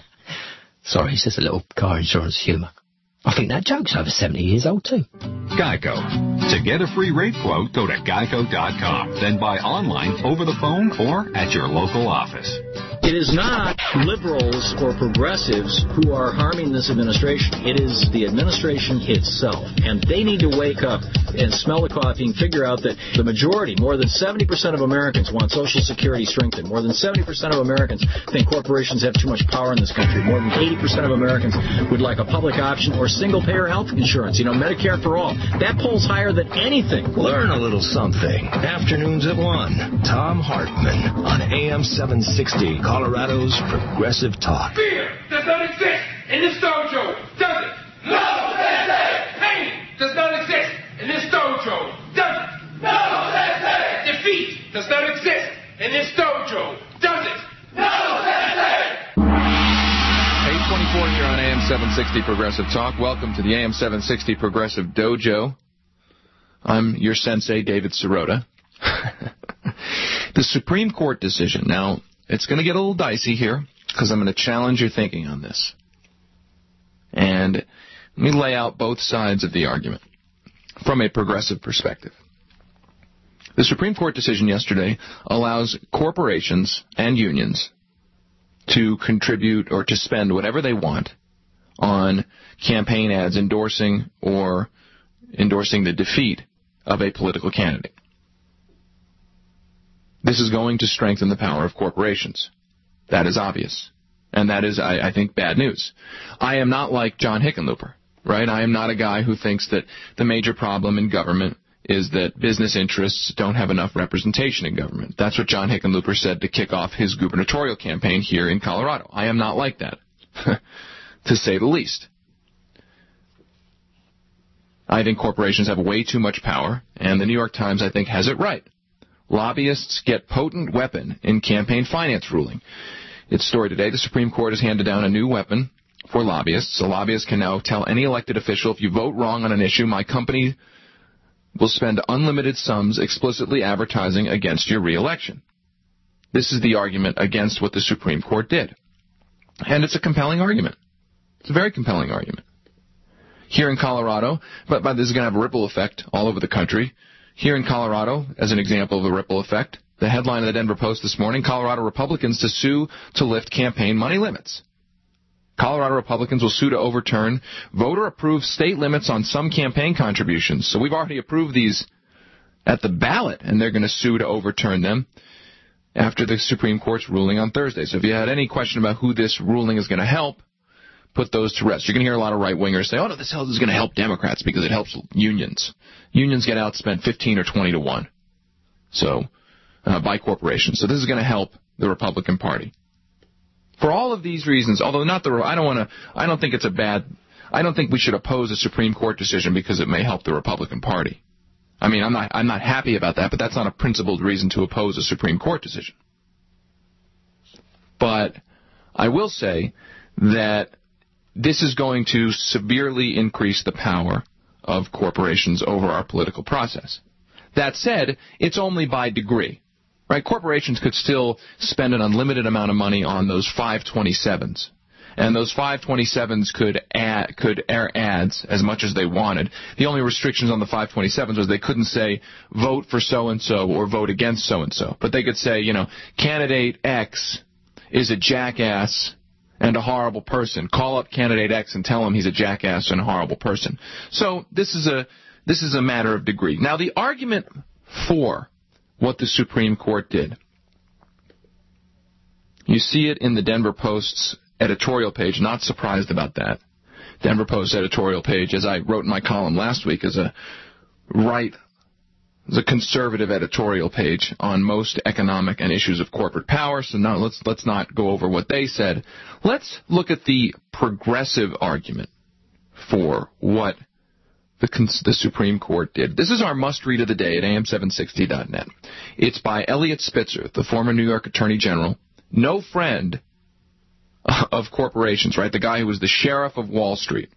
Sorry, it's just a little car insurance humour. I think that joke's over 70 years old, too. Geico. To get a free rate quote, go to Geico.com. Then buy online, over the phone, or at your local office. It is not liberals or progressives who are harming this administration. It is the administration itself. And they need to wake up and smell the coffee and figure out that the majority, more than 70% of Americans want Social Security strengthened. More than 70% of Americans think corporations have too much power in this country. More than 80% of Americans would like a public option or single-payer health insurance, Medicare for all. That polls higher than anything. Learn a little something. Afternoons at 1. Tom Hartman on AM 760, Colorado's Progressive Talk. Fear does not exist in this dojo, does it? No, Sensei! Pain does not exist in this dojo, does it? No, Sensei! Defeat does not exist in this dojo, does it? No, Sensei! 824 here on AM 760 Progressive Talk. Welcome to the AM 760 Progressive Dojo. I'm your sensei, David Sirota. The Supreme Court decision. Now, it's going to get a little dicey here because I'm going to challenge your thinking on this. And let me lay out both sides of the argument from a progressive perspective. The Supreme Court decision yesterday allows corporations and unions to contribute or to spend whatever they want on campaign ads endorsing the defeat of a political candidate. This is going to strengthen the power of corporations. That is obvious. And that is, I think, bad news. I am not like John Hickenlooper, right? I am not a guy who thinks that the major problem in government is that business interests don't have enough representation in government. That's what John Hickenlooper said to kick off his gubernatorial campaign here in Colorado. I am not like that, to say the least. I think corporations have way too much power, and the New York Times, I think, has it right. Lobbyists get potent weapon in campaign finance ruling. Its story today, the Supreme Court has handed down a new weapon for lobbyists. A lobbyist can now tell any elected official, if you vote wrong on an issue, my company will spend unlimited sums explicitly advertising against your re-election. This is the argument against what the Supreme Court did. And it's a compelling argument. It's a very compelling argument. Here in Colorado, but this is going to have a ripple effect all over the country. Here in Colorado, as an example of a ripple effect, the headline of the Denver Post this morning, Colorado Republicans to sue to lift campaign money limits. Colorado Republicans will sue to overturn voter-approved state limits on some campaign contributions. So we've already approved these at the ballot, and they're going to sue to overturn them after the Supreme Court's ruling on Thursday. So if you had any question about who this ruling is going to help, put those to rest. You're going to hear a lot of right-wingers say, oh, no, this is going to help Democrats because it helps unions. Unions get outspent 15 or 20 to 1 by corporations. So this is going to help the Republican Party. For all of these reasons, although I don't think it's a bad, I don't think we should oppose a Supreme Court decision because it may help the Republican Party. I mean, I'm not happy about that, but that's not a principled reason to oppose a Supreme Court decision. But I will say that this is going to severely increase the power of corporations over our political process. That said, it's only by degree. Right? Corporations could still spend an unlimited amount of money on those 527s. And those 527s could air ads as much as they wanted. The only restrictions on the 527s was they couldn't say vote for so-and-so or vote against so-and-so. But they could say, candidate X is a jackass and a horrible person. Call up candidate X and tell him he's a jackass and a horrible person. So this is a matter of degree. Now, the argument for what the Supreme Court did, you see it in the Denver Post's editorial page. Not surprised about that. Denver Post editorial page, as I wrote in my column last week, is a conservative editorial page on most economic and issues of corporate power. So now let's not go over what they said. Let's look at the progressive argument for what the Supreme Court did. This is our must-read of the day at am760.net. It's by Eliot Spitzer, the former New York Attorney General, no friend of corporations, right? The guy who was the sheriff of Wall Street.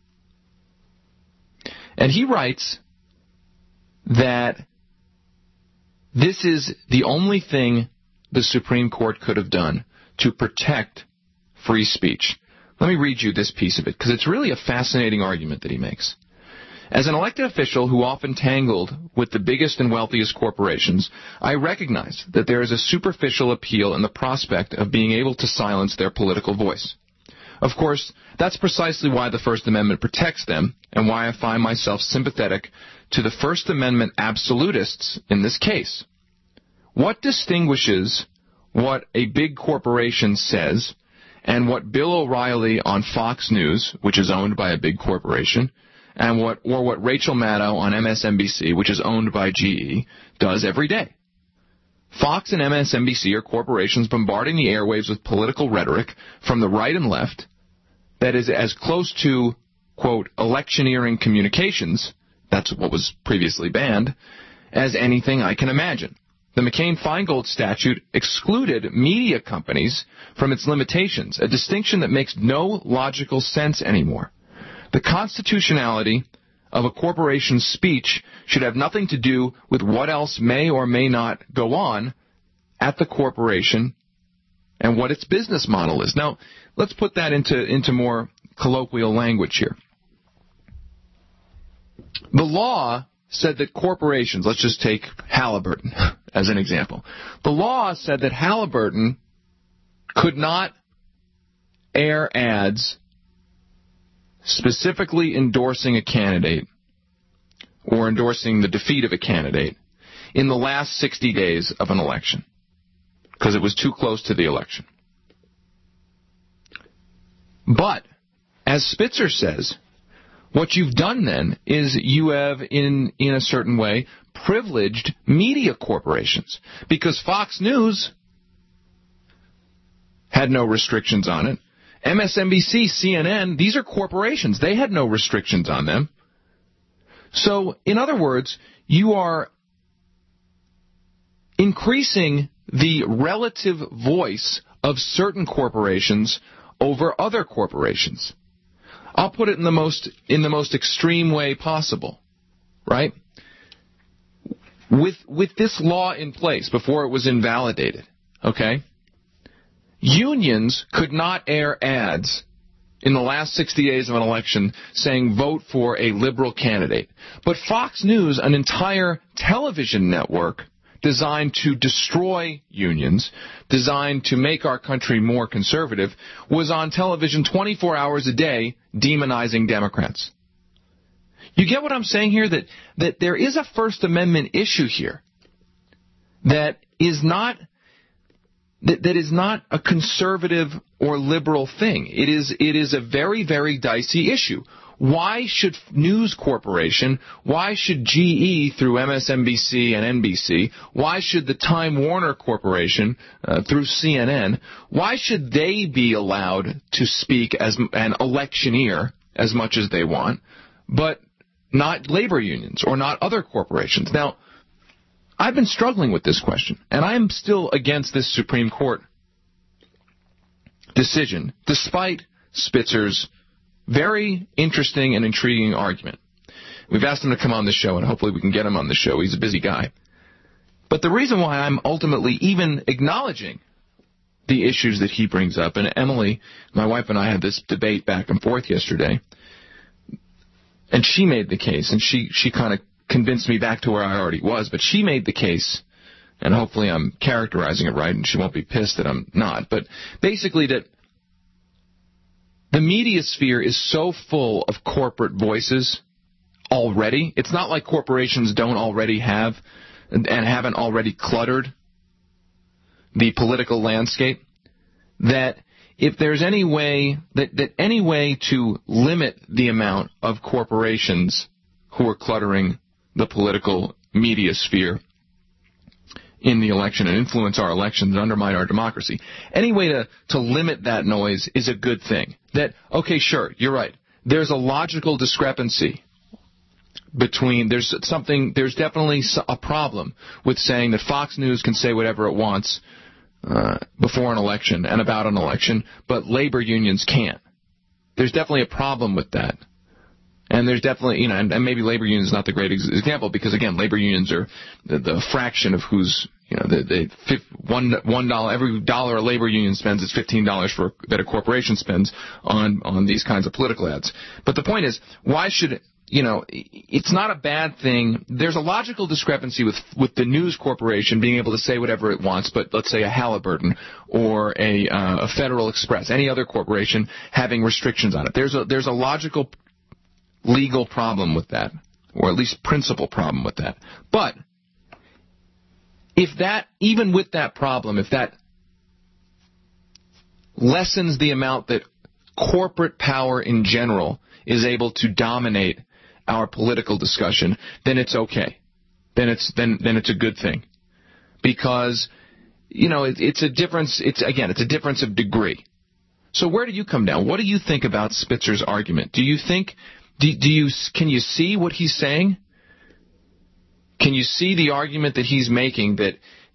And he writes that this is the only thing the Supreme Court could have done to protect free speech. Let me read you this piece of it, because it's really a fascinating argument that he makes. As an elected official who often tangled with the biggest and wealthiest corporations, I recognize that there is a superficial appeal in the prospect of being able to silence their political voice. Of course, that's precisely why the First Amendment protects them, and why I find myself sympathetic to the First Amendment absolutists in this case. What distinguishes what a big corporation says and what Bill O'Reilly on Fox News, which is owned by a big corporation, and what Rachel Maddow on MSNBC, which is owned by GE, does every day? Fox and MSNBC are corporations bombarding the airwaves with political rhetoric from the right and left that is as close to, quote, electioneering communications, that's what was previously banned, as anything I can imagine. The McCain-Feingold statute excluded media companies from its limitations, a distinction that makes no logical sense anymore. The constitutionality of a corporation's speech should have nothing to do with what else may or may not go on at the corporation and what its business model is. Now, let's put that into more colloquial language here. The law said that corporations, let's just take Halliburton as an example. The law said that Halliburton could not air ads specifically endorsing a candidate or endorsing the defeat of a candidate in the last 60 days of an election because it was too close to the election. But, as Spitzer says, what you've done then is you have, in a certain way, privileged media corporations, because Fox News had no restrictions on it. MSNBC, CNN, these are corporations. They had no restrictions on them. So, in other words, you are increasing the relative voice of certain corporations over other corporations. I'll put it in the most extreme way possible, right? With this law in place before it was invalidated, okay? Unions could not air ads in the last 60 days of an election saying vote for a liberal candidate. But Fox News, an entire television network designed to destroy unions, designed to make our country more conservative, was on television 24 hours a day demonizing Democrats. You get what I'm saying here? That there is a First Amendment issue here that is not a conservative or liberal thing. It is a very, very dicey issue. Why should News Corporation, why should GE through MSNBC and NBC, why should the Time Warner Corporation through CNN, why should they be allowed to speak as an electioneer as much as they want, but not labor unions or not other corporations? Now, I've been struggling with this question, and I am still against this Supreme Court decision, despite Spitzer's very interesting and intriguing argument. We've asked him to come on the show, and hopefully we can get him on the show. He's a busy guy. But the reason why I'm ultimately even acknowledging the issues that he brings up, and Emily, my wife, and I had this debate back and forth yesterday, and she made the case, and she kind of convinced me back to where I already was, but she made the case, and hopefully I'm characterizing it right, and she won't be pissed that I'm not, but basically that the media sphere is so full of corporate voices already. It's not like corporations don't already have and haven't already cluttered the political landscape, that if there's any way any way to limit the amount of corporations who are cluttering the political media sphere in the election and influence our elections and undermine our democracy, any way to limit that noise is a good thing. That, okay, sure, you're right. There's a logical discrepancy between, there's definitely a problem with saying that Fox News can say whatever it wants before an election and about an election, but labor unions can't. There's definitely a problem with that. And there's definitely, and maybe labor unions is not the great example because, again, labor unions are the fraction of who's, $1, every dollar a labor union spends is $15 that a corporation spends on these kinds of political ads. But the point is, why should, it's not a bad thing. There's a logical discrepancy with the News Corporation being able to say whatever it wants, but let's say a Halliburton or a Federal Express, any other corporation having restrictions on it. There's a logical legal problem with that, or at least principal problem with that. But even with that problem, if that lessens the amount that corporate power in general is able to dominate our political discussion, then it's okay. Then it's a good thing. Because, it's a difference, it's a difference of degree. So where do you come down? What do you think about Spitzer's argument? Do you think can you see what he's saying? Can you see the argument that he's making that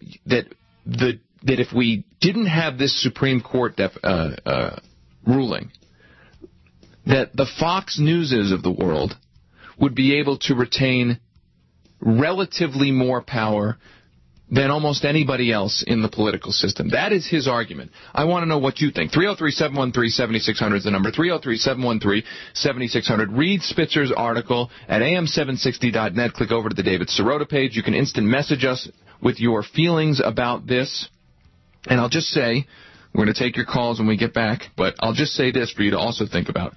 if we didn't have this Supreme Court ruling, that the Fox Newses of the world would be able to retain relatively more power than almost anybody else in the political system? That is his argument. I want to know what you think. 303-713-7600 is the number. 303-713-7600. Read Spitzer's article at am760.net. Click over to the David Sirota page. You can instant message us with your feelings about this. And I'll just say, we're going to take your calls when we get back, but I'll just say this for you to also think about.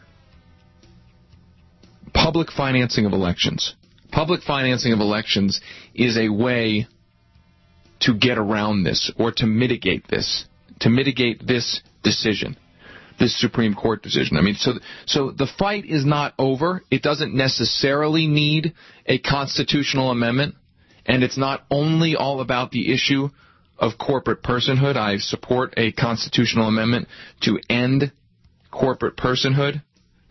Public financing of elections. Public financing of elections is a way to get around this or to mitigate this decision, this Supreme Court decision. I mean, so the fight is not over. It doesn't necessarily need a constitutional amendment, and it's not only all about the issue of corporate personhood. I support a constitutional amendment to end corporate personhood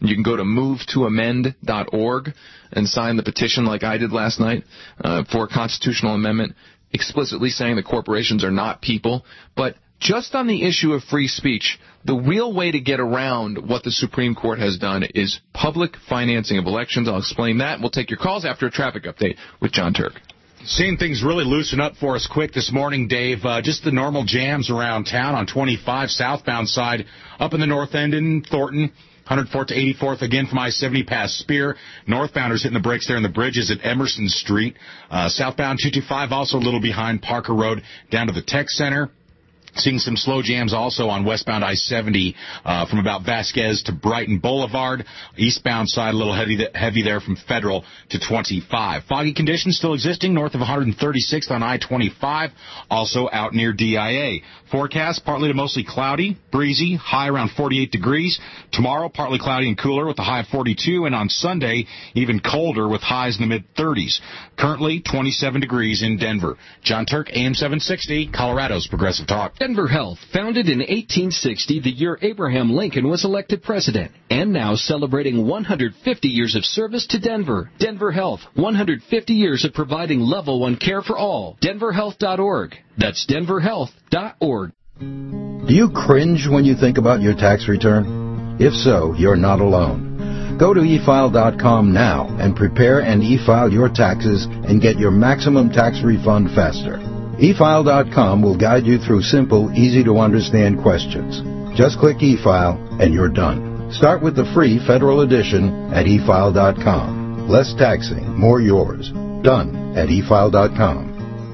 You can go to movetoamend.org and sign the petition like I did last night for a constitutional amendment explicitly saying that corporations are not people. But just on the issue of free speech, the real way to get around what the Supreme Court has done is public financing of elections. I'll explain that. We'll take your calls after a traffic update with John Turk. Seeing things really loosen up for us quick this morning, Dave. Just the normal jams around town on 25 southbound side, up in the north end in Thornton. 104th to 84th again from I-70 past Spear. Northbounders hitting the brakes there in the bridges at Emerson Street. Southbound 225 also a little behind Parker Road down to the Tech Center. Seeing some slow jams also on westbound I-70 from about Vasquez to Brighton Boulevard. Eastbound side a little heavy there from Federal to 25. Foggy conditions still existing north of 136th on I-25, also out near DIA. Forecast partly to mostly cloudy, breezy, high around 48 degrees. Tomorrow partly cloudy and cooler with a high of 42, and on Sunday even colder with highs in the mid-30s. Currently 27 degrees in Denver. John Turk, AM 760, Colorado's Progressive Talk. Denver Health, founded in 1860, the year Abraham Lincoln was elected president, and now celebrating 150 years of service to Denver. Denver Health, 150 years of providing level 1 care for all. DenverHealth.org. That's DenverHealth.org. Do you cringe when you think about your tax return? If so, you're not alone. Go to eFile.com now and prepare and e-file your taxes and get your maximum tax refund faster. eFile.com will guide you through simple, easy-to-understand questions. Just click eFile and you're done. Start with the free Federal Edition at eFile.com. Less taxing, more yours. Done at eFile.com.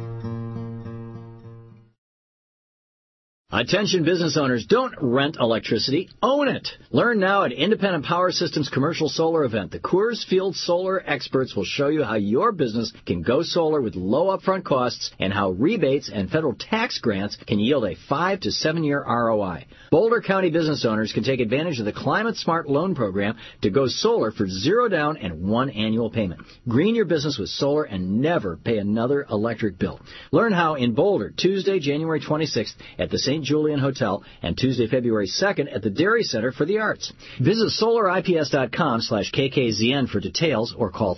Attention business owners, don't rent electricity, own it. Learn now at Independent Power Systems Commercial Solar Event. The Coors Field Solar experts will show you how your business can go solar with low upfront costs and how rebates and federal tax grants can yield a 5 to 7 year ROI. Boulder County business owners can take advantage of the Climate Smart Loan Program to go solar for 0 down and 1 annual payment. Green your business with solar and never pay another electric bill. Learn how in Boulder, Tuesday, January 26th at the St. Julian Hotel and Tuesday, February 2nd at the Dairy Center for the Arts. Visit solarips.com/KKZN for details or call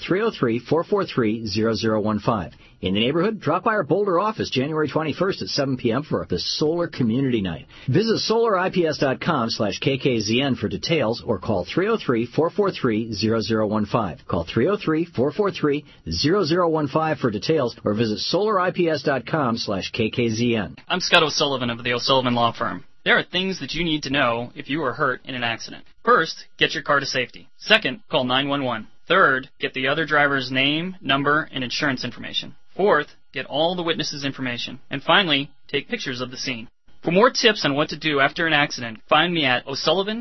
303-443-0015. In the neighborhood, drop by our Boulder office January 21st at 7 p.m. for the Solar Community Night. Visit solarips.com/KKZN for details or call 303-443-0015. Call 303-443-0015 for details or visit solarips.com/KKZN. I'm Scott O'Sullivan of the O'Sullivan Law Firm. There are things that you need to know if you were hurt in an accident. First, get your car to safety. Second, call 911. Third, get the other driver's name, number, and insurance information. Fourth, get all the witnesses' information. And finally, take pictures of the scene. For more tips on what to do after an accident, find me at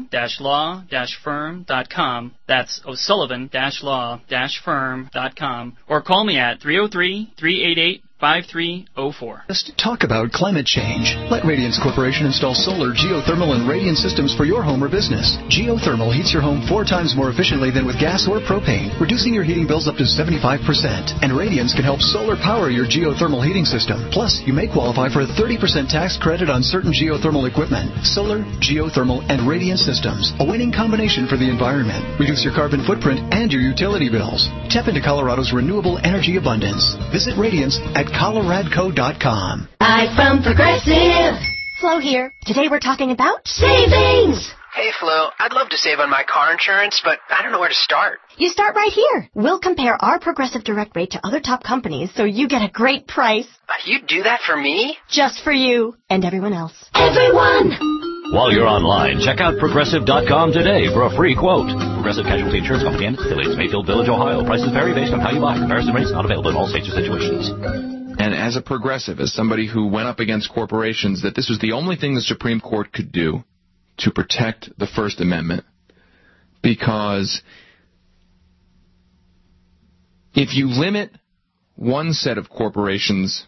O'Sullivan-Law-Firm.com. That's O'Sullivan-Law-Firm.com. Or call me at 303-388-5304. Just talk about climate change. Let Radiance Corporation install solar, geothermal, and radiant systems for your home or business. Geothermal heats your home 4 times more efficiently than with gas or propane, reducing your heating bills up to 75%. And Radiance can help solar power your geothermal heating system. Plus, you may qualify for a 30% tax credit on certain geothermal equipment. Solar, geothermal, and radiant systems. A winning combination for the environment. Reduce your carbon footprint and your utility bills. Tap into Colorado's renewable energy abundance. Visit Radiance at coloradco.com. I'm from Progressive. Flo here. Today we're talking about savings. Hey, Flo. I'd love to save on my car insurance, but I don't know where to start. You start right here. We'll compare our Progressive Direct rate to other top companies so you get a great price. You do that for me? Just for you and everyone else. Everyone! While you're online, check out Progressive.com today for a free quote. Progressive Casualty Insurance Company and its affiliates, Mayfield Village, Ohio. Prices vary based on how you buy. Comparison rates not available in all states or situations. And as a progressive, as somebody who went up against corporations, that this was the only thing the Supreme Court could do to protect the First Amendment. Because if you limit one set of corporations'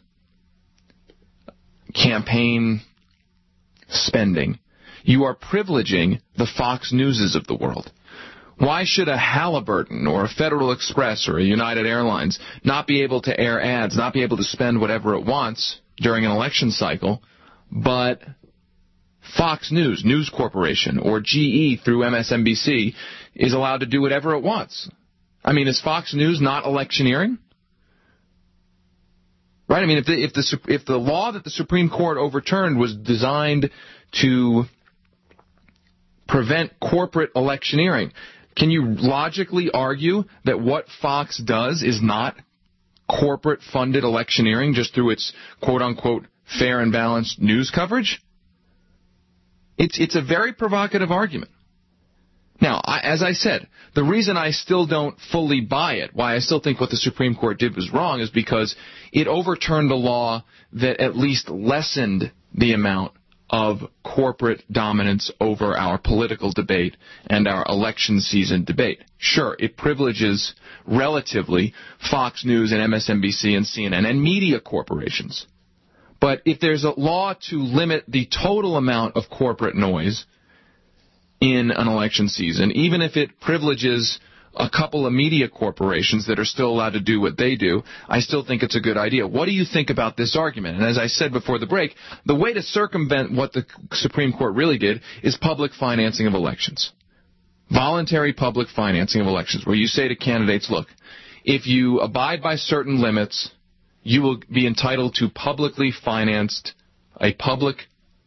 campaign spending, you are privileging the Fox Newses of the world. Why should a Halliburton or a Federal Express or a United Airlines not be able to air ads, not be able to spend whatever it wants during an election cycle, but Fox News, News Corporation, or GE through MSNBC is allowed to do whatever it wants. I mean, is Fox News not electioneering? Right? I mean, if the law that the Supreme Court overturned was designed to prevent corporate electioneering, can you logically argue that what Fox does is not corporate-funded electioneering just through its quote-unquote fair and balanced news coverage? It's a very provocative argument. Now, as I said, the reason I still don't fully buy it, why I still think what the Supreme Court did was wrong, is because it overturned a law that at least lessened the amount of corporate dominance over our political debate and our election season debate. Sure, it privileges relatively Fox News and MSNBC and CNN and media corporations. But if there's a law to limit the total amount of corporate noise in an election season, even if it privileges a couple of media corporations that are still allowed to do what they do, I still think it's a good idea. What do you think about this argument? And as I said before the break, the way to circumvent what the Supreme Court really did is public financing of elections. Voluntary public financing of elections, where you say to candidates, look, if you abide by certain limits, you will be entitled to publicly financed, a publicly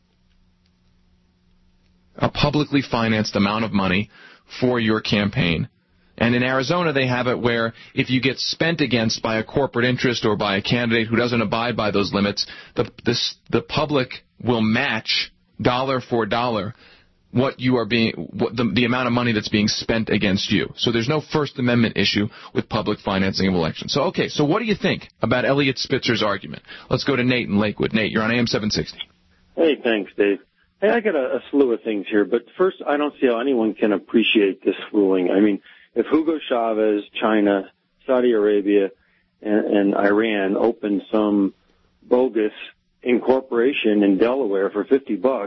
financed amount of money for your campaign. And in Arizona, they have it where if you get spent against by a corporate interest or by a candidate who doesn't abide by those limits, the public will match dollar for dollar the amount of money that's being spent against you. So there's no First Amendment issue with public financing of elections. So what do you think about Eliot Spitzer's argument? Let's go to Nate in Lakewood. Nate, you're on AM 760. Hey, thanks, Dave. Hey, I got a slew of things here, but first, I don't see how anyone can appreciate this ruling. I mean, if Hugo Chavez, China, Saudi Arabia, and Iran opened some bogus incorporation in Delaware for $50,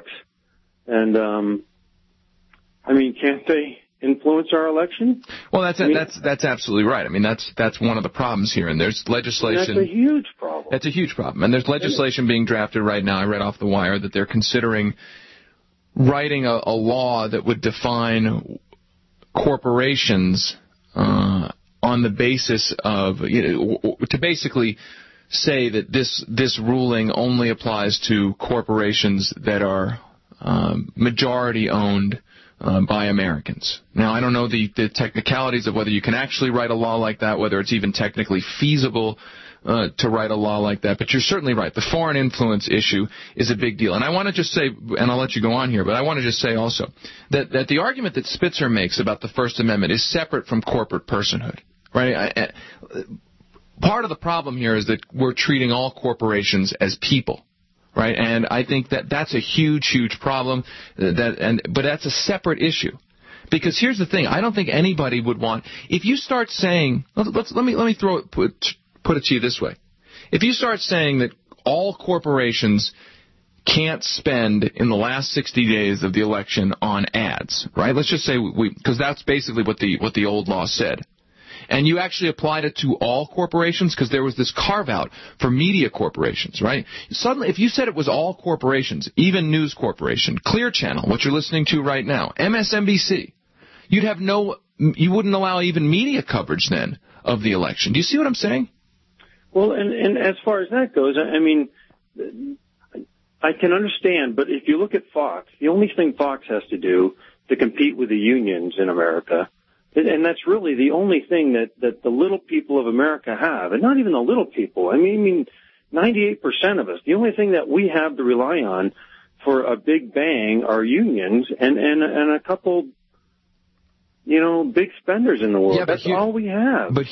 and I mean, can't they influence our election? Well, that's absolutely right. I mean, that's one of the problems here, and there's legislation. That's a huge problem. That's a huge problem, and there's legislation being drafted right now. I read off the wire that they're considering writing a law that would define corporations on the basis of, to basically say that this ruling only applies to corporations that are majority owned by Americans. Now, I don't know the technicalities of whether you can actually write a law like that, whether it's even technically feasible to write a law like that, but you're certainly right. The foreign influence issue is a big deal. And I want to just say, and I'll let you go on here, but I want to just say also that the argument that Spitzer makes about the First Amendment is separate from corporate personhood, right? Part of the problem here is that we're treating all corporations as people. Right, and I think that's a huge, huge problem. But that's a separate issue, because here's the thing: I don't think anybody would want, if you start saying, let me put it to you this way: if you start saying that all corporations can't spend in the last 60 days of the election on ads, right? Let's just say because that's basically what the old law said. And you actually applied it to all corporations, because there was this carve-out for media corporations, right? Suddenly, if you said it was all corporations, even News Corporation, Clear Channel, what you're listening to right now, MSNBC, you wouldn't allow even media coverage then of the election. Do you see what I'm saying? Well, and as far as that goes, I mean, I can understand, but if you look at Fox, the only thing Fox has to do to compete with the unions in America, and that's really the only thing that the little people of America have, and not even the little people. I mean, 98% of us, the only thing that we have to rely on for a big bang are unions and a couple, big spenders in the world. Yeah, that's all we have. But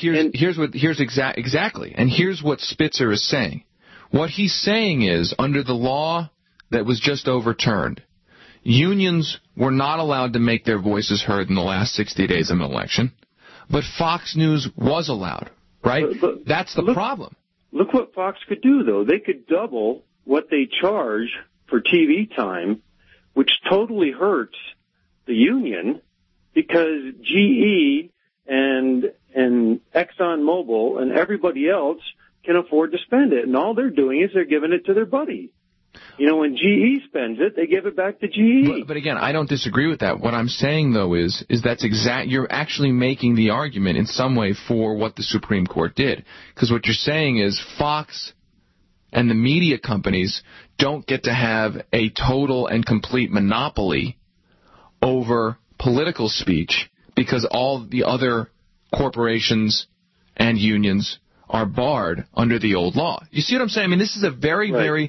exactly. And here's what Spitzer is saying. What he's saying is, under the law that was just overturned, unions were not allowed to make their voices heard in the last 60 days of an election, but Fox News was allowed, right? But that's the problem. Look what Fox could do, though. They could double what they charge for TV time, which totally hurts the union, because GE and ExxonMobil and everybody else can afford to spend it, and all they're doing is they're giving it to their buddy. You know, when GE spends it, they give it back to GE. But again, I don't disagree with that. What I'm saying, though, is that's you're actually making the argument in some way for what the Supreme Court did. Because what you're saying is Fox and the media companies don't get to have a total and complete monopoly over political speech because all the other corporations and unions are barred under the old law. You see what I'm saying? I mean, this is a very, very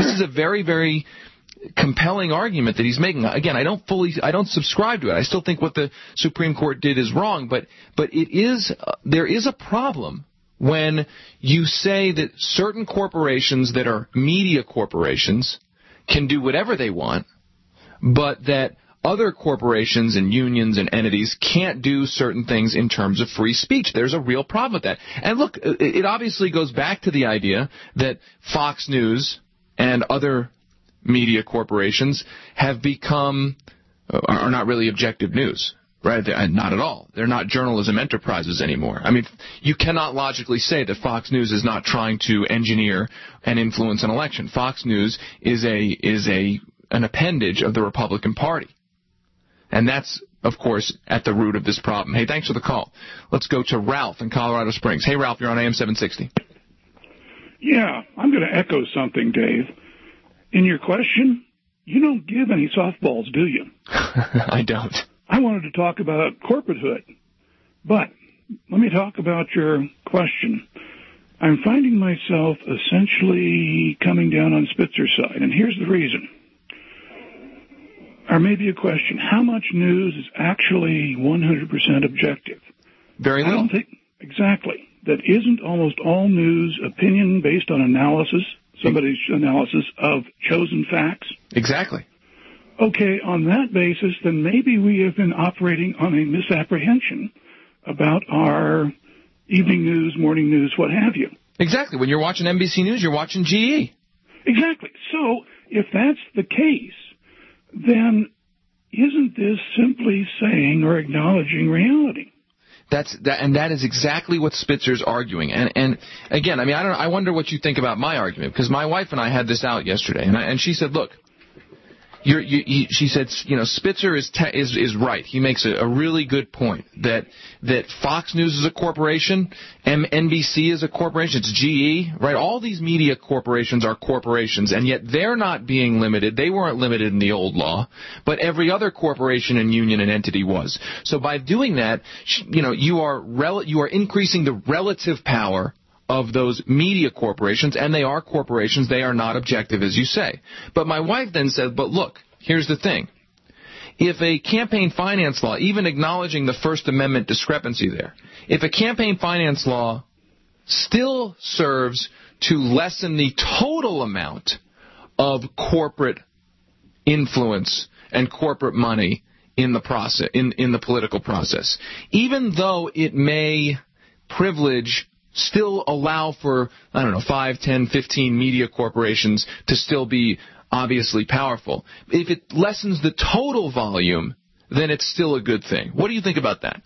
compelling argument that he's making. Again, I don't subscribe to it. I still think what the Supreme Court did is wrong, but there is a problem when you say that certain corporations that are media corporations can do whatever they want, but that other corporations and unions and entities can't do certain things in terms of free speech. There's a real problem with that. And look, it obviously goes back to the idea that Fox News and other media corporations have become, are not really objective news. Right? Not at all. They're not journalism enterprises anymore. I mean, you cannot logically say that Fox News is not trying to engineer and influence an election. Fox News is an appendage of the Republican Party. And that's, of course, at the root of this problem. Hey, thanks for the call. Let's go to Ralph in Colorado Springs. Hey, Ralph, you're on AM 760. Yeah, I'm going to echo something, Dave. In your question, you don't give any softballs, do you? I don't. I wanted to talk about corporatehood, but let me talk about your question. I'm finding myself essentially coming down on Spitzer's side, and here's the reason. Or maybe a question, how much news is actually 100% objective? Very little. I don't think, exactly. That isn't almost all news opinion based on analysis, somebody's analysis of chosen facts? Exactly. Okay, on that basis, then maybe we have been operating on a misapprehension about our evening news, morning news, what have you. Exactly. When you're watching NBC News, you're watching GE. Exactly. So if that's the case, then isn't this simply saying or acknowledging reality? And that is exactly what Spitzer's arguing. And again, I mean, I wonder what you think about my argument, because my wife and I had this out yesterday, and she said, look, she said, you know, Spitzer is right. He makes a really good point that Fox News is a corporation, NBC is a corporation, it's GE, right? All these media corporations are corporations, and yet they're not being limited. They weren't limited in the old law, but every other corporation and union and entity was. So by doing that, you know, you are increasing the relative power of those media corporations, and they are corporations. They are not objective, as you say. But my wife then said, but look, here's the thing. If a campaign finance law, even acknowledging the First Amendment discrepancy there, if a campaign finance law still serves to lessen the total amount of corporate influence and corporate money in the process, in the political process, even though it may still allow for, 5, 10, 15 media corporations to still be obviously powerful. If it lessens the total volume, then it's still a good thing. What do you think about that?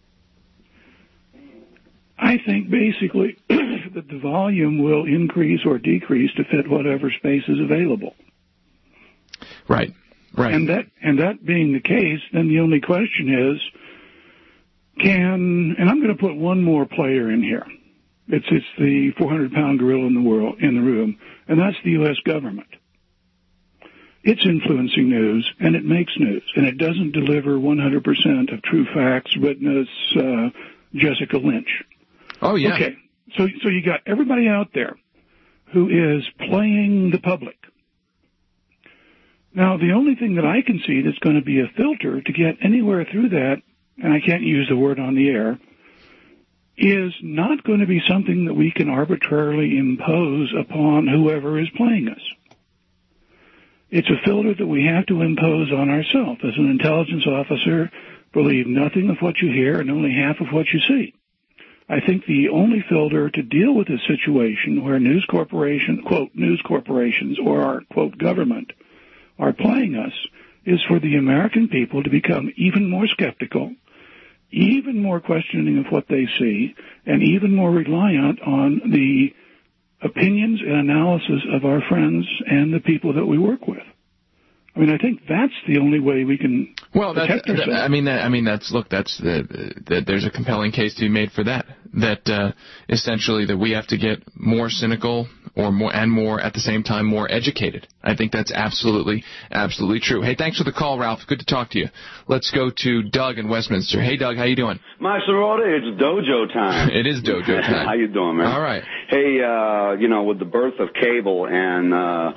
I think basically that the volume will increase or decrease to fit whatever space is available. Right. And that being the case, then the only question is, and I'm going to put one more player in here. It's the 400-pound gorilla in the room, and that's the U.S. government. It's influencing news, and it makes news, and it doesn't deliver 100% of true facts. Witness Jessica Lynch. Oh, yeah. Okay, so you got everybody out there who is playing the public. Now, the only thing that I can see that's going to be a filter to get anywhere through that, and I can't use the word on the air, is not going to be something that we can arbitrarily impose upon whoever is playing us. It's a filter that we have to impose on ourselves. As an intelligence officer, believe nothing of what you hear and only half of what you see. I think the only filter to deal with a situation where news corporations, quote, news corporations or our, quote, government are playing us is for the American people to become even more skeptical, even more questioning of what they see, and even more reliant on the opinions and analysis of our friends and the people that we work with. I mean, I think that's the only way we can protect ourselves. There's a compelling case to be made for that. That essentially that we have to get more cynical or more at the same time more educated. I think that's absolutely true. Hey, thanks for the call, Ralph. Good to talk to you. Let's go to Doug in Westminster. Hey, Doug, how you doing? My sorority, it's dojo time. It is dojo time. How you doing, man? All right. Hey, with the birth of cable and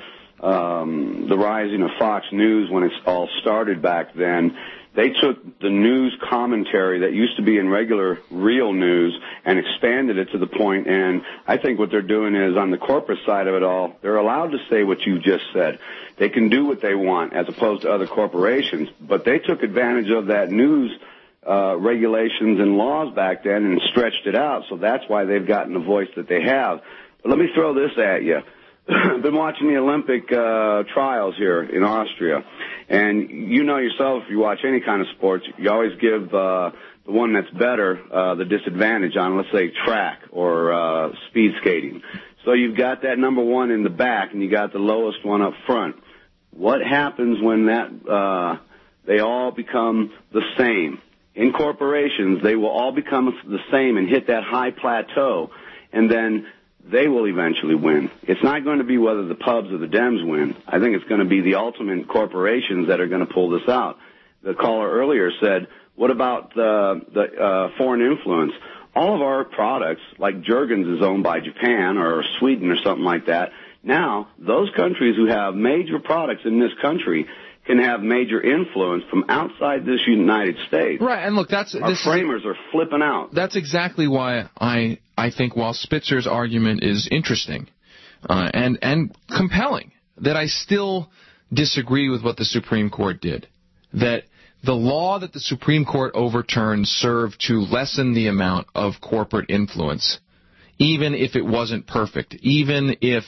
the rising of Fox News when it all started back then, they took the news commentary that used to be in regular real news and expanded it to the point, and I think what they're doing is on the corporate side of it all, they're allowed to say what you just said. They can do what they want as opposed to other corporations, but they took advantage of that news regulations and laws back then and stretched it out, so that's why they've gotten the voice that they have. But let me throw this at you. I've been watching the Olympic trials here in Austria, and you know yourself, if you watch any kind of sports, you always give the one that's better the disadvantage on, let's say, track or speed skating. So you've got that number one in the back, and you got the lowest one up front. What happens when that they all become the same? In corporations, they will all become the same and hit that high plateau, and then they will eventually win. It's not going to be whether the pubs or the Dems win. I think it's going to be the ultimate corporations that are going to pull this out. The caller earlier said, what about the foreign influence? All of our products, like Jergens is owned by Japan or Sweden or something like that. Now, those countries who have major products in this country can have major influence from outside this United States. Right, and look, our framers are flipping out. That's exactly why I think while Spitzer's argument is interesting and compelling, that I still disagree with what the Supreme Court did. That the law that the Supreme Court overturned served to lessen the amount of corporate influence, even if it wasn't perfect, even if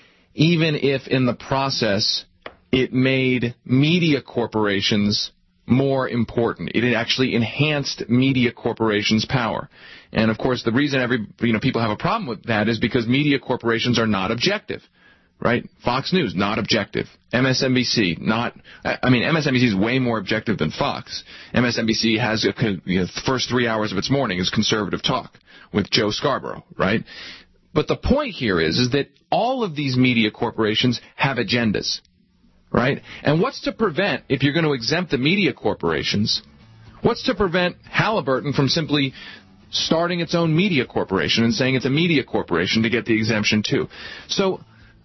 in the process it made media corporations more important. It actually enhanced media corporations' power. And, of course, the reason people have a problem with that is because media corporations are not objective, right? Fox News, not objective. MSNBC, MSNBC is way more objective than Fox. MSNBC has the first 3 hours of its morning is conservative talk with Joe Scarborough, right? But the point here is that all of these media corporations have agendas. Right? And what's to prevent, if you're going to exempt the media corporations, what's to prevent Halliburton from simply starting its own media corporation and saying it's a media corporation to get the exemption too? So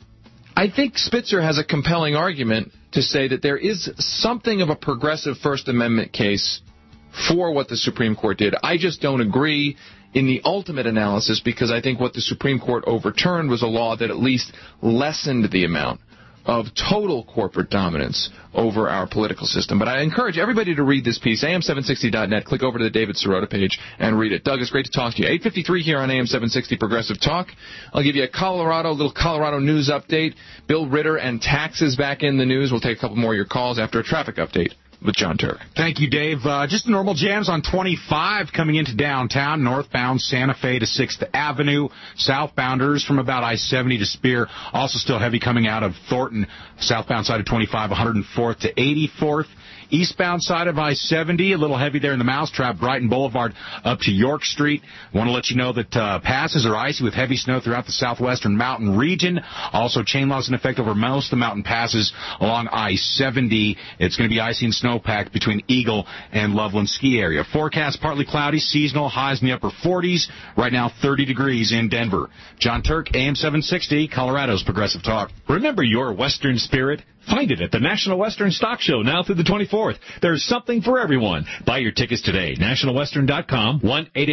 I think Spitzer has a compelling argument to say that there is something of a progressive First Amendment case for what the Supreme Court did. I just don't agree in the ultimate analysis because I think what the Supreme Court overturned was a law that at least lessened the amount of total corporate dominance over our political system. But I encourage everybody to read this piece, am760.net. Click over to the David Sirota page and read it. Doug, it's great to talk to you. 8:53 here on AM760 Progressive Talk. I'll give you a little Colorado news update. Bill Ritter and taxes back in the news. We'll take a couple more of your calls after a traffic update with John Turk. Thank you, Dave. Just normal jams on 25 coming into downtown, northbound Santa Fe to 6th Avenue, southbounders from about I-70 to Spear. Also still heavy coming out of Thornton, southbound side of 25, 104th to 84th. Eastbound side of I-70, a little heavy there in the Mousetrap, Brighton Boulevard up to York Street. Want to let you know that passes are icy with heavy snow throughout the southwestern mountain region. Also, chain loss in effect over most of the mountain passes along I-70. It's going to be icy and snowpacked between Eagle and Loveland Ski Area. Forecast partly cloudy, seasonal, highs in the upper 40s. Right now, 30 degrees in Denver. John Turk, AM760, Colorado's Progressive Talk. Remember your Western spirit? Find it at the National Western Stock Show now through the 24th. There's something for everyone. Buy your tickets today. NationalWestern.com,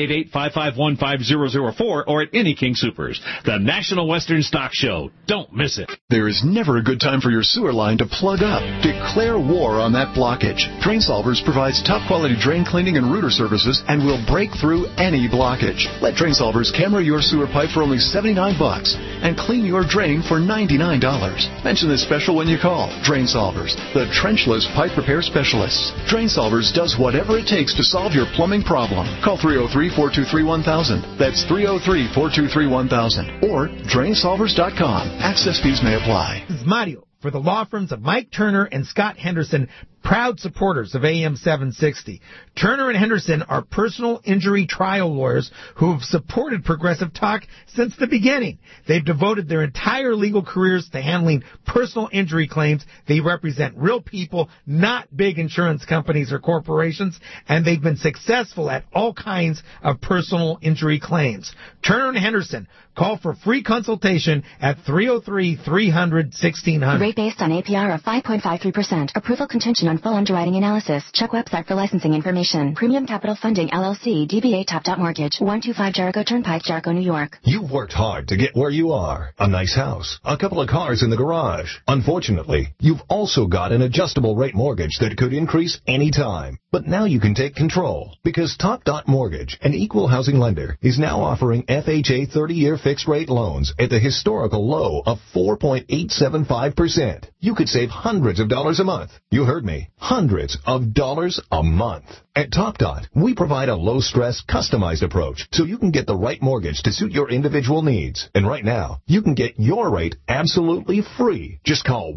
1-888-551-5004, or at any King Soopers. The National Western Stock Show. Don't miss it. There is never a good time for your sewer line to plug up. Declare war on that blockage. Drain Solvers provides top-quality drain cleaning and rooter services and will break through any blockage. Let Drain Solvers camera your sewer pipe for only $79 and clean your drain for $99. Mention this special when you call. Call Drain Solvers, the trenchless pipe repair specialists. Drain Solvers does whatever it takes to solve your plumbing problem. Call 303-423-1000. That's 303-423-1000. Or drainsolvers.com. Access fees may apply. This is Mario for the law firms of Mike Turner and Scott Henderson, proud supporters of AM 760. Turner and Henderson are personal injury trial lawyers who have supported Progressive Talk since the beginning. They've devoted their entire legal careers to handling personal injury claims. They represent real people, not big insurance companies or corporations, and they've been successful at all kinds of personal injury claims. Turner and Henderson, call for free consultation at 303-300-1600. Rate based on APR of 5.53%. Approval contingent on full underwriting analysis. Check website for licensing information. Premium Capital Funding, LLC, DBA Top Dot Mortgage, 125 Jericho Turnpike, Jericho, New York. You've worked hard to get where you are. A nice house, a couple of cars in the garage. Unfortunately, you've also got an adjustable rate mortgage that could increase any time. But now you can take control because Top Dot Mortgage, an equal housing lender, is now offering FHA 30-year fixed rate loans at the historical low of 4.875%. You could save hundreds of dollars a month. You heard me. Hundreds of dollars a month. At Top Dot, we provide a low-stress, customized approach so you can get the right mortgage to suit your individual needs. And right now, you can get your rate absolutely free. Just call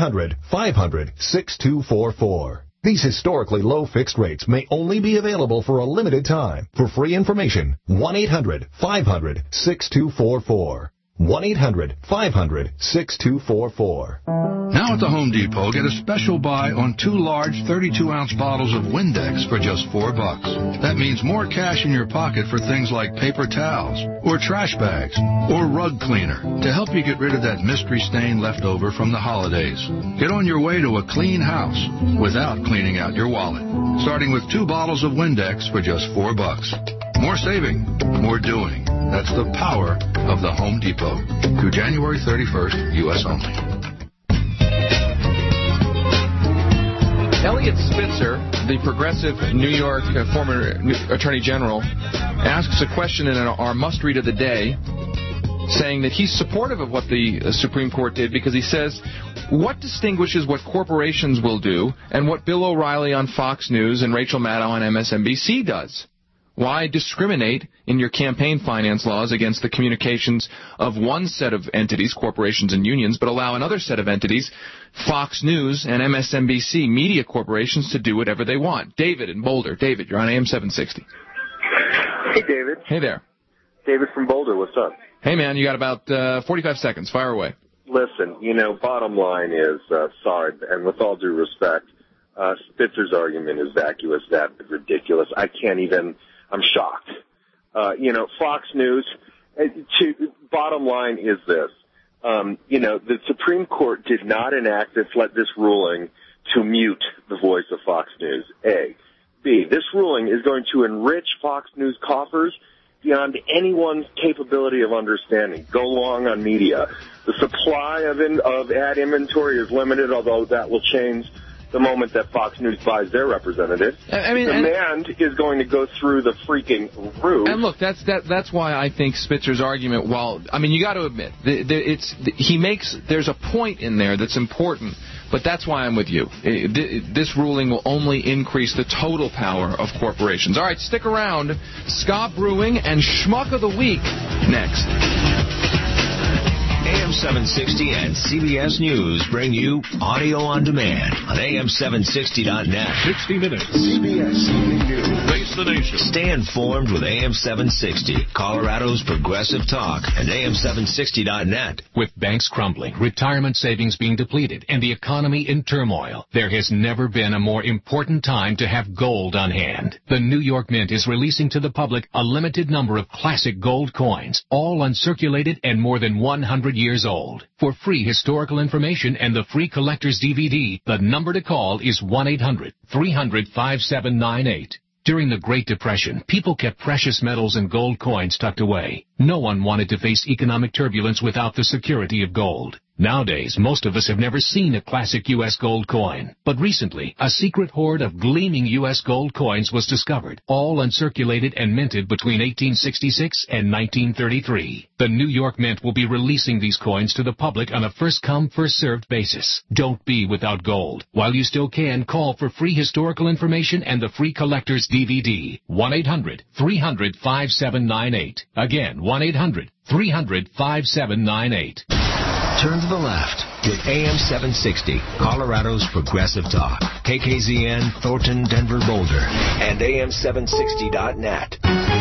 1-800-500-6244. These historically low fixed rates may only be available for a limited time. For free information, 1-800-500-6244. 1-800-500-6244. Now at the Home Depot, get a special buy on 2 large 32-ounce bottles of Windex for just $4. That means more cash in your pocket for things like paper towels, or trash bags, or rug cleaner, to help you get rid of that mystery stain left over from the holidays. Get on your way to a clean house without cleaning out your wallet. Starting with 2 bottles of Windex for just $4. More saving, more doing. That's the power of the Home Depot. Through January 31st, U.S. only. Eliot Spitzer, the progressive New York former Attorney General, asks a question in our must-read of the day, saying that he's supportive of what the Supreme Court did because he says, what distinguishes what corporations will do and what Bill O'Reilly on Fox News and Rachel Maddow on MSNBC does? Why discriminate in your campaign finance laws against the communications of one set of entities, corporations and unions, but allow another set of entities, Fox News and MSNBC media corporations, to do whatever they want? David in Boulder. David, you're on AM 760. Hey, David. Hey there. David from Boulder, what's up? Hey, man, you got about 45 seconds. Fire away. Listen, bottom line is, sorry, and with all due respect, Spitzer's argument is vacuous, that is ridiculous. I'm shocked. Fox News, bottom line is this. The Supreme Court did not enact this ruling to mute the voice of Fox News, A. B, this ruling is going to enrich Fox News coffers beyond anyone's capability of understanding. Go long on media. The supply of ad inventory is limited, although that will change the moment that Fox News buys their representative. Demand is going to go through the freaking roof. And look, that's why I think Spitzer's argument, you got to admit, there's a point in there that's important, but that's why I'm with you. This ruling will only increase the total power of corporations. All right, stick around. Scott Brewing and Schmuck of the Week next. AM 760 and CBS News bring you audio on demand on AM760.net. 60 Minutes. CBS News. Face the nation. Stay informed with AM 760, Colorado's progressive talk, and AM760.net. With banks crumbling, retirement savings being depleted, and the economy in turmoil, there has never been a more important time to have gold on hand. The New York Mint is releasing to the public a limited number of classic gold coins, all uncirculated and more than 100 years old. For free historical information and the free collector's DVD, the number to call is 1-800-300-5798. During the Great Depression, people kept precious metals and gold coins tucked away. No one wanted to face economic turbulence without the security of gold. Nowadays, most of us have never seen a classic U.S. gold coin. But recently, a secret hoard of gleaming U.S. gold coins was discovered, all uncirculated and minted between 1866 and 1933. The New York Mint will be releasing these coins to the public on a first-come, first-served basis. Don't be without gold. While you still can, call for free historical information and the free collector's DVD. 1-800-300-5798. Again, 1-800-300-5798. Turn to the left with AM 760, Colorado's Progressive Talk. KKZN, Thornton, Denver, Boulder, and AM760.net.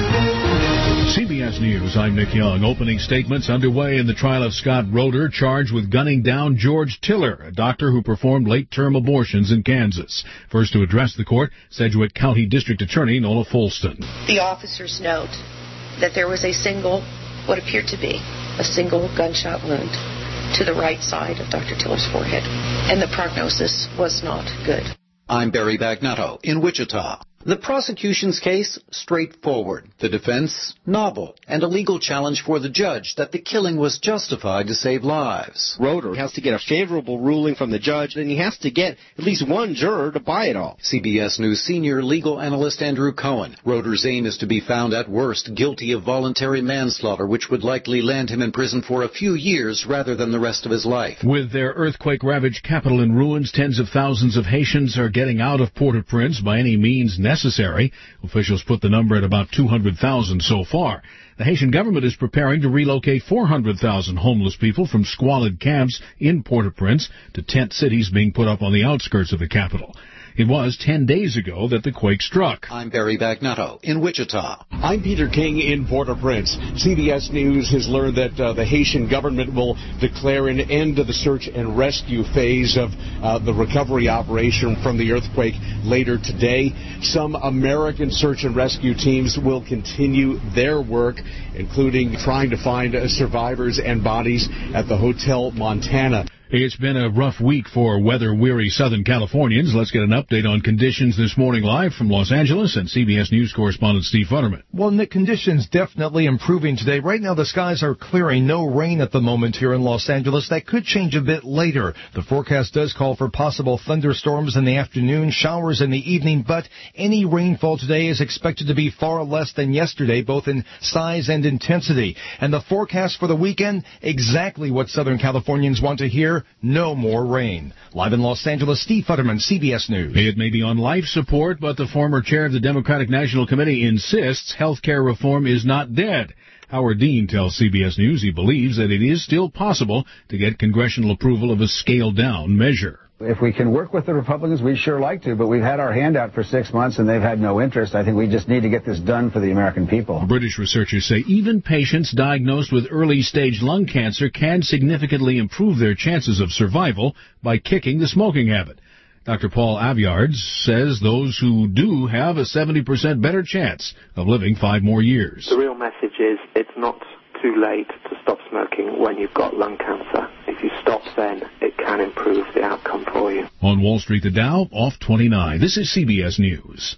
CBS News, I'm Nick Young. Opening statements underway in the trial of Scott Roeder, charged with gunning down George Tiller, a doctor who performed late-term abortions in Kansas. First to address the court, Sedgwick County District Attorney Nola Folston. The officers note that there was what appeared to be a single gunshot wound to the right side of Dr. Tiller's forehead, and the prognosis was not good. I'm Barry Bagnetto in Wichita. The prosecution's case, straightforward. The defense, novel, and a legal challenge for the judge that the killing was justified to save lives. Roeder has to get a favorable ruling from the judge, and he has to get at least one juror to buy it all. CBS News senior legal analyst Andrew Cohen. Roeder's aim is to be found at worst guilty of voluntary manslaughter, which would likely land him in prison for a few years rather than the rest of his life. With their earthquake-ravaged capital in ruins, tens of thousands of Haitians are getting out of Port-au-Prince by any means necessary. Officials put the number at about 200,000 so far. The Haitian government is preparing to relocate 400,000 homeless people from squalid camps in Port-au-Prince to tent cities being put up on the outskirts of the capital. It was 10 days ago that the quake struck. I'm Barry Bagnetto in Wichita. I'm Peter King in Port-au-Prince. CBS News has learned that the Haitian government will declare an end to the search and rescue phase of the recovery operation from the earthquake later today. Some American search and rescue teams will continue their work, including trying to find survivors and bodies at the Hotel Montana. It's been a rough week for weather-weary Southern Californians. Let's get an update on conditions this morning live from Los Angeles and CBS News correspondent Steve Futterman. Well, Nick, conditions definitely improving today. Right now, the skies are clearing. No rain at the moment here in Los Angeles. That could change a bit later. The forecast does call for possible thunderstorms in the afternoon, showers in the evening, but any rainfall today is expected to be far less than yesterday, both in size and intensity. And the forecast for the weekend, exactly what Southern Californians want to hear. No more rain. Live in Los Angeles, Steve Futterman, CBS News. It may be on life support, but the former chair of the Democratic National Committee insists health care reform is not dead. Howard Dean tells CBS News he believes that it is still possible to get congressional approval of a scaled-down measure. If we can work with the Republicans, we'd sure like to, but we've had our hand out for 6 months and they've had no interest. I think we just need to get this done for the American people. British researchers say even patients diagnosed with early-stage lung cancer can significantly improve their chances of survival by kicking the smoking habit. Dr. Paul Avyard says those who do have a 70% better chance of living 5 more years. The real message is it's not too late to stop smoking when you've got lung cancer. If you stop then, it can improve the outcome for you. On Wall Street, the Dow off 29. This is CBS News.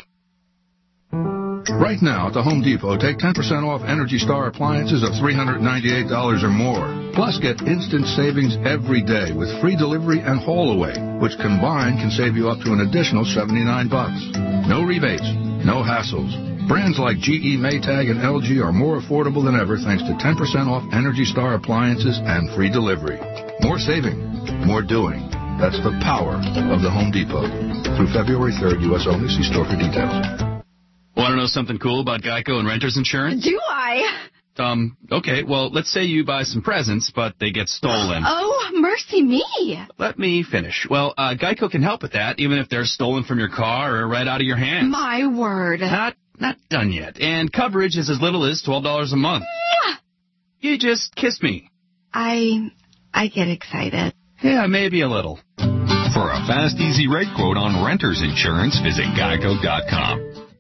Right now at the Home Depot, take 10% off Energy Star appliances of $398 or more. Plus, get instant savings every day with free delivery and haul away, which combined can save you up to an additional $79. No rebates, no hassles. Brands like GE, Maytag, and LG are more affordable than ever thanks to 10% off Energy Star appliances and free delivery. More saving, more doing. That's the power of the Home Depot. Through February 3rd, U.S. only. See store for details. Want to know something cool about Geico and renter's insurance? Do I? Okay, well, let's say you buy some presents, but they get stolen. Oh, mercy me. Let me finish. Well, Geico can help with that, even if they're stolen from your car or right out of your hands. My word. Not done yet. And coverage is as little as $12 a month. You just kissed me. I get excited. Yeah, maybe a little. For a fast, easy rate quote on renter's insurance, visit Geico.com.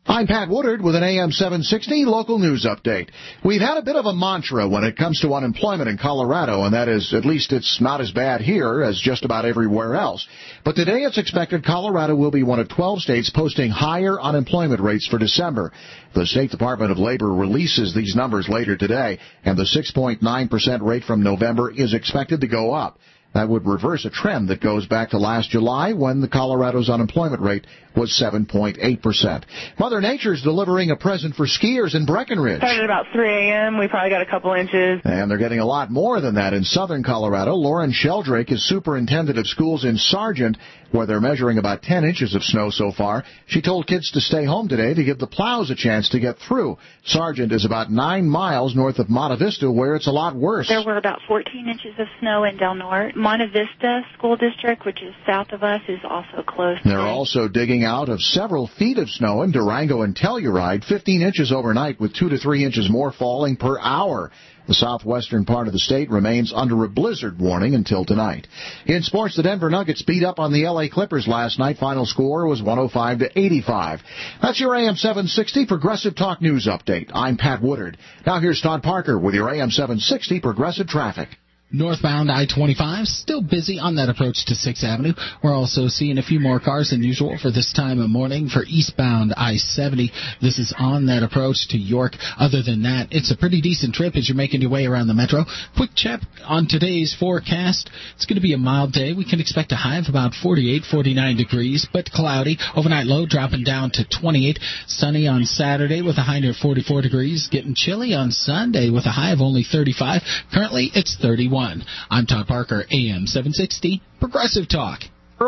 I'm Pat Woodard with an AM 760 local news update. We've had a bit of a mantra when it comes to unemployment in Colorado, and that is, at least it's not as bad here as just about everywhere else. But today it's expected Colorado will be one of 12 states posting higher unemployment rates for December. The State Department of Labor releases these numbers later today, and the 6.9% rate from November is expected to go up. That would reverse a trend that goes back to last July when the Colorado's unemployment rate was 7.8%. Mother Nature's delivering a present for skiers in Breckenridge. Started about 3 a.m. We probably got a couple inches. And they're getting a lot more than that in southern Colorado. Lauren Sheldrake is superintendent of schools in Sargent, where they're measuring about 10 inches of snow so far. She told kids to stay home today to give the plows a chance to get through. Sargent is about 9 miles north of Monte Vista, where it's a lot worse. There were about 14 inches of snow in Del Norte. Monte Vista School District, which is south of us, is also closed. They're also digging out of several feet of snow in Durango and Telluride, 15 inches overnight with 2 to 3 inches more falling per hour. The southwestern part of the state remains under a blizzard warning until tonight. In sports, the Denver Nuggets beat up on the LA Clippers last night. Final score was 105-85. That's your AM 760 Progressive Talk News Update. I'm Pat Woodard. Now here's Todd Parker with your AM 760 Progressive Traffic. Northbound I-25, still busy on that approach to 6th Avenue. We're also seeing a few more cars than usual for this time of morning. For eastbound I-70, this is on that approach to York. Other than that, it's a pretty decent trip as you're making your way around the metro. Quick check on today's forecast. It's going to be a mild day. We can expect a high of about 48, 49 degrees, but cloudy. Overnight low dropping down to 28. Sunny on Saturday with a high near 44 degrees. Getting chilly on Sunday with a high of only 35. Currently, it's 31. I'm Todd Parker, AM 760, Progressive Talk.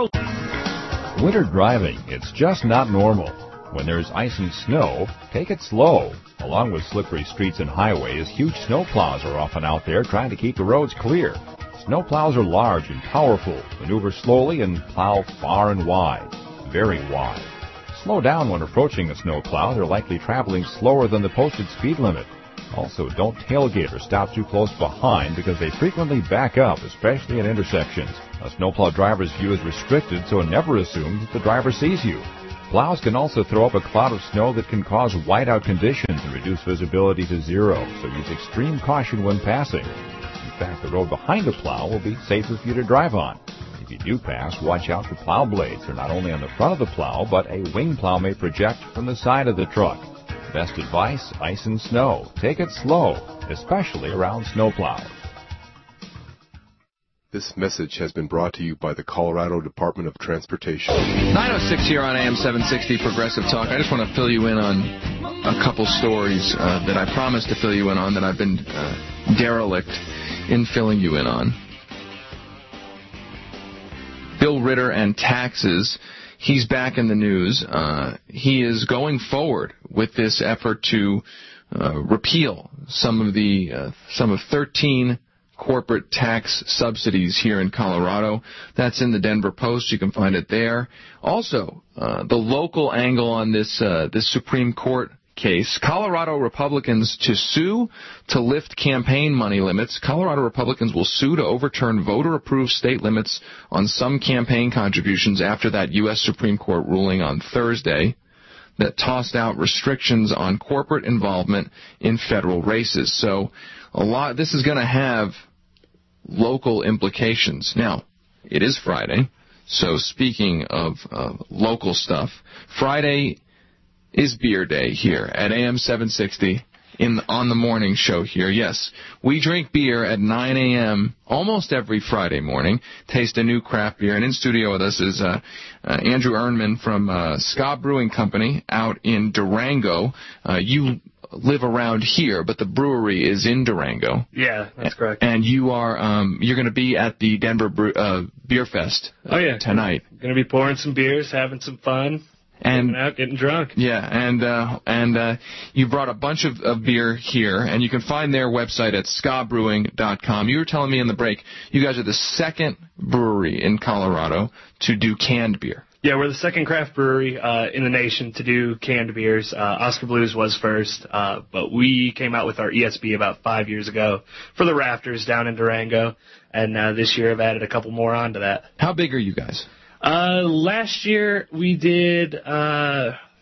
Winter driving, it's just not normal. When there's ice and snow, take it slow. Along with slippery streets and highways, huge snowplows are often out there trying to keep the roads clear. Snowplows are large and powerful, maneuver slowly and plow far and wide, very wide. Slow down when approaching a snowplow. They're likely traveling slower than the posted speed limit. Also, don't tailgate or stop too close behind because they frequently back up, especially at intersections. A snowplow driver's view is restricted, so never assume that the driver sees you. Plows can also throw up a cloud of snow that can cause whiteout conditions and reduce visibility to zero, so use extreme caution when passing. In fact, the road behind a plow will be safer for you to drive on. If you do pass, watch out for plow blades. They're not only on the front of the plow, but a wing plow may project from the side of the truck. Best advice, ice and snow. Take it slow, especially around snowplows. This message has been brought to you by the Colorado Department of Transportation. 9:06 here on AM 760 Progressive Talk. I just want to fill you in on a couple stories that I promised to fill you in on that I've been derelict in filling you in on. Bill Ritter and taxes. He's back in the news. He is going forward with this effort to repeal some of 13 corporate tax subsidies here in Colorado. That's in the Denver Post. You can find it there. Also, the local angle on this Supreme Court case. Colorado Republicans to sue to lift campaign money limits. Colorado Republicans will sue to overturn voter-approved state limits on some campaign contributions after that U.S. Supreme Court ruling on Thursday that tossed out restrictions on corporate involvement in federal races. So this is going to have local implications. Now, it is Friday, so speaking of local stuff, Friday is beer day here at AM 760 on the morning show here. Yes, we drink beer at 9 a.m. almost every Friday morning, taste a new craft beer. And in studio with us is Andrew Ernman from Ska Brewing Company out in Durango. You live around here, but the brewery is in Durango. Yeah, that's correct. And you are you're going to be at the Denver Beer Fest tonight. Going to be pouring some beers, having some fun. And out, getting drunk. Yeah, and you brought a bunch of beer here, and you can find their website at skabrewing.com. You were telling me in the break, you guys are the second brewery in Colorado to do canned beer. Yeah, we're the second craft brewery in the nation to do canned beers. Oscar Blues was first, but we came out with our ESB about 5 years ago for the Rafters down in Durango, and this year I've added a couple more onto that. How big are you guys? Last year we did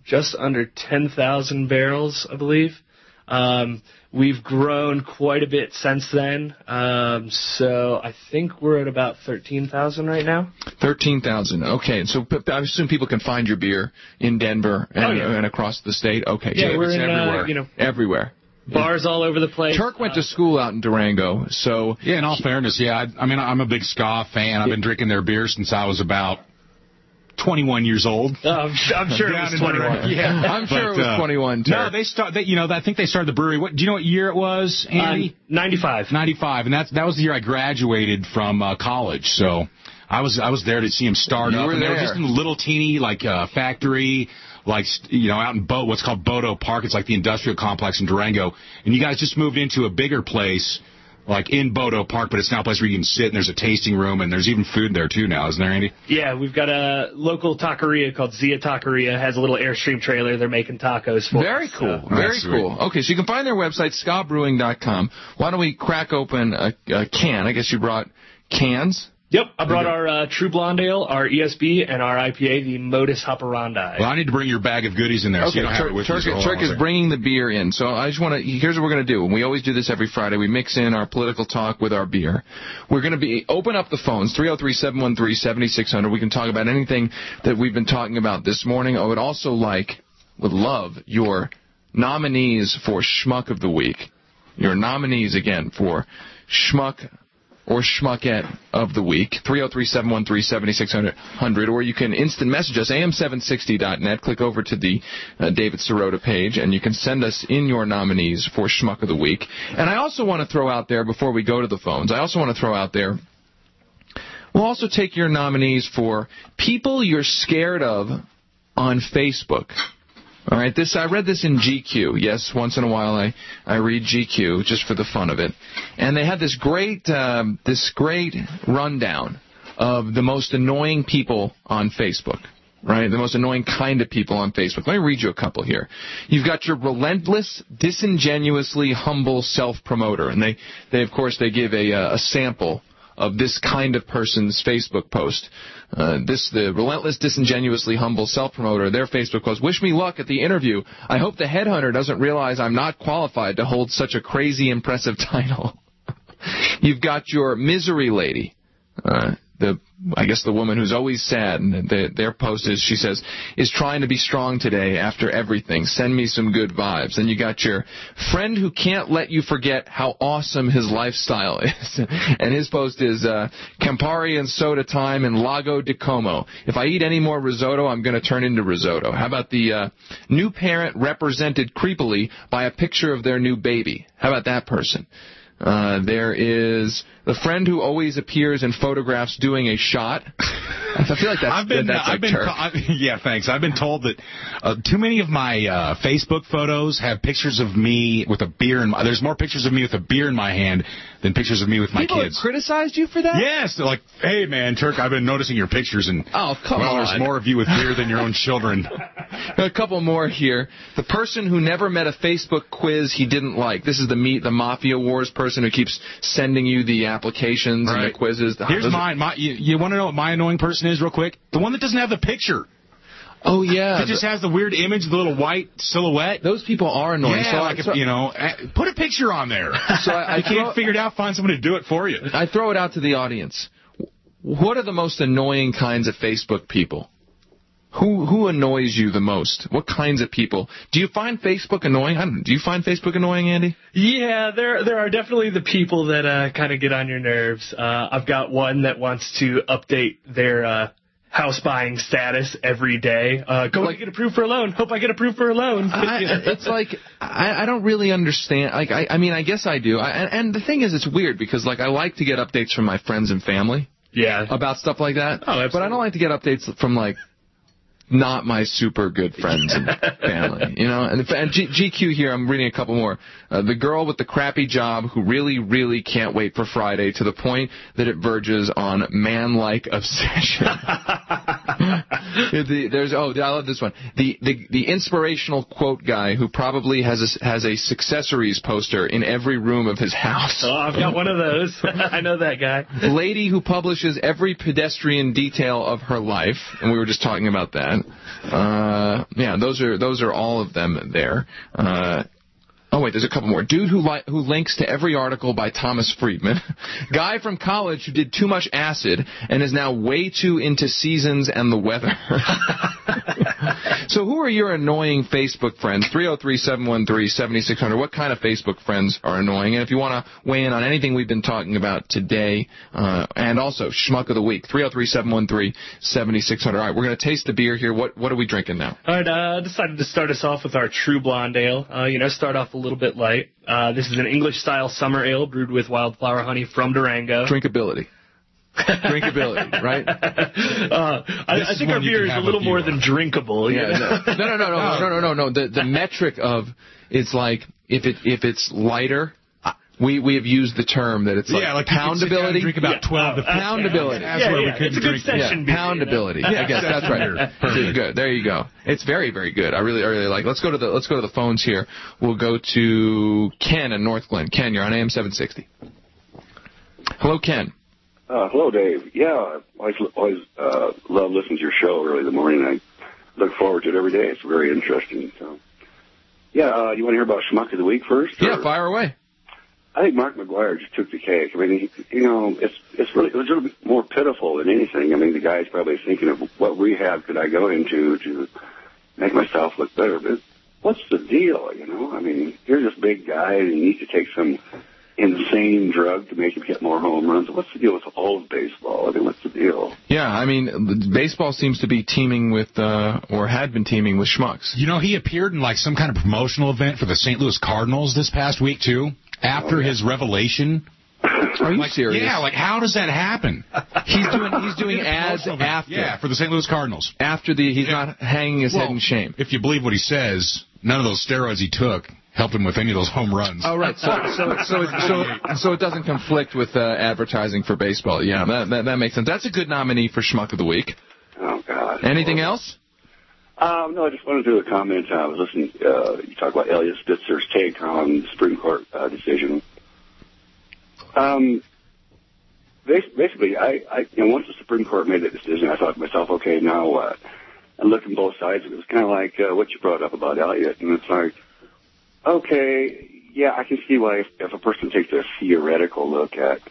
just under 10,000 barrels, I believe. We've grown quite a bit since then, so I think we're at about 13,000 right now. 13,000. Okay, so I assume people can find your beer in Denver and across the state. Okay, yeah, we're in, everywhere. Everywhere. Bars all over the place. Turk went to school out in Durango, so yeah. In all fairness, yeah, I mean, I'm a big Ska fan. I've been drinking their beer since I was about 21 years old. I'm sure it was 21. Yeah, I'm sure it was 21 too. No, I think they started the brewery. Do you know what year it was, Andy? 95. 95, and that was the year I graduated from college. So I was there to see them start up. And they were just in a little teeny factory, out in what's called Bodo Park. It's like the industrial complex in Durango. And you guys just moved into a bigger place, like in Bodo Park, but it's now a place where you can sit, and there's a tasting room, and there's even food there, too, now. Isn't there, Andy? Yeah, we've got a local taqueria called Zia Taqueria. It has a little Airstream trailer. They're making tacos for Very us. Cool. Very cool. Okay, so you can find their website, skabrewing.com. Why don't we crack open a can? I guess you brought cans? Yep, I brought our True Blonde Ale, our ESB, and our IPA, the Modus Operandi. Well, I need to bring your bag of goodies in there, so you don't have it with you. Turk is bringing the beer in, so I just want to, here's what we're going to do. We always do this every Friday. We mix in our political talk with our beer. We're going to open up the phones, 303-713-7600. We can talk about anything that we've been talking about this morning. I would love your nominees for Schmuck of the Week. Your nominees, again, for Schmuck or Schmuckette of the Week, 303-713-7600, or you can instant message us, am760.net. Click over to the David Sirota page, and you can send us in your nominees for Schmuck of the Week. And I also want to throw out there, before we go to the phones, we'll also take your nominees for people you're scared of on Facebook. All right, I read this in GQ. Yes, once in a while I read GQ just for the fun of it, and they had this great rundown of the most annoying people on Facebook. Right, the most annoying kind of people on Facebook. Let me read you a couple here. You've got your relentless, disingenuously humble self-promoter, and they of course give a sample of this kind of person's Facebook post. The relentless, disingenuously humble self-promoter, their Facebook post, wish me luck at the interview. I hope the headhunter doesn't realize I'm not qualified to hold such a crazy, impressive title. You've got your misery lady, I guess the woman who's always sad, and their post is, she says, is trying to be strong today after everything. Send me some good vibes. And you got your friend who can't let you forget how awesome his lifestyle is. And his post is, Campari and soda time in Lago di Como. If I eat any more risotto, I'm going to turn into risotto. How about the new parent represented creepily by a picture of their new baby? How about that person? There is the friend who always appears in photographs doing a shot. I feel like yeah, thanks. I've been told that too many of my Facebook photos have pictures of me with a beer in my... There's more pictures of me with a beer in my hand than pictures of me with my kids. People have criticized you for that? Yes. They're like, hey, man, Turk, I've been noticing your pictures, and there's more of you with beer than your own children. A couple more here. The person who never met a Facebook quiz he didn't like. This is the Mafia Wars person who keeps sending you the applications and the quizzes. Here's mine. You want to know what my annoying person is real quick? The one that doesn't have the picture. Oh, yeah. It just has the weird image, the little white silhouette. Those people are annoying. Yeah, put a picture on there. So you can't figure it out, find someone to do it for you. I throw it out to the audience. What are the most annoying kinds of Facebook people? Who annoys you the most? What kinds of people? Do you find Facebook annoying? Do you find Facebook annoying, Andy? Yeah, there are definitely the people that kind of get on your nerves. I've got one that wants to update their house buying status every day. To get approved for a loan. Hope I get approved for a loan. It's like I don't really understand. Like I mean, I guess I do. And the thing is, it's weird because I like to get updates from my friends and family. Yeah. About stuff like that. Oh, absolutely. But I don't like to get updates from not my super good friends and family, And GQ here, I'm reading a couple more. The girl with the crappy job who really, really can't wait for Friday to the point that it verges on man-like obsession. I love this one. The inspirational quote guy who probably has a Successories poster in every room of his house. Oh, I've got one of those. I know that guy. Lady who publishes every pedestrian detail of her life, and we were just talking about that. Yeah, those are all of them there. Oh, wait, there's a couple more. Dude who links to every article by Thomas Friedman. Guy from college who did too much acid and is now way too into seasons and the weather. So who are your annoying Facebook friends? 303-713-7600. What kind of Facebook friends are annoying? And if you want to weigh in on anything we've been talking about today, and also Schmuck of the Week, 303-713-7600. All right, we're going to taste the beer here. What are we drinking now? All right, I decided to start us off with our True Blonde Ale. Start off a little bit light. This is an English-style summer ale brewed with wildflower honey from Durango. Drinkability. Drinkability, right? I think our beer is a little more than drinkable. Yeah, no. The metric of it's like if it's lighter. We have used the term that it's like poundability. Drink about 12 to 15. Poundability. That's where we couldn't drink. Poundability. I guess that's right. Good. There you go. It's very, very good. I really like. Let's go to the phones here. We'll go to Ken in North Glen. Ken, you're on AM 760. Hello, Ken. Hello, Dave. Yeah, I always love listening to your show early in the morning. I look forward to it every day. It's very interesting. So, yeah, you want to hear about Schmuck of the Week first? Yeah, fire away. I think Mark McGuire just took the cake. I mean, it was a little bit more pitiful than anything. I mean, the guy's probably thinking of what rehab could I go into to make myself look better. But what's the deal, I mean, you're this big guy and you need to take some insane drug to make him hit more home runs. What's the deal with old baseball? I mean, what's the deal? Yeah, I mean, baseball seems to be teaming with, or had been teaming with schmucks. He appeared in like some kind of promotional event for the St. Louis Cardinals this past week, too. After his revelation. Are you serious? Yeah, like how does that happen? He's doing ads after. Yeah, for the St. Louis Cardinals. After he's not hanging his head in shame. If you believe what he says, none of those steroids he took helped him with any of those home runs. Oh, right. So it doesn't conflict with advertising for baseball. Yeah, that makes sense. That's a good nominee for Schmuck of the Week. Oh, God. Anything else? No, I just wanted to do a comment. I was listening, you talk about Eliot Spitzer's take on the Supreme Court decision. Basically, once the Supreme Court made that decision, I thought to myself, okay, now what? And looking both sides, it was kind of like what you brought up about Eliot, and it's like, okay, yeah, I can see why if a person takes a theoretical look at,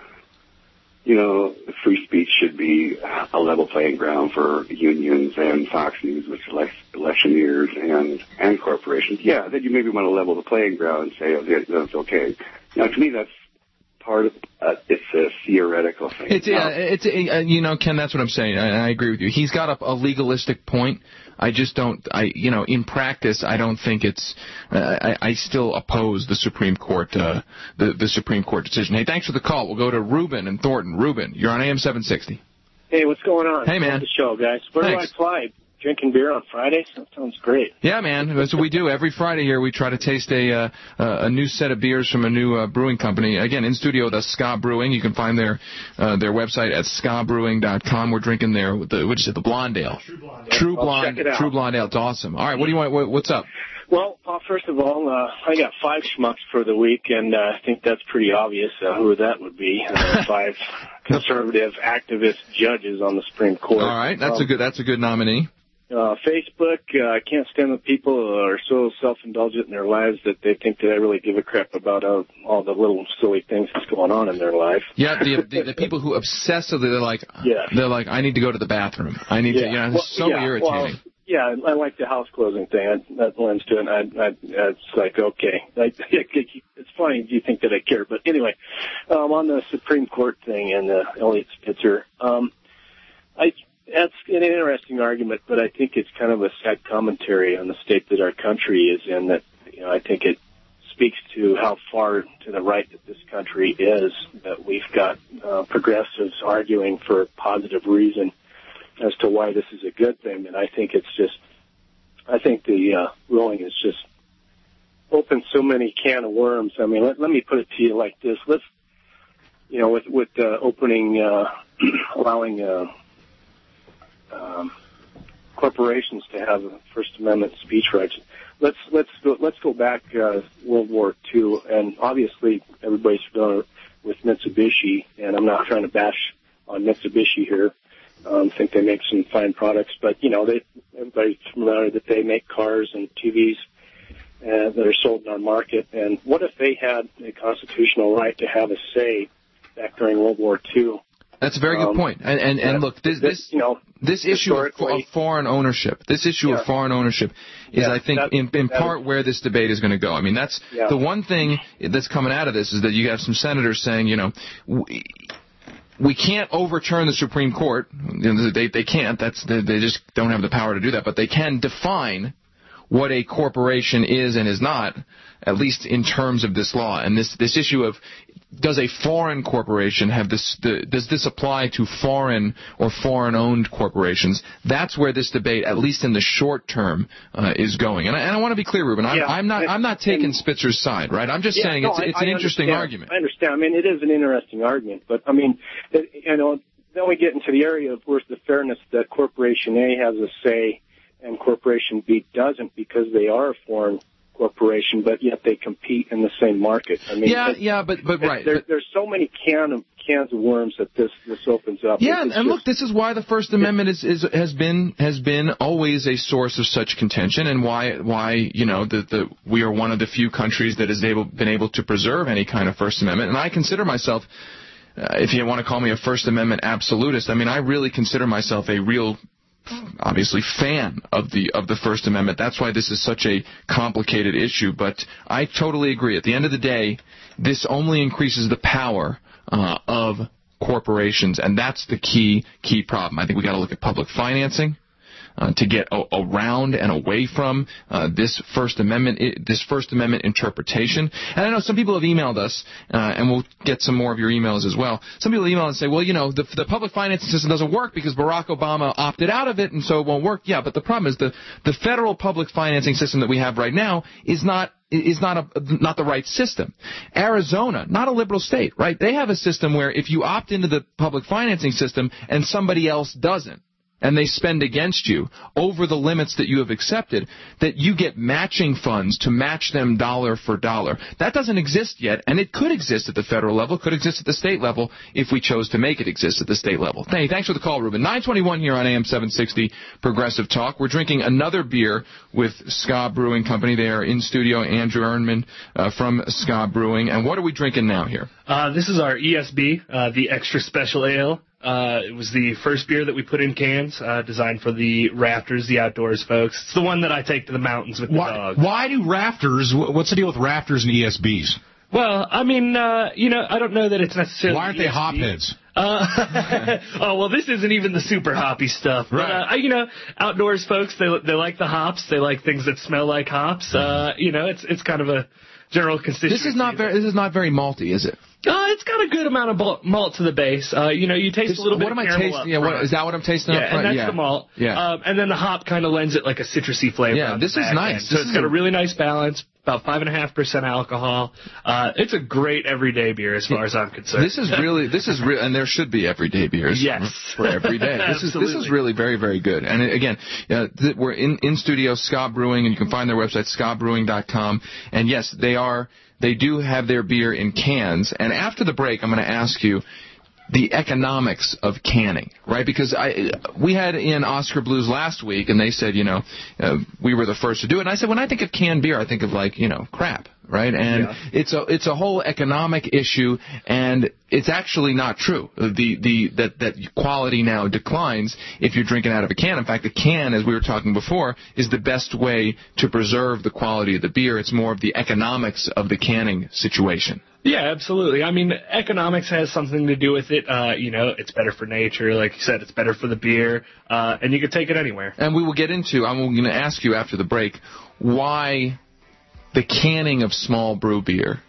free speech should be a level playing ground for unions and Fox News, which are electioneers and corporations. Yeah, then you maybe want to level the playing ground and say, okay, that's okay. Now, to me, that's part of it's a theoretical thing. Ken, that's what I'm saying. I agree with you. He's got a legalistic point. I just don't. In practice, I don't think it's. I still oppose the Supreme Court, the Supreme Court decision. Hey, thanks for the call. We'll go to Ruben in Thornton. Ruben, you're on AM 760. Hey, what's going on? Hey, man. Love the show, guys. Where Thanks. do I fly? Drinking beer on Fridays? That sounds great. Yeah, man. That's what we do. Every Friday here, we try to taste a new set of beers from a new brewing company. Again, in studio with us, Ska Brewing. You can find their website at skabrewing.com. We're drinking the Blonde Ale. True Blonde Ale. True Blonde Ale. It's awesome. All right, what do you want? What's up? Well, first of all, I got 5 schmucks for the week, and I think that's pretty obvious who that would be. 5 conservative activist judges on the Supreme Court. All right, that's a good nominee. Facebook, I can't stand the people who are so self-indulgent in their lives that they think that I really give a crap about all the little silly things that's going on in their life. Yeah, the people who obsessively, they're like, I need to go to the bathroom. I need to, it's so irritating. I like the house closing thing. That lends to it. It's like, okay. It's funny you think that I care. But anyway, on the Supreme Court thing and Eliot Spitzer, that's an interesting argument, but I think it's kind of a sad commentary on the state that our country is in. That I think it speaks to how far to the right that this country is. That we've got progressives arguing for positive reason as to why this is a good thing, and I think the ruling is just opened so many can of worms. I mean, let me put it to you like this: with opening, allowing corporations to have First Amendment speech rights. Let's go back World War II, and obviously everybody's familiar with Mitsubishi, and I'm not trying to bash on Mitsubishi here. I think they make some fine products, but everybody's familiar that they make cars and TVs that are sold in our market. And what if they had a constitutional right to have a say back during World War II? That's a very good point. And look, this issue of foreign ownership, is, I think, in part where this debate is going to go. I mean, that's the one thing that's coming out of this is that you have some senators saying, we can't overturn the Supreme Court. They can't. They just don't have the power to do that. But they can define what a corporation is and is not, at least in terms of this law. And this issue of, does a foreign corporation have this? Does this apply to foreign or foreign-owned corporations? That's where this debate, at least in the short term, is going. And I want to be clear, Ruben. I'm not taking Spitzer's side, right? I'm just saying it's an interesting argument. I understand. I mean, it is an interesting argument, but I mean, then we get into the area of where's the fairness that Corporation A has a say and Corporation B doesn't, because they are a foreign corporation, but yet they compete in the same market. I mean, there's so many cans of worms that this opens up. Yeah, and look, this is why the First Amendment has been always a source of such contention, and why we are one of the few countries that has been able to preserve any kind of First Amendment. And I consider myself, if you want to call me a First Amendment absolutist, I mean, I really consider myself a real, obviously, fan of the First Amendment. That's why this is such a complicated issue. But I totally agree. At the end of the day, this only increases the power of corporations, and that's the key problem. I think we got to look at public financing to get around and away from this First Amendment interpretation. And I know some people have emailed us, and we'll get some more of your emails as well. Some people email and say, well, the public financing system doesn't work because Barack Obama opted out of it, and so it won't work. Yeah, but the problem is the federal public financing system that we have right now is not the right system. Arizona, not a liberal state, right? They have a system where if you opt into the public financing system and somebody else doesn't, and they spend against you over the limits that you have accepted, that you get matching funds to match them dollar for dollar. That doesn't exist yet, and it could exist at the federal level, could exist at the state level if we chose to make it exist at the state level. Hey, thanks for the call, Ruben. 921 here on AM 760 Progressive Talk. We're drinking another beer with Ska Brewing Company. They are in studio, Andrew Ernman from Ska Brewing. And what are we drinking now here? This is our ESB, the Extra Special Ale. It was the first beer that we put in cans, designed for the rafters, the outdoors folks. It's the one that I take to the mountains with the dogs. Why do rafters, what's the deal with rafters and ESBs? Well, I mean, I don't know that it's necessarily Why aren't they hopheads? Well, this isn't even the super hoppy stuff. Right. But, outdoors folks, they like the hops. They like things that smell like hops. It's kind of a general constituency. This is not very malty, is it? It's got a good amount of malt to the base. You taste a little bit of caramel. What am I tasting? Is that what I'm tasting? Yeah, and that's the malt. Yeah. And then the hop kind of lends it like a citrusy flavor. Yeah, this is nice. So it's got a really nice balance. About 5.5% alcohol. It's a great everyday beer as far as I'm concerned. This is real, and there should be everyday beers. Yes. For every day. This is really very, very good. And again, we're in studio, Ska Brewing, and you can find their website, skabrewing.com. And yes, they do have their beer in cans. And after the break, I'm going to ask you the economics of canning, right? Because we had in Oscar Blues last week, and they said, we were the first to do it. And I said, when I think of canned beer, I think of crap, right? And it's a whole economic issue, and it's actually not true. That quality now declines if you're drinking out of a can. In fact, the can, as we were talking before, is the best way to preserve the quality of the beer. It's more of the economics of the canning situation. Yeah, absolutely. I mean, economics has something to do with it. It's better for nature. Like you said, it's better for the beer, and you can take it anywhere. And we will get into, I'm going to ask you after the break, why the canning of small brew beer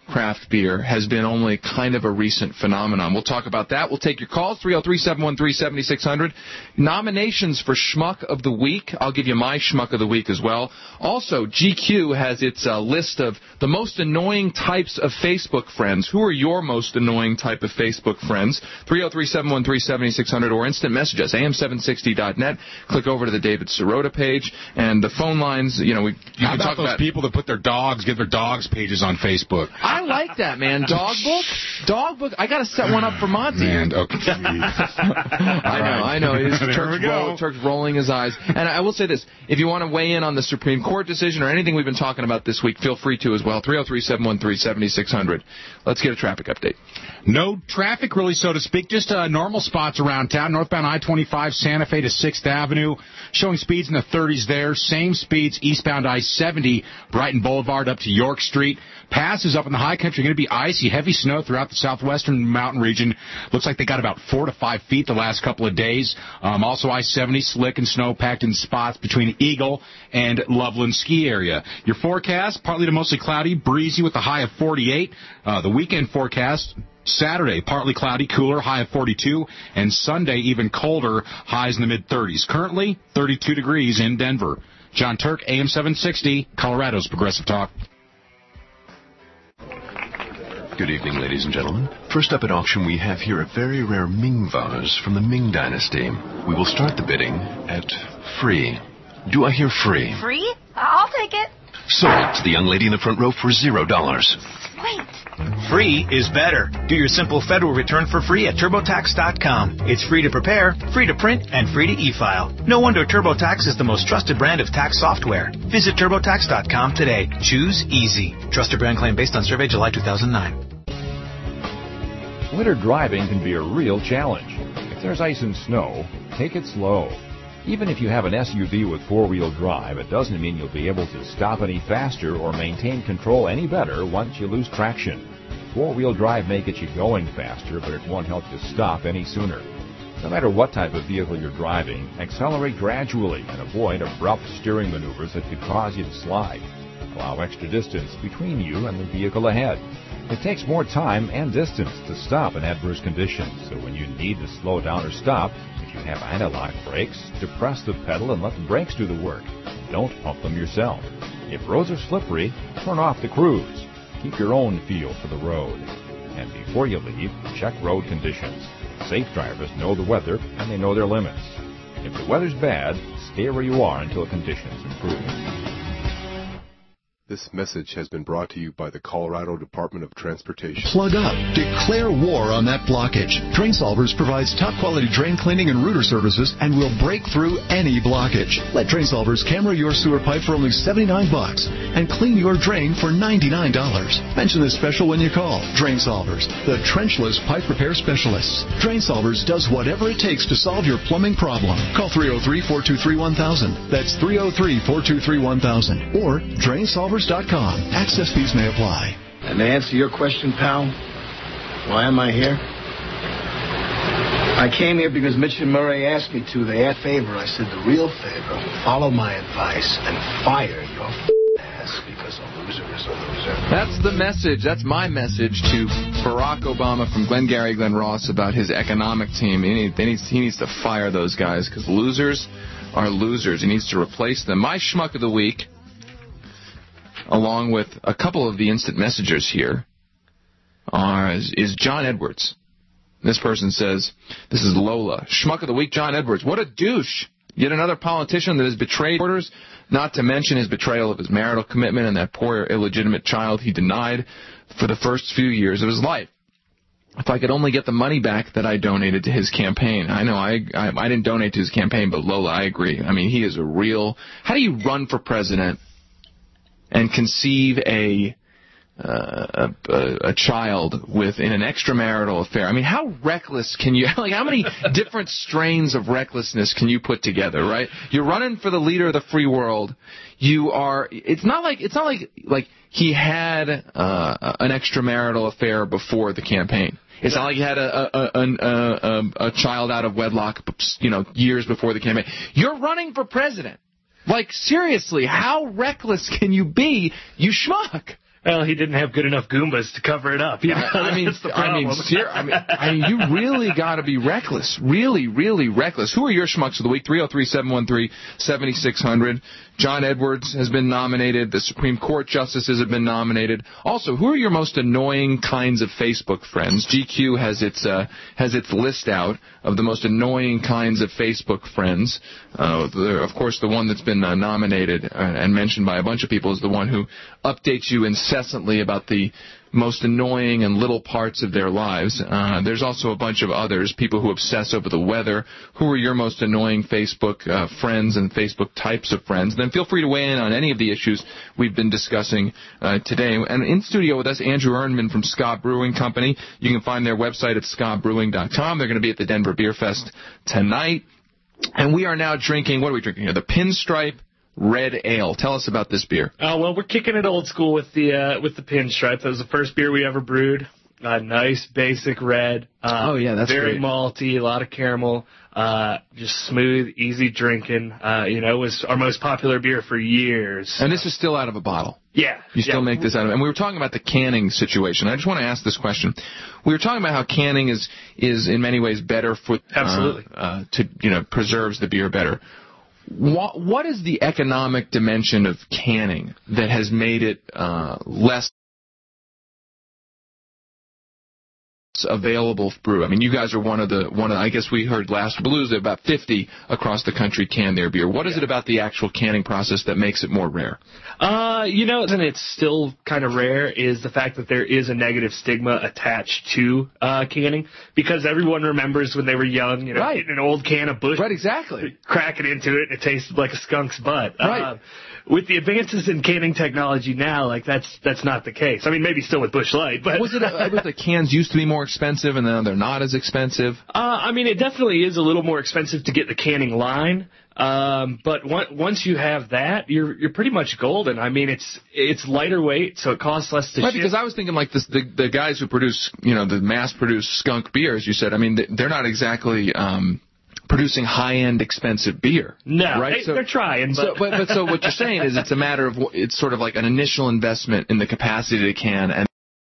craft beer has been only kind of a recent phenomenon. We'll talk about that. We'll take your calls, 303-713-7600. Nominations for Schmuck of the Week. I'll give you my Schmuck of the Week as well. Also, GQ has its list of the most annoying types of Facebook friends. Who are your most annoying type of Facebook friends? 303-713-7600 or instant message us, am760.net. Click over to the David Sirota page. And the phone lines, you can talk about those people that put their dogs, get their dogs' pages on Facebook. I like that, man. Dog book. I got to set one up for Monty. Man, okay. I know. Turk's rolling his eyes. And I will say this: if you want to weigh in on the Supreme Court decision or anything we've been talking about this week, feel free to as well. 303-713-7600. Let's get a traffic update. No traffic, really, so to speak. Just normal spots around town. Northbound I-25, Santa Fe to 6th Avenue, showing speeds in the 30s there. Same speeds eastbound I-70, Brighton Boulevard up to York Street. Passes up in the high country. Going to be icy, heavy snow throughout the southwestern mountain region. Looks like they got about 4 to 5 feet the last couple of days. Also I-70 slick and snow packed in spots between Eagle and Loveland ski area. Your forecast, partly to mostly cloudy, breezy with a high of 48. The weekend forecast, Saturday, partly cloudy, cooler, high of 42, and Sunday, even colder, highs in the mid-30s. Currently, 32 degrees in Denver. John Turk, AM 760, Colorado's Progressive Talk. Good evening, ladies and gentlemen. First up at auction, we have here a very rare Ming vase from the Ming Dynasty. We will start the bidding at free. Do I hear free? Free? I'll take it. Sold to the young lady in the front row for $0. Wait. Free is better. Do your simple federal return for free at TurboTax.com. It's free to prepare, free to print, and free to e-file. No wonder TurboTax is the most trusted brand of tax software. Visit TurboTax.com today. Choose easy. Trusted brand claim based on survey July 2009. Winter driving can be a real challenge. If there's ice and snow, take it slow. Even if you have an SUV with four-wheel drive, it doesn't mean you'll be able to stop any faster or maintain control any better once you lose traction. Four-wheel drive may get you going faster, but it won't help you stop any sooner. No matter what type of vehicle you're driving, accelerate gradually and avoid abrupt steering maneuvers that could cause you to slide. Allow extra distance between you and the vehicle ahead. It takes more time and distance to stop in adverse conditions, so when you need to slow down or stop, if you have analog brakes, depress the pedal and let the brakes do the work. Don't pump them yourself. If roads are slippery, turn off the cruise. Keep your own feel for the road. And before you leave, check road conditions. Safe drivers know the weather and they know their limits. If the weather's bad, stay where you are until conditions improve. This message has been brought to you by the Colorado Department of Transportation. Plug up. Declare war on that blockage. Drain Solvers provides top-quality drain cleaning and rooter services and will break through any blockage. Let Drain Solvers camera your sewer pipe for only $79 and clean your drain for $99. Mention this special when you call. Drain Solvers, the trenchless pipe repair specialists. Drain Solvers does whatever it takes to solve your plumbing problem. Call 303-423-1000. That's 303-423-1000 or drainsolvers.com. Access fees may apply. And to answer your question, pal, why am I here? I came here because Mitch and Murray asked me to. They asked favor. I said the real favor. Follow my advice and fire your ass because a loser is a loser. That's the message. That's my message to Barack Obama from Glengarry Glen Ross about his economic team. He needs to fire those guys because losers are losers. He needs to replace them. My schmuck of the week, along with a couple of the instant messengers here, is John Edwards. This person says, this is Lola. Schmuck of the week, John Edwards. What a douche. Yet another politician that has betrayed orders, not to mention his betrayal of his marital commitment and that poor illegitimate child he denied for the first few years of his life. If I could only get the money back that I donated to his campaign. I know I didn't donate to his campaign, but Lola, I agree. I mean, he is a real... How do you run for president and conceive a child in an extramarital affair? I mean, how reckless can you, like, how many different strains of recklessness can you put together, right? You're running for the leader of the free world. It's not like he had an extramarital affair before the campaign. It's not like he had a child out of wedlock, years before the campaign. You're running for president. Like, seriously, how reckless can you be, you schmuck? Well, he didn't have good enough Goombas to cover it up. Yeah, that's the problem. I mean, you really got to be reckless. Really, really reckless. Who are your schmucks of the week? 303-713-7600. John Edwards has been nominated. The Supreme Court justices have been nominated. Also, who are your most annoying kinds of Facebook friends? GQ has its list out of the most annoying kinds of Facebook friends. Of course, the one that's been nominated and mentioned by a bunch of people is the one who updates you incessantly about the most annoying and little parts of their lives. There's also a bunch of others, people who obsess over the weather. Who are your most annoying Facebook friends and Facebook types of friends? Then feel free to weigh in on any of the issues we've been discussing today. And in studio with us, Andrew Ernman from Ska Brewing Company. You can find their website at skabrewing.com. They're going to be at the Denver Beer Fest tonight. And we are now drinking, what are we drinking here? The Pinstripe Red Ale. Tell us about this beer. Well, we're kicking it old school with the Pinstripe. That was the first beer we ever brewed. Nice, basic red. That's very great. malty, a lot of caramel. Just smooth, easy drinking. It was our most popular beer for years. And this is still out of a bottle. Yeah. You still make this out of it. And we were talking about the canning situation. I just want to ask this question. We were talking about how canning is in many ways better for absolutely preserves the beer better. What is the economic dimension of canning that has made it less available for brew? I mean, you guys are one of the I guess we heard last Blues that about 50 across the country can their beer. What is it about the actual canning process that makes it more rare? And it's still kind of rare is the fact that there is a negative stigma attached to canning, because everyone remembers when they were young, getting an old can of Busch, right, exactly, cracking into it, and it tasted like a skunk's butt. Right. With the advances in canning technology now, that's not the case. I mean, maybe still with Busch Light, but was the cans used to be more expensive and now they're not as expensive? It definitely is a little more expensive to get the canning line. But once you have that, you're pretty much golden. I mean, it's lighter weight, so it costs less to ship. Because I was thinking like this, the guys who produce, the mass-produced skunk beers, you said, I mean, they're not exactly producing high-end expensive beer. No, right? They're trying. But so what you're saying is it's a matter of, it's sort of like an initial investment in the capacity to can, and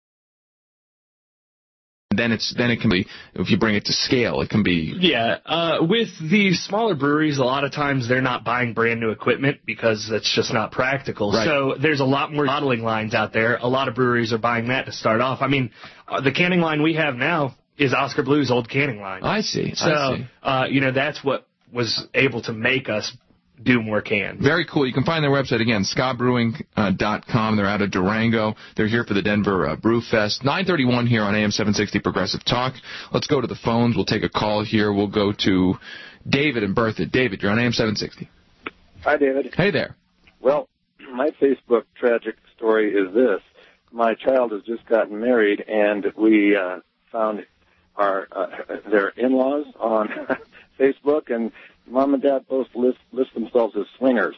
then it can be, if you bring it to scale, it can be. Yeah, with the smaller breweries, a lot of times they're not buying brand new equipment because that's just not practical. Right. So there's a lot more bottling lines out there. A lot of breweries are buying that to start off. I mean, the canning line we have now is Oscar Blues' old canning line. I see. So, that's what was able to make us do more cans. Very cool. You can find their website again, skabrewing.com. They're out of Durango. They're here for the Denver Brew Fest. 9:31 here on AM 760 Progressive Talk. Let's go to the phones. We'll take a call here. We'll go to David in Berthoud. David, you're on AM 760. Hi, David. Hey there. Well, my Facebook tragic story is this. My child has just gotten married, and we found their in-laws on Facebook, and Mom and Dad both list themselves as swingers.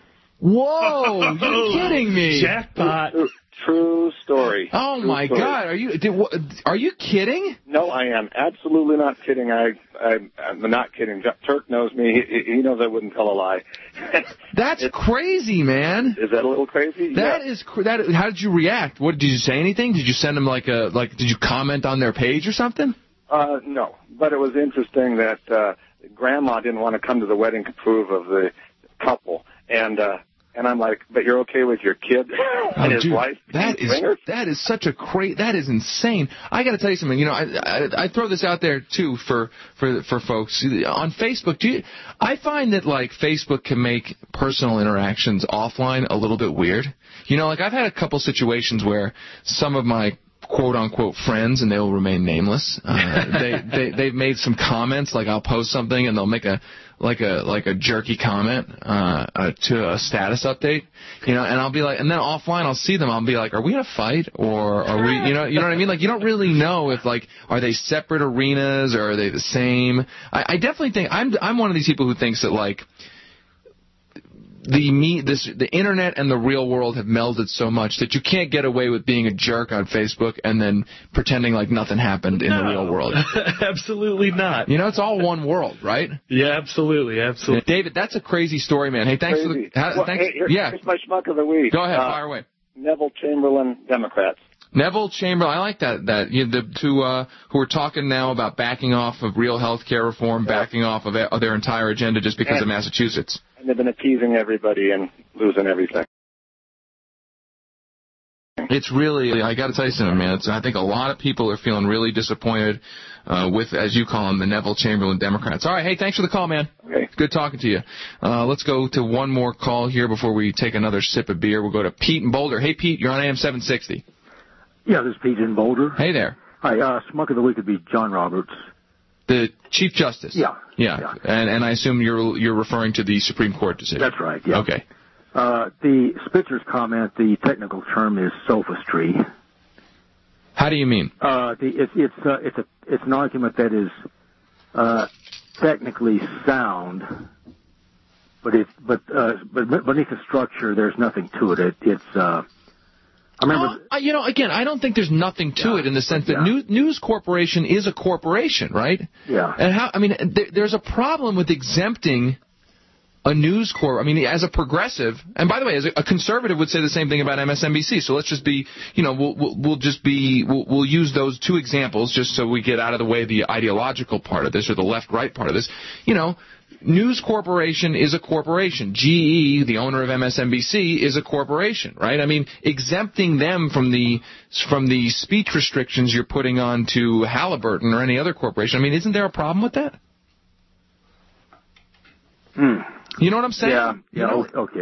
Whoa! You're kidding me! Jackpot! True story. Oh my God! Are you kidding? No, I am absolutely not kidding. I'm not kidding. Turk knows me. He knows I wouldn't tell a lie. That's crazy, man. Is that a little crazy? That is. How did you react? Did you say anything? Did you send them did you comment on their page or something? No, but it was interesting that Grandma didn't want to come to the wedding to approve of the couple, and I'm like, but you're okay with your kid and his wife? That is such a that is insane. I got to tell you something. I throw this out there too for folks on Facebook. I find that Facebook can make personal interactions offline a little bit weird. I've had a couple situations where some of my quote-unquote friends, and they will remain nameless. They've made some comments, I'll post something and they'll make a jerky comment to a status update, and I'll be like, and then offline I'll see them, I'll be like, are we in a fight, or are we, you know what I mean? You don't really know if are they separate arenas or are they the same? I definitely think I'm one of these people who thinks that the internet and the real world have melded so much that you can't get away with being a jerk on Facebook and then pretending like nothing happened in the real world. Absolutely not. It's all one world, right? Yeah, absolutely. David, that's a crazy story, man. Hey, thanks for the... Here's my schmuck of the week. Go ahead, fire away. Neville Chamberlain Democrats. Neville Chamberlain, I like that. The two who are talking now about backing off of real health care reform, backing off of their entire agenda just because of Massachusetts. And they've been appeasing everybody and losing everything. It's really, I got to tell you something, man. I think a lot of people are feeling really disappointed with, as you call them, the Neville Chamberlain Democrats. All right, hey, thanks for the call, man. Okay. Good talking to you. Let's go to one more call here before we take another sip of beer. We'll go to Pete in Boulder. Hey, Pete, you're on AM 760. Yeah, this is Pete in Boulder. Hey there. Hi, Schmuck of the Week would be John Roberts. The Chief Justice? Yeah. And I assume you're referring to the Supreme Court decision. That's right, yeah. Okay. The Spitzer's comment, the technical term is sophistry. How do you mean? It's an argument that is technically sound, but beneath the structure, there's nothing to it. I remember. Again, I don't think there's nothing to it in the sense that News Corporation is a corporation, right? Yeah. And there's a problem with exempting a News Corp. I mean, as a progressive, and by the way, as a conservative would say the same thing about MSNBC. So let's just be, we'll use those two examples just so we get out of the way the ideological part of this or the left-right part of this. News Corporation is a corporation. GE, the owner of MSNBC, is a corporation, right? I mean, exempting them from the speech restrictions you're putting on to Halliburton or any other corporation. I mean, isn't there a problem with that? You know what I'm saying? Yeah. Okay.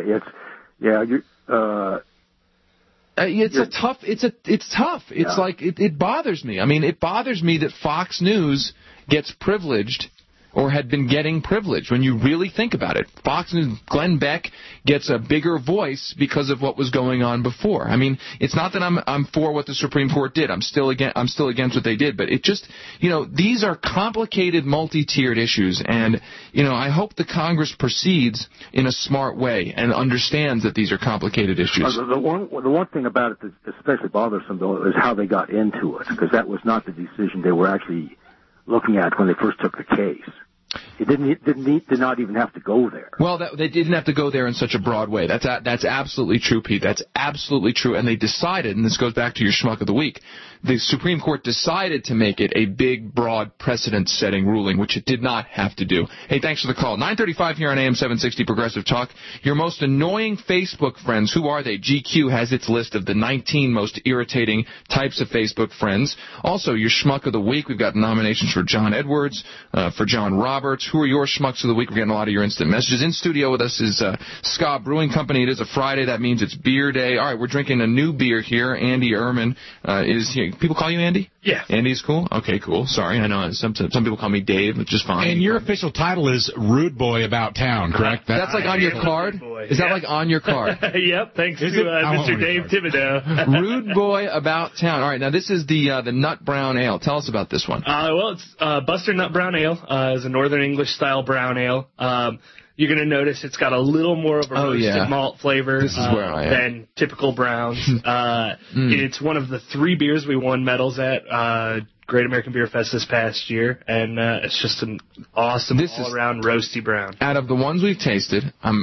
It's tough. It's like it bothers me. I mean, it bothers me that Fox News gets privileged or had been getting privileged when you really think about it. Fox News, Glenn Beck gets a bigger voice because of what was going on before. I mean, it's not that I'm for what the Supreme Court did. I'm still against what they did, but it just, these are complicated, multi-tiered issues, and I hope the Congress proceeds in a smart way and understands that these are complicated issues. The one thing about it that especially bothers them, though, is how they got into it, because that was not the decision they were actually looking at when they first took the case. It did not even have to go there. Well, they didn't have to go there in such a broad way. That's absolutely true, Pete. That's absolutely true. And they decided, and this goes back to your Schmuck of the Week, the Supreme Court decided to make it a big, broad, precedent-setting ruling, which it did not have to do. Hey, thanks for the call. 9:35 here on AM 760 Progressive Talk. Your most annoying Facebook friends, who are they? GQ has its list of the 19 most irritating types of Facebook friends. Also, your Schmuck of the Week. We've got nominations for John Edwards, for John Roberts. Who are your Schmucks of the Week? We're getting a lot of your instant messages. In studio with us is Ska Brewing Company. It is a Friday. That means it's beer day. All right, we're drinking a new beer here. Andy Ehrman is here. People call you Andy? Yeah. Andy's cool? Okay, cool. Sorry, I know some people call me Dave, which is fine. And your official title is Rude Boy About Town, correct? That's like on your card? Is that like on your card? Yep, thanks to Mr. Dave Thibodeau. Rude Boy About Town. All right, now this is the Nut Brown Ale. Tell us about this one. Well, it's Buster Nut Brown Ale. It's a Northern English-style brown ale. You're going to notice it's got a little more of a roasted malt flavor than typical browns. It's one of the 3 beers we won medals at Great American Beer Fest this past year, and it's just an awesome all-around roasty brown. Out of the ones we've tasted,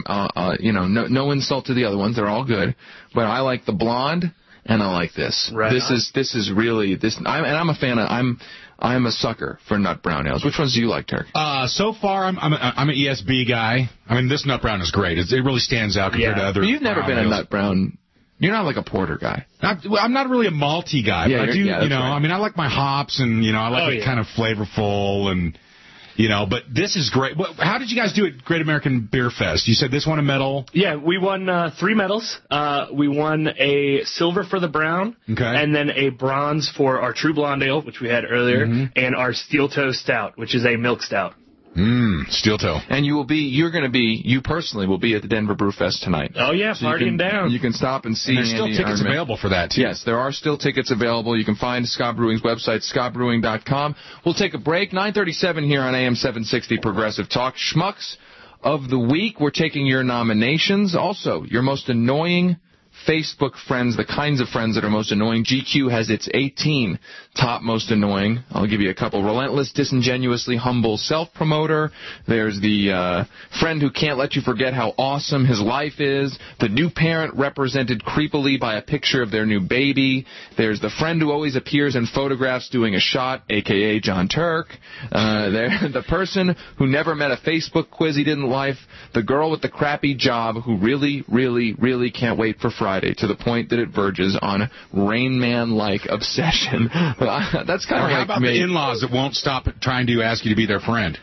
no insult to the other ones, they're all good, but I like the blonde and I like this. Right. This is really this, I'm a fan of. I'm a sucker for nut brown ales. Which ones do you like, Turk? So far, I'm an ESB guy. I mean, this nut brown is great. It really stands out compared to other. But you've never been a nut brown. You're not like a porter guy. I'm not really a malty guy, but I do. Right. I mean, I like my hops, and I like it kind of flavorful, and But this is great. How did you guys do at Great American Beer Fest? You said this won a medal. Yeah, we won 3 medals. We won a silver for the brown, and then a bronze for our True Blonde Ale, which we had earlier, and our Steel Toe Stout, which is a milk stout. Steel Toe. And you personally will be at the Denver Brew Fest tonight. Oh, yeah, so partying down. You can stop and see. And there's still tickets available for that, too. Yes, there are still tickets available. You can find Ska Brewing's website, skabrewing.com. We'll take a break. 9:37 here on AM 760 Progressive Talk. Schmucks of the Week. We're taking your nominations. Also, your most annoying Facebook friends, the kinds of friends that are most annoying. GQ has its 18 top most annoying. I'll give you a couple. Relentless, disingenuously humble self-promoter. There's the friend who can't let you forget how awesome his life is. The new parent represented creepily by a picture of their new baby. There's the friend who always appears in photographs doing a shot, a.k.a. John Turk. The person who never met a Facebook quiz he didn't like. The girl with the crappy job who really, really, really can't wait for Friday to the point that it verges on Rain Man-like obsession. That's kind of like how about me. The in-laws that won't stop trying to ask you to be their friend?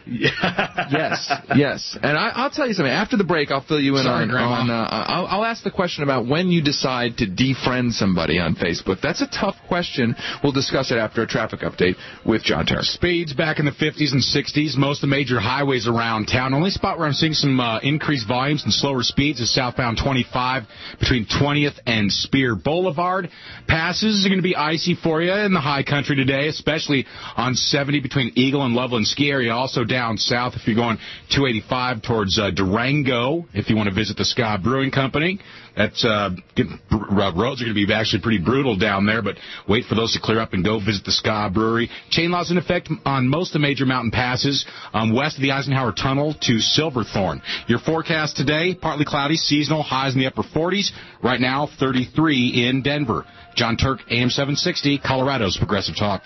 Yes. And I'll tell you something. After the break, I'll fill you in on I'll ask the question about when you decide to defriend somebody on Facebook. That's a tough question. We'll discuss it after a traffic update with John Turk. Speeds back in the 50s and 60s. Most of the major highways around town. Only spot where I'm seeing some increased volumes and slower speeds is southbound 25 between 20th and Spear Boulevard. Passes are going to be icy for you in the high country today, especially on 70 between Eagle and Loveland Ski Area. Also down south if you're going 285 towards Durango, if you want to visit the Ska Brewing Company. Roads are going to be actually pretty brutal down there, but wait for those to clear up and go visit the Ska Brewery. Chain laws in effect on most of the major mountain passes west of the Eisenhower Tunnel to Silverthorne. Your forecast today, partly cloudy, seasonal, highs in the upper 40s. Right now, 33 in Denver. John Turk, AM 760, Colorado's Progressive Talk.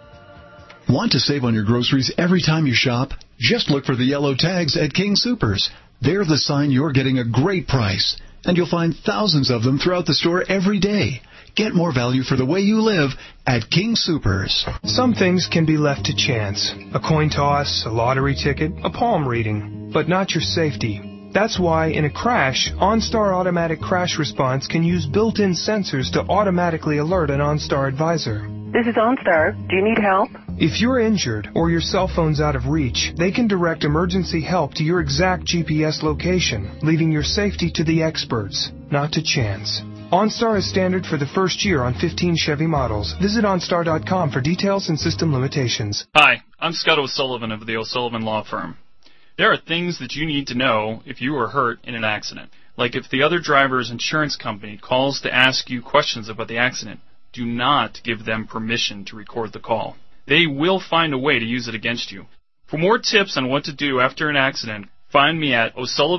Want to save on your groceries every time you shop? Just look for the yellow tags at King Soopers. They're the sign you're getting a great price. And you'll find thousands of them throughout the store every day. Get more value for the way you live at King Soopers. Some things can be left to chance. A coin toss, a lottery ticket, a palm reading. But not your safety. That's why in a crash, OnStar Automatic Crash Response can use built-in sensors to automatically alert an OnStar advisor. This is OnStar. Do you need help? If you're injured or your cell phone's out of reach, they can direct emergency help to your exact GPS location, leaving your safety to the experts, not to chance. OnStar is standard for the first year on 15 Chevy models. Visit OnStar.com for details and system limitations. Hi, I'm Scott O'Sullivan of the O'Sullivan Law Firm. There are things that you need to know if you were hurt in an accident. Like if the other driver's insurance company calls to ask you questions about the accident, do not give them permission to record the call. They will find a way to use it against you. For more tips on what to do after an accident, find me at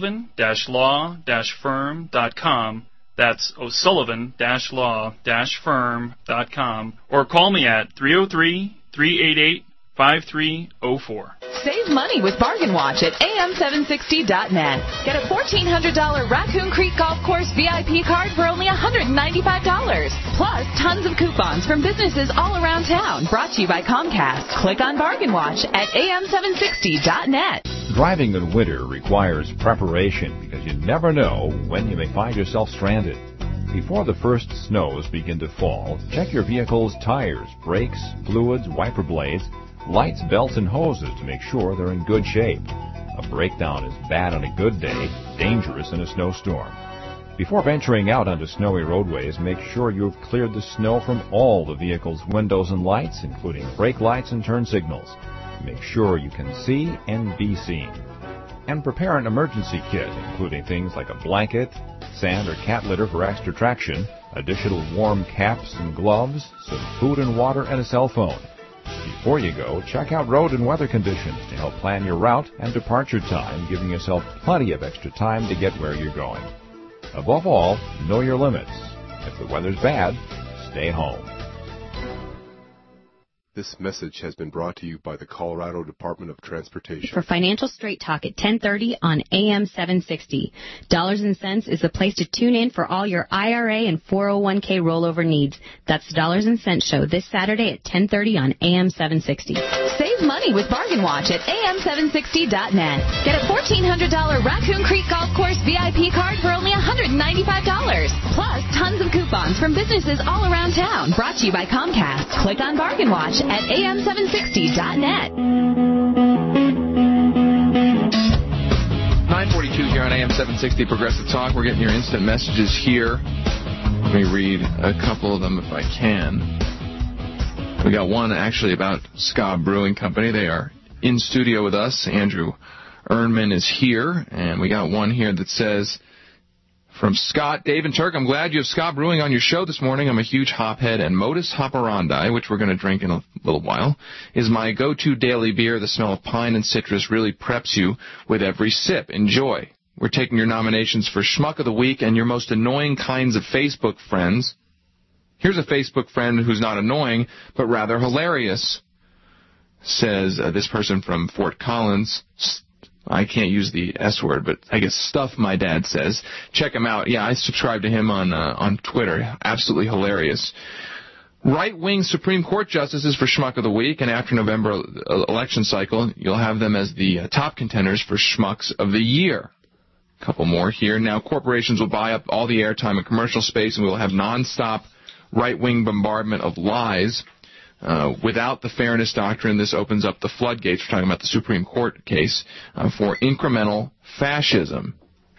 O'Sullivan-Law-Firm.com. That's O'Sullivan-Law-Firm.com. Or call me at 303-388-5304. Save money with Bargain Watch at am760.net. Get a $1,400 Raccoon Creek Golf Course VIP card for only $195. Plus, tons of coupons from businesses all around town. Brought to you by Comcast. Click on Bargain Watch at am760.net. Driving in winter requires preparation because you never know when you may find yourself stranded. Before the first snows begin to fall, check your vehicle's tires, brakes, fluids, wiper blades, lights, belts, and hoses to make sure they're in good shape. A breakdown is bad on a good day, dangerous in a snowstorm. Before venturing out onto snowy roadways, make sure you've cleared the snow from all the vehicle's windows and lights, including brake lights and turn signals. Make sure you can see and be seen. And prepare an emergency kit, including things like a blanket, sand or cat litter for extra traction, additional warm caps and gloves, some food and water, and a cell phone. Before you go, check out road and weather conditions to help plan your route and departure time, giving yourself plenty of extra time to get where you're going. Above all, know your limits. If the weather's bad, stay home. This message has been brought to you by the Colorado Department of Transportation. For Financial Straight Talk at 10:30 on AM 760. Dollars and Cents is the place to tune in for all your IRA and 401k rollover needs. That's the Dollars and Cents show this Saturday at 10:30 on AM 760. Save money with Bargain Watch at am760.net. Get a $1,400 Raccoon Creek Golf Course VIP card for only $195. Plus, tons of coupons from businesses all around town. Brought to you by Comcast. Click on Bargain Watch at am760.net. 9:42 here on AM 760 Progressive Talk. We're getting your instant messages here. Let me read a couple of them if I can. We got one actually about Ska Brewing Company. They are in studio with us. Andrew Ernman is here. And we got one here that says, From Scott, Dave, and Turk, I'm glad you have Scott Brewing on your show this morning. I'm a huge hophead, and Modus Operandi, which we're going to drink in a little while, is my go-to daily beer. The smell of pine and citrus really preps you with every sip. Enjoy. We're taking your nominations for Schmuck of the Week and your most annoying kinds of Facebook friends. Here's a Facebook friend who's not annoying, but rather hilarious, says this person from Fort Collins. I can't use the S word, but I guess Stuff My Dad Says. Check him out. Yeah, I subscribe to him on Twitter. Absolutely hilarious. Right-wing Supreme Court justices for Schmuck of the Week, and after November election cycle, you'll have them as the top contenders for Schmucks of the Year. A couple more here. Now, corporations will buy up all the airtime and commercial space, and we'll have nonstop right-wing bombardment of lies. Without the fairness doctrine, this opens up the floodgates. We're talking about the Supreme Court case for incremental fascism.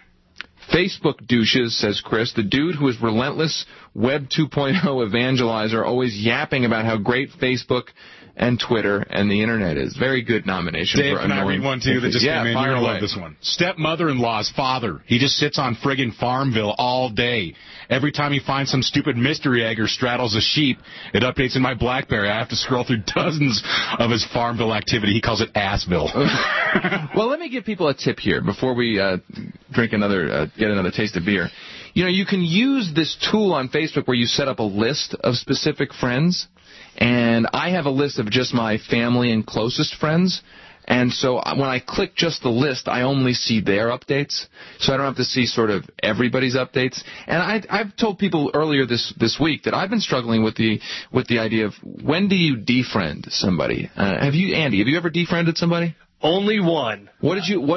Facebook douches, says Chris, the dude who is relentless Web 2.0 evangelizer, always yapping about how great Facebook and Twitter and the Internet is. Very good nomination. Dave, for can I read one, too, that just came in? You're going to love this one. Stepmother-in-law's father. He just sits on friggin' Farmville all day. Every time he finds some stupid mystery egg or straddles a sheep, it updates in my BlackBerry. I have to scroll through dozens of his Farmville activity. He calls it Assville. Well, let me give people a tip here before we get another taste of beer. You know, you can use this tool on Facebook where you set up a list of specific friends. And I have a list of just my family and closest friends. And so when I click just the list, I only see their updates. So I don't have to see sort of everybody's updates. And I've told people earlier this week that I've been struggling with the idea of when do you defriend somebody? Andy, have you ever defriended somebody? Only one. What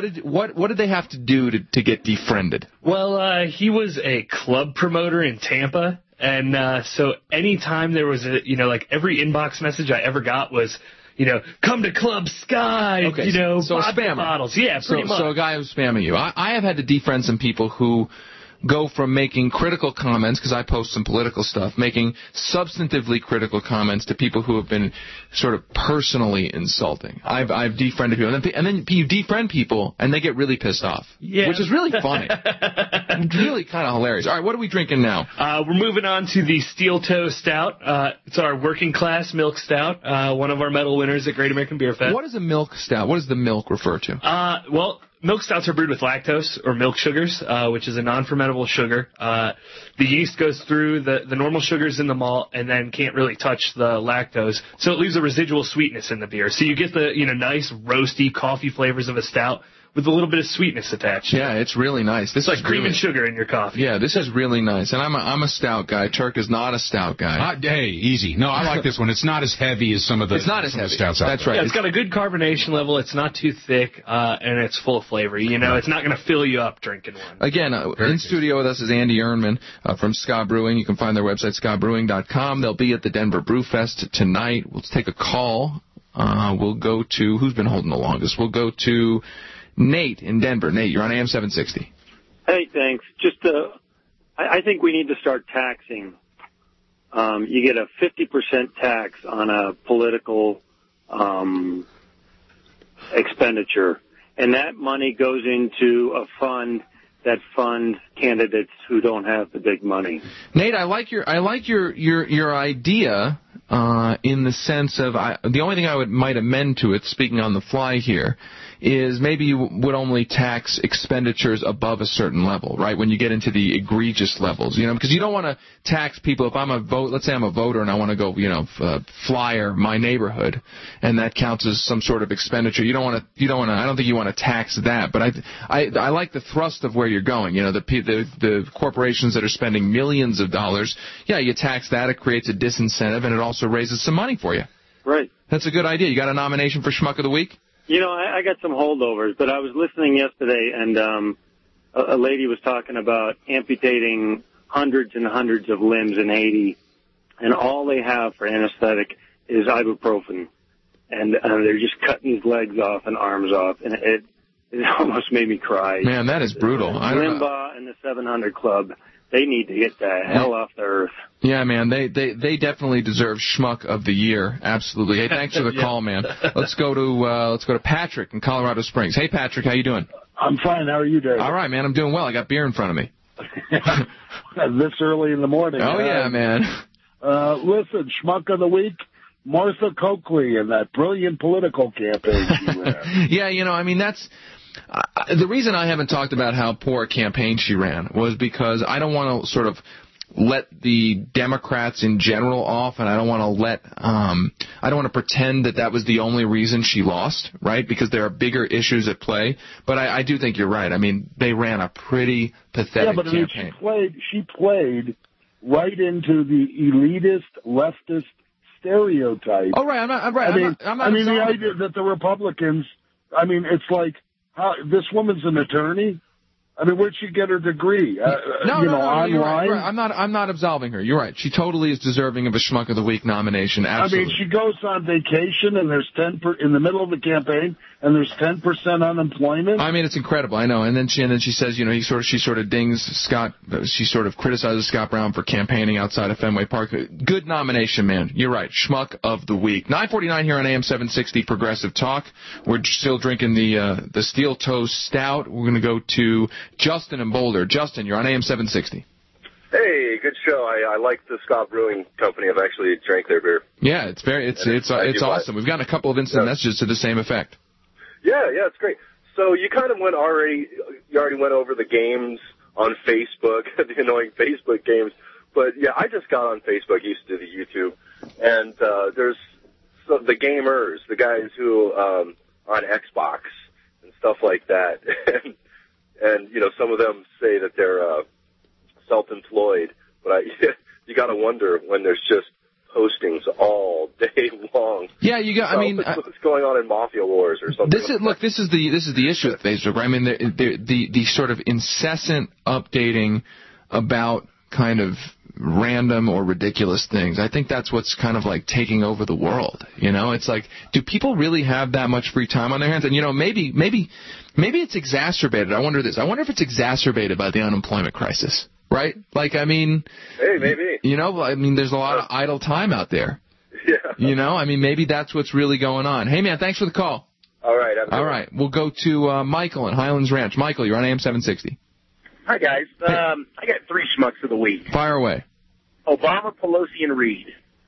did they have to do to get defriended? Well, he was a club promoter in Tampa. And so anytime there was every inbox message I ever got was, come to Club Sky, okay, so vodka bottles. Yeah, pretty much. So a guy who's spamming you. I have had to defriend some people who go from making critical comments, because I post some political stuff, making substantively critical comments to people who have been sort of personally insulting. I've defriended people. And then you defriend people, and they get really pissed off, which is really funny. Really kind of hilarious. All right, what are we drinking now? We're moving on to the Steel Toe Stout. It's our working class milk stout, one of our medal winners at Great American Beer Fest. What is a milk stout? What does the milk refer to? Milk stouts are brewed with lactose, or milk sugars, which is a non-fermentable sugar. The yeast goes through the normal sugars in the malt and then can't really touch the lactose, so it leaves a residual sweetness in the beer. So you get the nice roasty coffee flavors of a stout with a little bit of sweetness attached. Yeah, it's really nice. This is like cream and sugar in your coffee. Yeah, this is really nice. And I'm a stout guy. Turk is not a stout guy. Hey, easy. No, I like this one. It's not as heavy as some of the It's not as heavy. Stouts out That's there. right. Yeah, it's got a good carbonation level. It's not too thick, and it's full of flavor. It's not going to fill you up drinking one. Again, in studio with us is Andy Ehrnman from Ska Brewing. You can find their website, skabrewing.com. They'll be at the Denver Brew Fest tonight. We'll take a call. We'll go to, who's been holding the longest? We'll go to Nate in Denver. Nate, you're on AM 760. Hey, thanks. I think we need to start taxing. You get a 50% tax on a political expenditure, and that money goes into a fund that funds candidates who don't have the big money. Nate, I like your idea in the sense of the only thing I might amend to it, speaking on the fly here, is maybe you would only tax expenditures above a certain level, right? When you get into the egregious levels, because you don't want to tax people. If let's say I'm a voter and I want to go, flyer my neighborhood, and that counts as some sort of expenditure. I don't think you want to tax that. But I like the thrust of where you're going. The corporations that are spending millions of dollars, you tax that. It creates a disincentive, and it also raises some money for you. Right. That's a good idea. You got a nomination for Schmuck of the Week? I got some holdovers, but I was listening yesterday, and a lady was talking about amputating hundreds and hundreds of limbs in Haiti, and all they have for anesthetic is ibuprofen, and they're just cutting his legs off and arms off, and it almost made me cry. Man, that is brutal. Limbaugh and the 700 Club, they need to get the hell off the earth. Yeah, man, they definitely deserve Schmuck of the Year. Absolutely. Hey, thanks for the call, man. Let's go to Patrick in Colorado Springs. Hey, Patrick, how you doing? I'm fine. How are you, Dave? All right, man. I'm doing well. I got beer in front of me. This early in the morning. Oh, yeah, man. Listen, Schmuck of the Week, Martha Coakley and that brilliant political campaign she ran. Yeah, I mean, that's... the reason I haven't talked about how poor a campaign she ran was because I don't want to sort of let the Democrats in general off, and I don't want to pretend that was the only reason she lost, right? Because there are bigger issues at play. But I do think you're right. I mean, they ran a pretty pathetic campaign. She played right into the elitist, leftist stereotype. Oh, right. I mean, the idea that the Republicans, it's like, this woman's an attorney? I mean, where'd she get her degree? No, online? You're right. I'm not absolving her. You're right. She totally is deserving of a Schmuck of the Week nomination. Absolutely. I mean, she goes on vacation and there's in the middle of the campaign and there's 10% unemployment. I mean, it's incredible. I know. And then she says, she sort of dings Scott. She sort of criticizes Scott Brown for campaigning outside of Fenway Park. Good nomination, man. You're right. Schmuck of the Week. 9:49 here on AM 760 Progressive Talk. We're still drinking the Steel Toe Stout. We're going to go to Justin in Boulder. Justin, you're on AM 760. Hey, good show. I like the Scott Brewing Company. I've actually drank their beer. Yeah, it's awesome. We've gotten a couple of instant messages to the same effect. Yeah, it's great. So you kind of already went over the games on Facebook, the annoying Facebook games. But yeah, I just got on Facebook, used to do the YouTube, and there's the gamers, the guys who are on Xbox and stuff like that. And some of them say that they're self-employed, but you got to wonder when there's just postings all day long. Yeah, what's going on in Mafia Wars or something? This is the issue with Facebook, right? I mean, the sort of incessant updating about kind of random or ridiculous things. I think that's what's kind of like taking over the world. It's like, do people really have that much free time on their hands? And maybe it's exacerbated. I wonder if it's exacerbated by the unemployment crisis, right? Like, I mean, hey, maybe. There's a lot of idle time out there. Yeah. Maybe that's what's really going on. Hey, man, thanks for the call. All right. All right. We'll go to Michael in Highlands Ranch. Michael, you're on AM 760. Hi, guys. I got 3 schmucks of the week. Fire away. Obama, Pelosi, and Reid.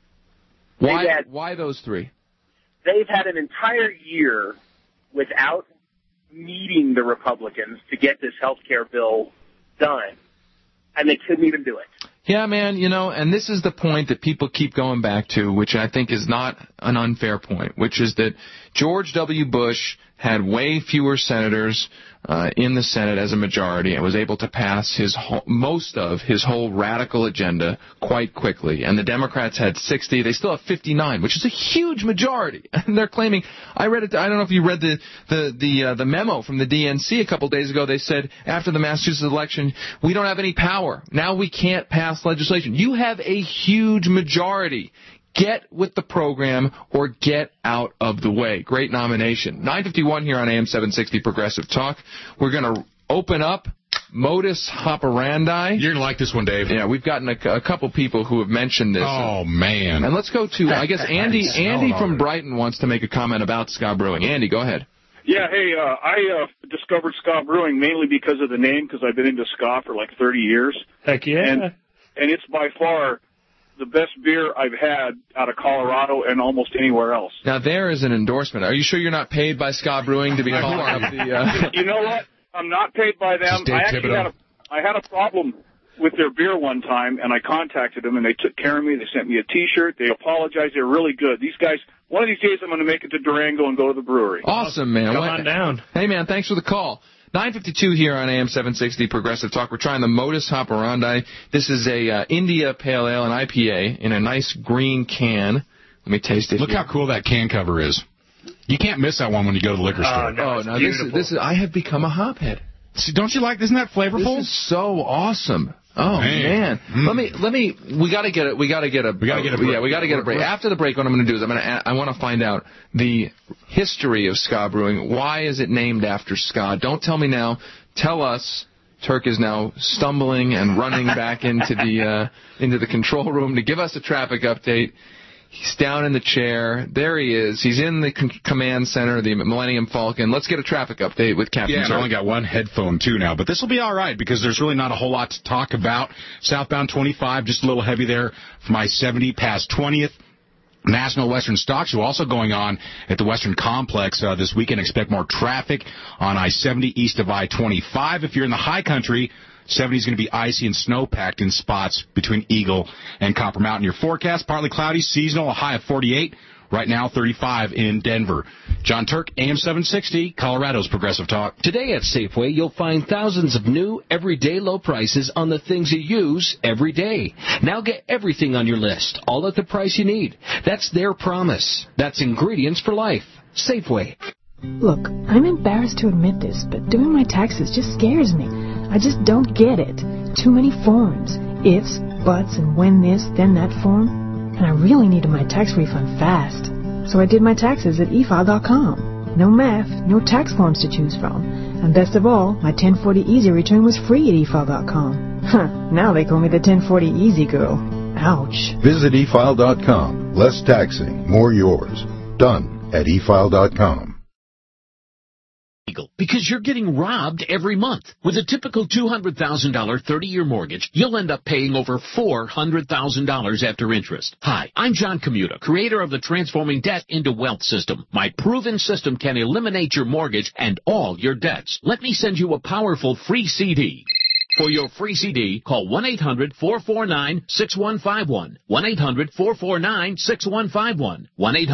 Why those 3? They've had an entire year without needing the Republicans to get this health care bill done, and they couldn't even do it. Yeah, man, and this is the point that people keep going back to, which I think is not an unfair point, which is that George W. Bush had way fewer senators in the Senate as a majority and was able to pass most of his whole radical agenda quite quickly. And the Democrats had 60. They still have 59, which is a huge majority. And they're claiming, I read it, I don't know if you read the memo from the DNC a couple days ago. They said after the Massachusetts election, we don't have any power. Now we can't pass legislation. You have a huge majority. Get with the program or get out of the way. Great nomination. 9:51 here on AM 760 Progressive Talk. We're going to open up modus operandi. You're going to like this one, Dave. Yeah, we've gotten a couple people who have mentioned this. Oh, man. And let's go to, I guess, Andy from Brighton wants to make a comment about Scott Brewing. Andy, go ahead. Yeah, hey, I discovered Scott Brewing mainly because of the name, because I've been into Scott for like 30 years. Heck yeah. And it's by far the best beer I've had out of Colorado and almost anywhere else. Now, there is an endorsement. Are you sure you're not paid by Scott Brewing to be part of the... You know what? I'm not paid by them. I had a problem with their beer one time, and I contacted them, and they took care of me. They sent me a T-shirt. They apologized. They're really good. These guys, one of these days I'm going to make it to Durango and go to the brewery. Awesome, man. Come on down. Hey, man, thanks for the call. 9:52 here on AM 760 Progressive Talk. We're trying the modus operandi. This is a India Pale Ale, an IPA, in a nice green can. Let me taste it. Look how cool that can cover is. You can't miss that one when you go to the liquor store. No, this is. I have become a hophead. See, don't you like? Isn't that flavorful? This is so awesome. Oh man. Let me. We got to get it. We got to get a break. After the break, what I'm going to do is I want to find out the history of Scott Brewing. Why is it named after Scott? Don't tell me now. Tell us. Turk is now stumbling and running back into the control room to give us a traffic update. He's down in the chair. There he is. He's in the command center of the Millennium Falcon. Let's get a traffic update with Captain Yeah, I only got one headphone, too, now. But this will be all right because there's really not a whole lot to talk about. Southbound 25, just a little heavy there from I-70 past 20th. National Western Stock Show also going on at the Western Complex this weekend. Expect more traffic on I-70 east of I-25. If you're in the high country, 70 is going to be icy and snow-packed in spots between Eagle and Copper Mountain. Your forecast, partly cloudy, seasonal, a high of 48. Right now, 35 in Denver. John Turk, AM 760, Colorado's Progressive Talk. Today at Safeway, you'll find thousands of new, everyday low prices on the things you use every day. Now get everything on your list, all at the price you need. That's their promise. That's ingredients for life. Safeway. Look, I'm embarrassed to admit this, but doing my taxes just scares me. I just don't get it. Too many forms. Ifs, buts, and when this, then that form. And I really needed my tax refund fast. So I did my taxes at efile.com. No math, no tax forms to choose from. And best of all, my 1040 Easy return was free at efile.com. Huh, now they call me the 1040 Easy Girl. Ouch. Visit efile.com. Less taxing, more yours. Done at efile.com. Because you're getting robbed every month. With a typical $200,000 30-year mortgage, you'll end up paying over $400,000 after interest. Hi, I'm John Commuta, creator of the Transforming Debt into Wealth system. My proven system can eliminate your mortgage and all your debts. Let me send you a powerful free CD. For your free CD, call 1-800-449-6151. 1-800-449-6151.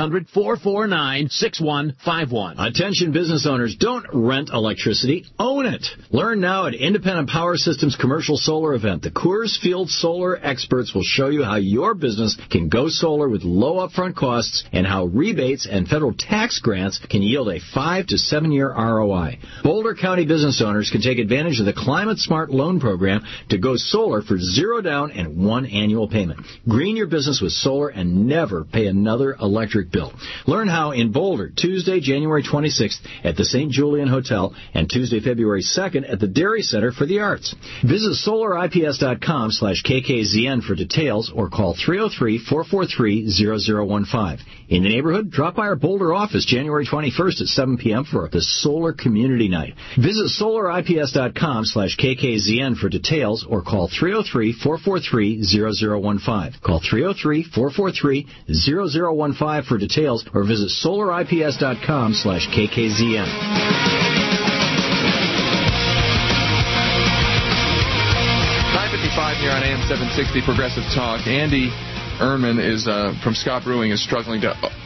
1-800-449-6151. Attention business owners, don't rent electricity, own it. Learn now at Independent Power Systems Commercial Solar Event. The Coors Field Solar experts will show you how your business can go solar with low upfront costs and how rebates and federal tax grants can yield a 5 to 7 year ROI. Boulder County business owners can take advantage of the Climate Smart Loan program to go solar for 0 down and 1 annual payment. Green your business with solar and never pay another electric bill. Learn how in Boulder, Tuesday, January 26th at the St. Julian Hotel and Tuesday, February 2nd at the Dairy Center for the Arts. Visit solarips.com/KKZN for details or call 303-443-0015. In the neighborhood, drop by our Boulder office January 21st at 7 p.m. for the Solar Community Night. Visit solarips.com/KKZN for details or call 303-443-0015. Call 303-443-0015 for details or visit solarips.com/KKZN. 9:55 here on AM 760 Progressive Talk. Andy Ehrman is from Scott Brewing is struggling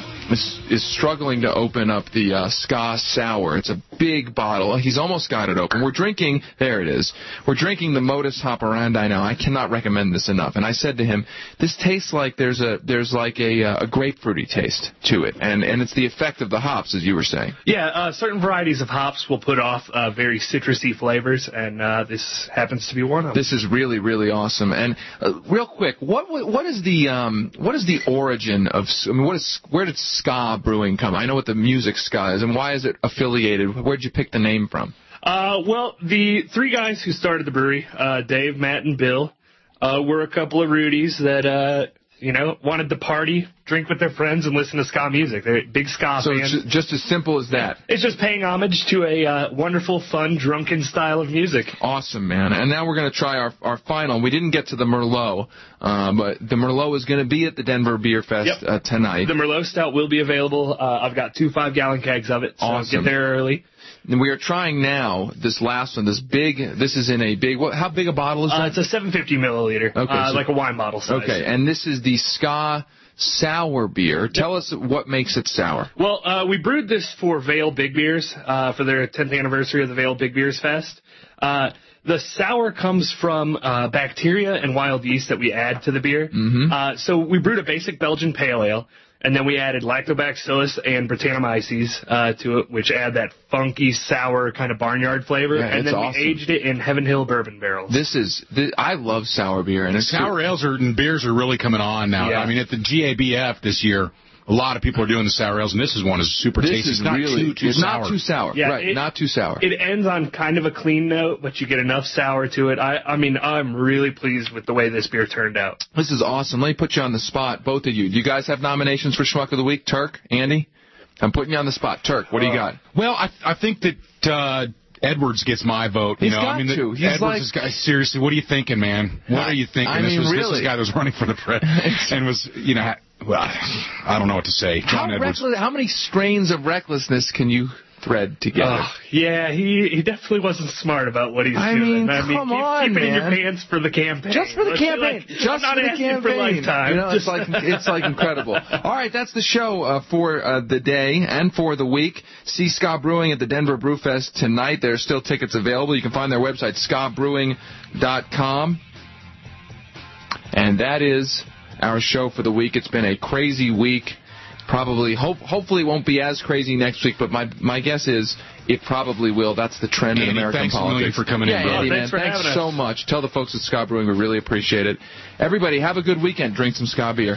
to open up the Ska Sour. It's a big bottle. He's almost got it open. We're drinking, there it is. We're drinking the Modus Operandi now. I cannot recommend this enough. And I said to him, this tastes like there's like a grapefruity taste to it. And it's the effect of the hops, as you were saying. Yeah, certain varieties of hops will put off very citrusy flavors, and this happens to be one of them. This is really, really awesome. And real quick, what is the origin of? I mean, where did Ska Brewing come? I know what the music ska is, and why is it affiliated? Where'd you pick the name from? Well, the 3 guys who started the brewery, Dave, Matt, and Bill, were a couple of Rudies that, wanted to party, drink with their friends, and listen to ska music. They're big ska fans. So just as simple as that. It's just paying homage to a wonderful, fun, drunken style of music. Awesome, man. And now we're going to try our final. We didn't get to the Merlot, but the Merlot is going to be at the Denver Beer Fest tonight. The Merlot Stout will be available. I've got 2 5-gallon kegs of it, so awesome. Get there early. And we are trying now, this last one, this is in a big, how big a bottle is that? It's a 750 milliliter, like a wine bottle size. Okay, and this is the Ska Sour beer. Tell us what makes it sour. Well, we brewed this for Vail Big Beers, for their 10th anniversary of the Vail Big Beers Fest. The sour comes from bacteria and wild yeast that we add to the beer. Mm-hmm. So we brewed a basic Belgian pale ale, and then we added Lactobacillus and Brettanomyces to it, which add that funky, sour kind of barnyard flavor. Yeah, and then awesome. We aged it in Heaven Hill bourbon barrels. I love sour beer. And sour ales and beers are really coming on now. Yeah. I mean, at the GABF this year, A lot of people are doing the sour ales, and this is one is super tasty. This is not really too sour. Not too sour. Yeah, right, not too sour. It ends on kind of a clean note, but you get enough sour to it. I mean, I'm really pleased with the way this beer turned out. This is awesome. Let me put you on the spot, both of you. Do you guys have nominations for Schmuck of the Week? Turk, Andy? I'm putting you on the spot. Turk, what do you got? Well, I think that Edwards gets my vote. He's got to. He's Edwards like, is guy. Seriously, what are you thinking, man? What are you thinking? This was the guy that was running for the press and was, well, I don't know what to say. John Edwards. How many strains of recklessness can you thread together? Yeah, he definitely wasn't smart about what he's doing. Come on, keep it in man. your pants for the campaign. Just for the campaign. Just for the campaign. For lifetime. It's like incredible. All right, that's the show for the day and for the week. See Ska Brewing at the Denver Brew Fest tonight. There are still tickets available. You can find their website, skabrewing.com. And that is our show for the week. It's been a crazy week. Probably, hopefully it won't be as crazy next week, but my guess is it probably will. That's the trend in American politics. Thanks a million for coming in, bro. Andy, man, thanks so much. Tell the folks at Ska Brewing we really appreciate it. Everybody, have a good weekend. Drink some Ska beer.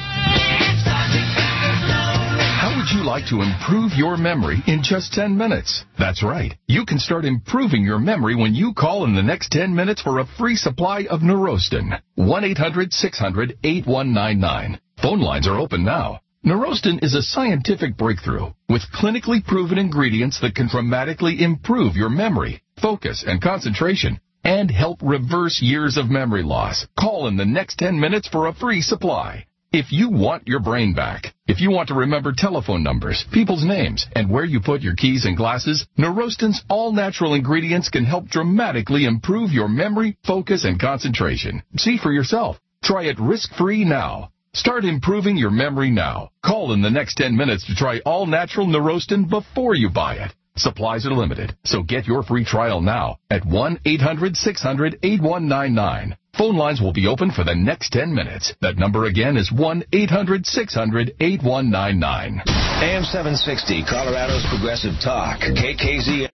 How would you like to improve your memory in just 10 minutes? That's right. You can start improving your memory when you call in the next 10 minutes for a free supply of Neurostin. 1-800-600-8199. Phone lines are open now. Neurostin is a scientific breakthrough with clinically proven ingredients that can dramatically improve your memory, focus, and concentration, and help reverse years of memory loss. Call in the next 10 minutes for a free supply. If you want your brain back, if you want to remember telephone numbers, people's names, and where you put your keys and glasses, Neurostin's all-natural ingredients can help dramatically improve your memory, focus, and concentration. See for yourself. Try it risk-free now. Start improving your memory now. Call in the next 10 minutes to try all-natural Neurostin before you buy it. Supplies are limited, so get your free trial now at 1-800-600-8199. Phone lines will be open for the next 10 minutes. That number again is 1-800-600-8199. AM 760, Colorado's Progressive Talk, KKZ.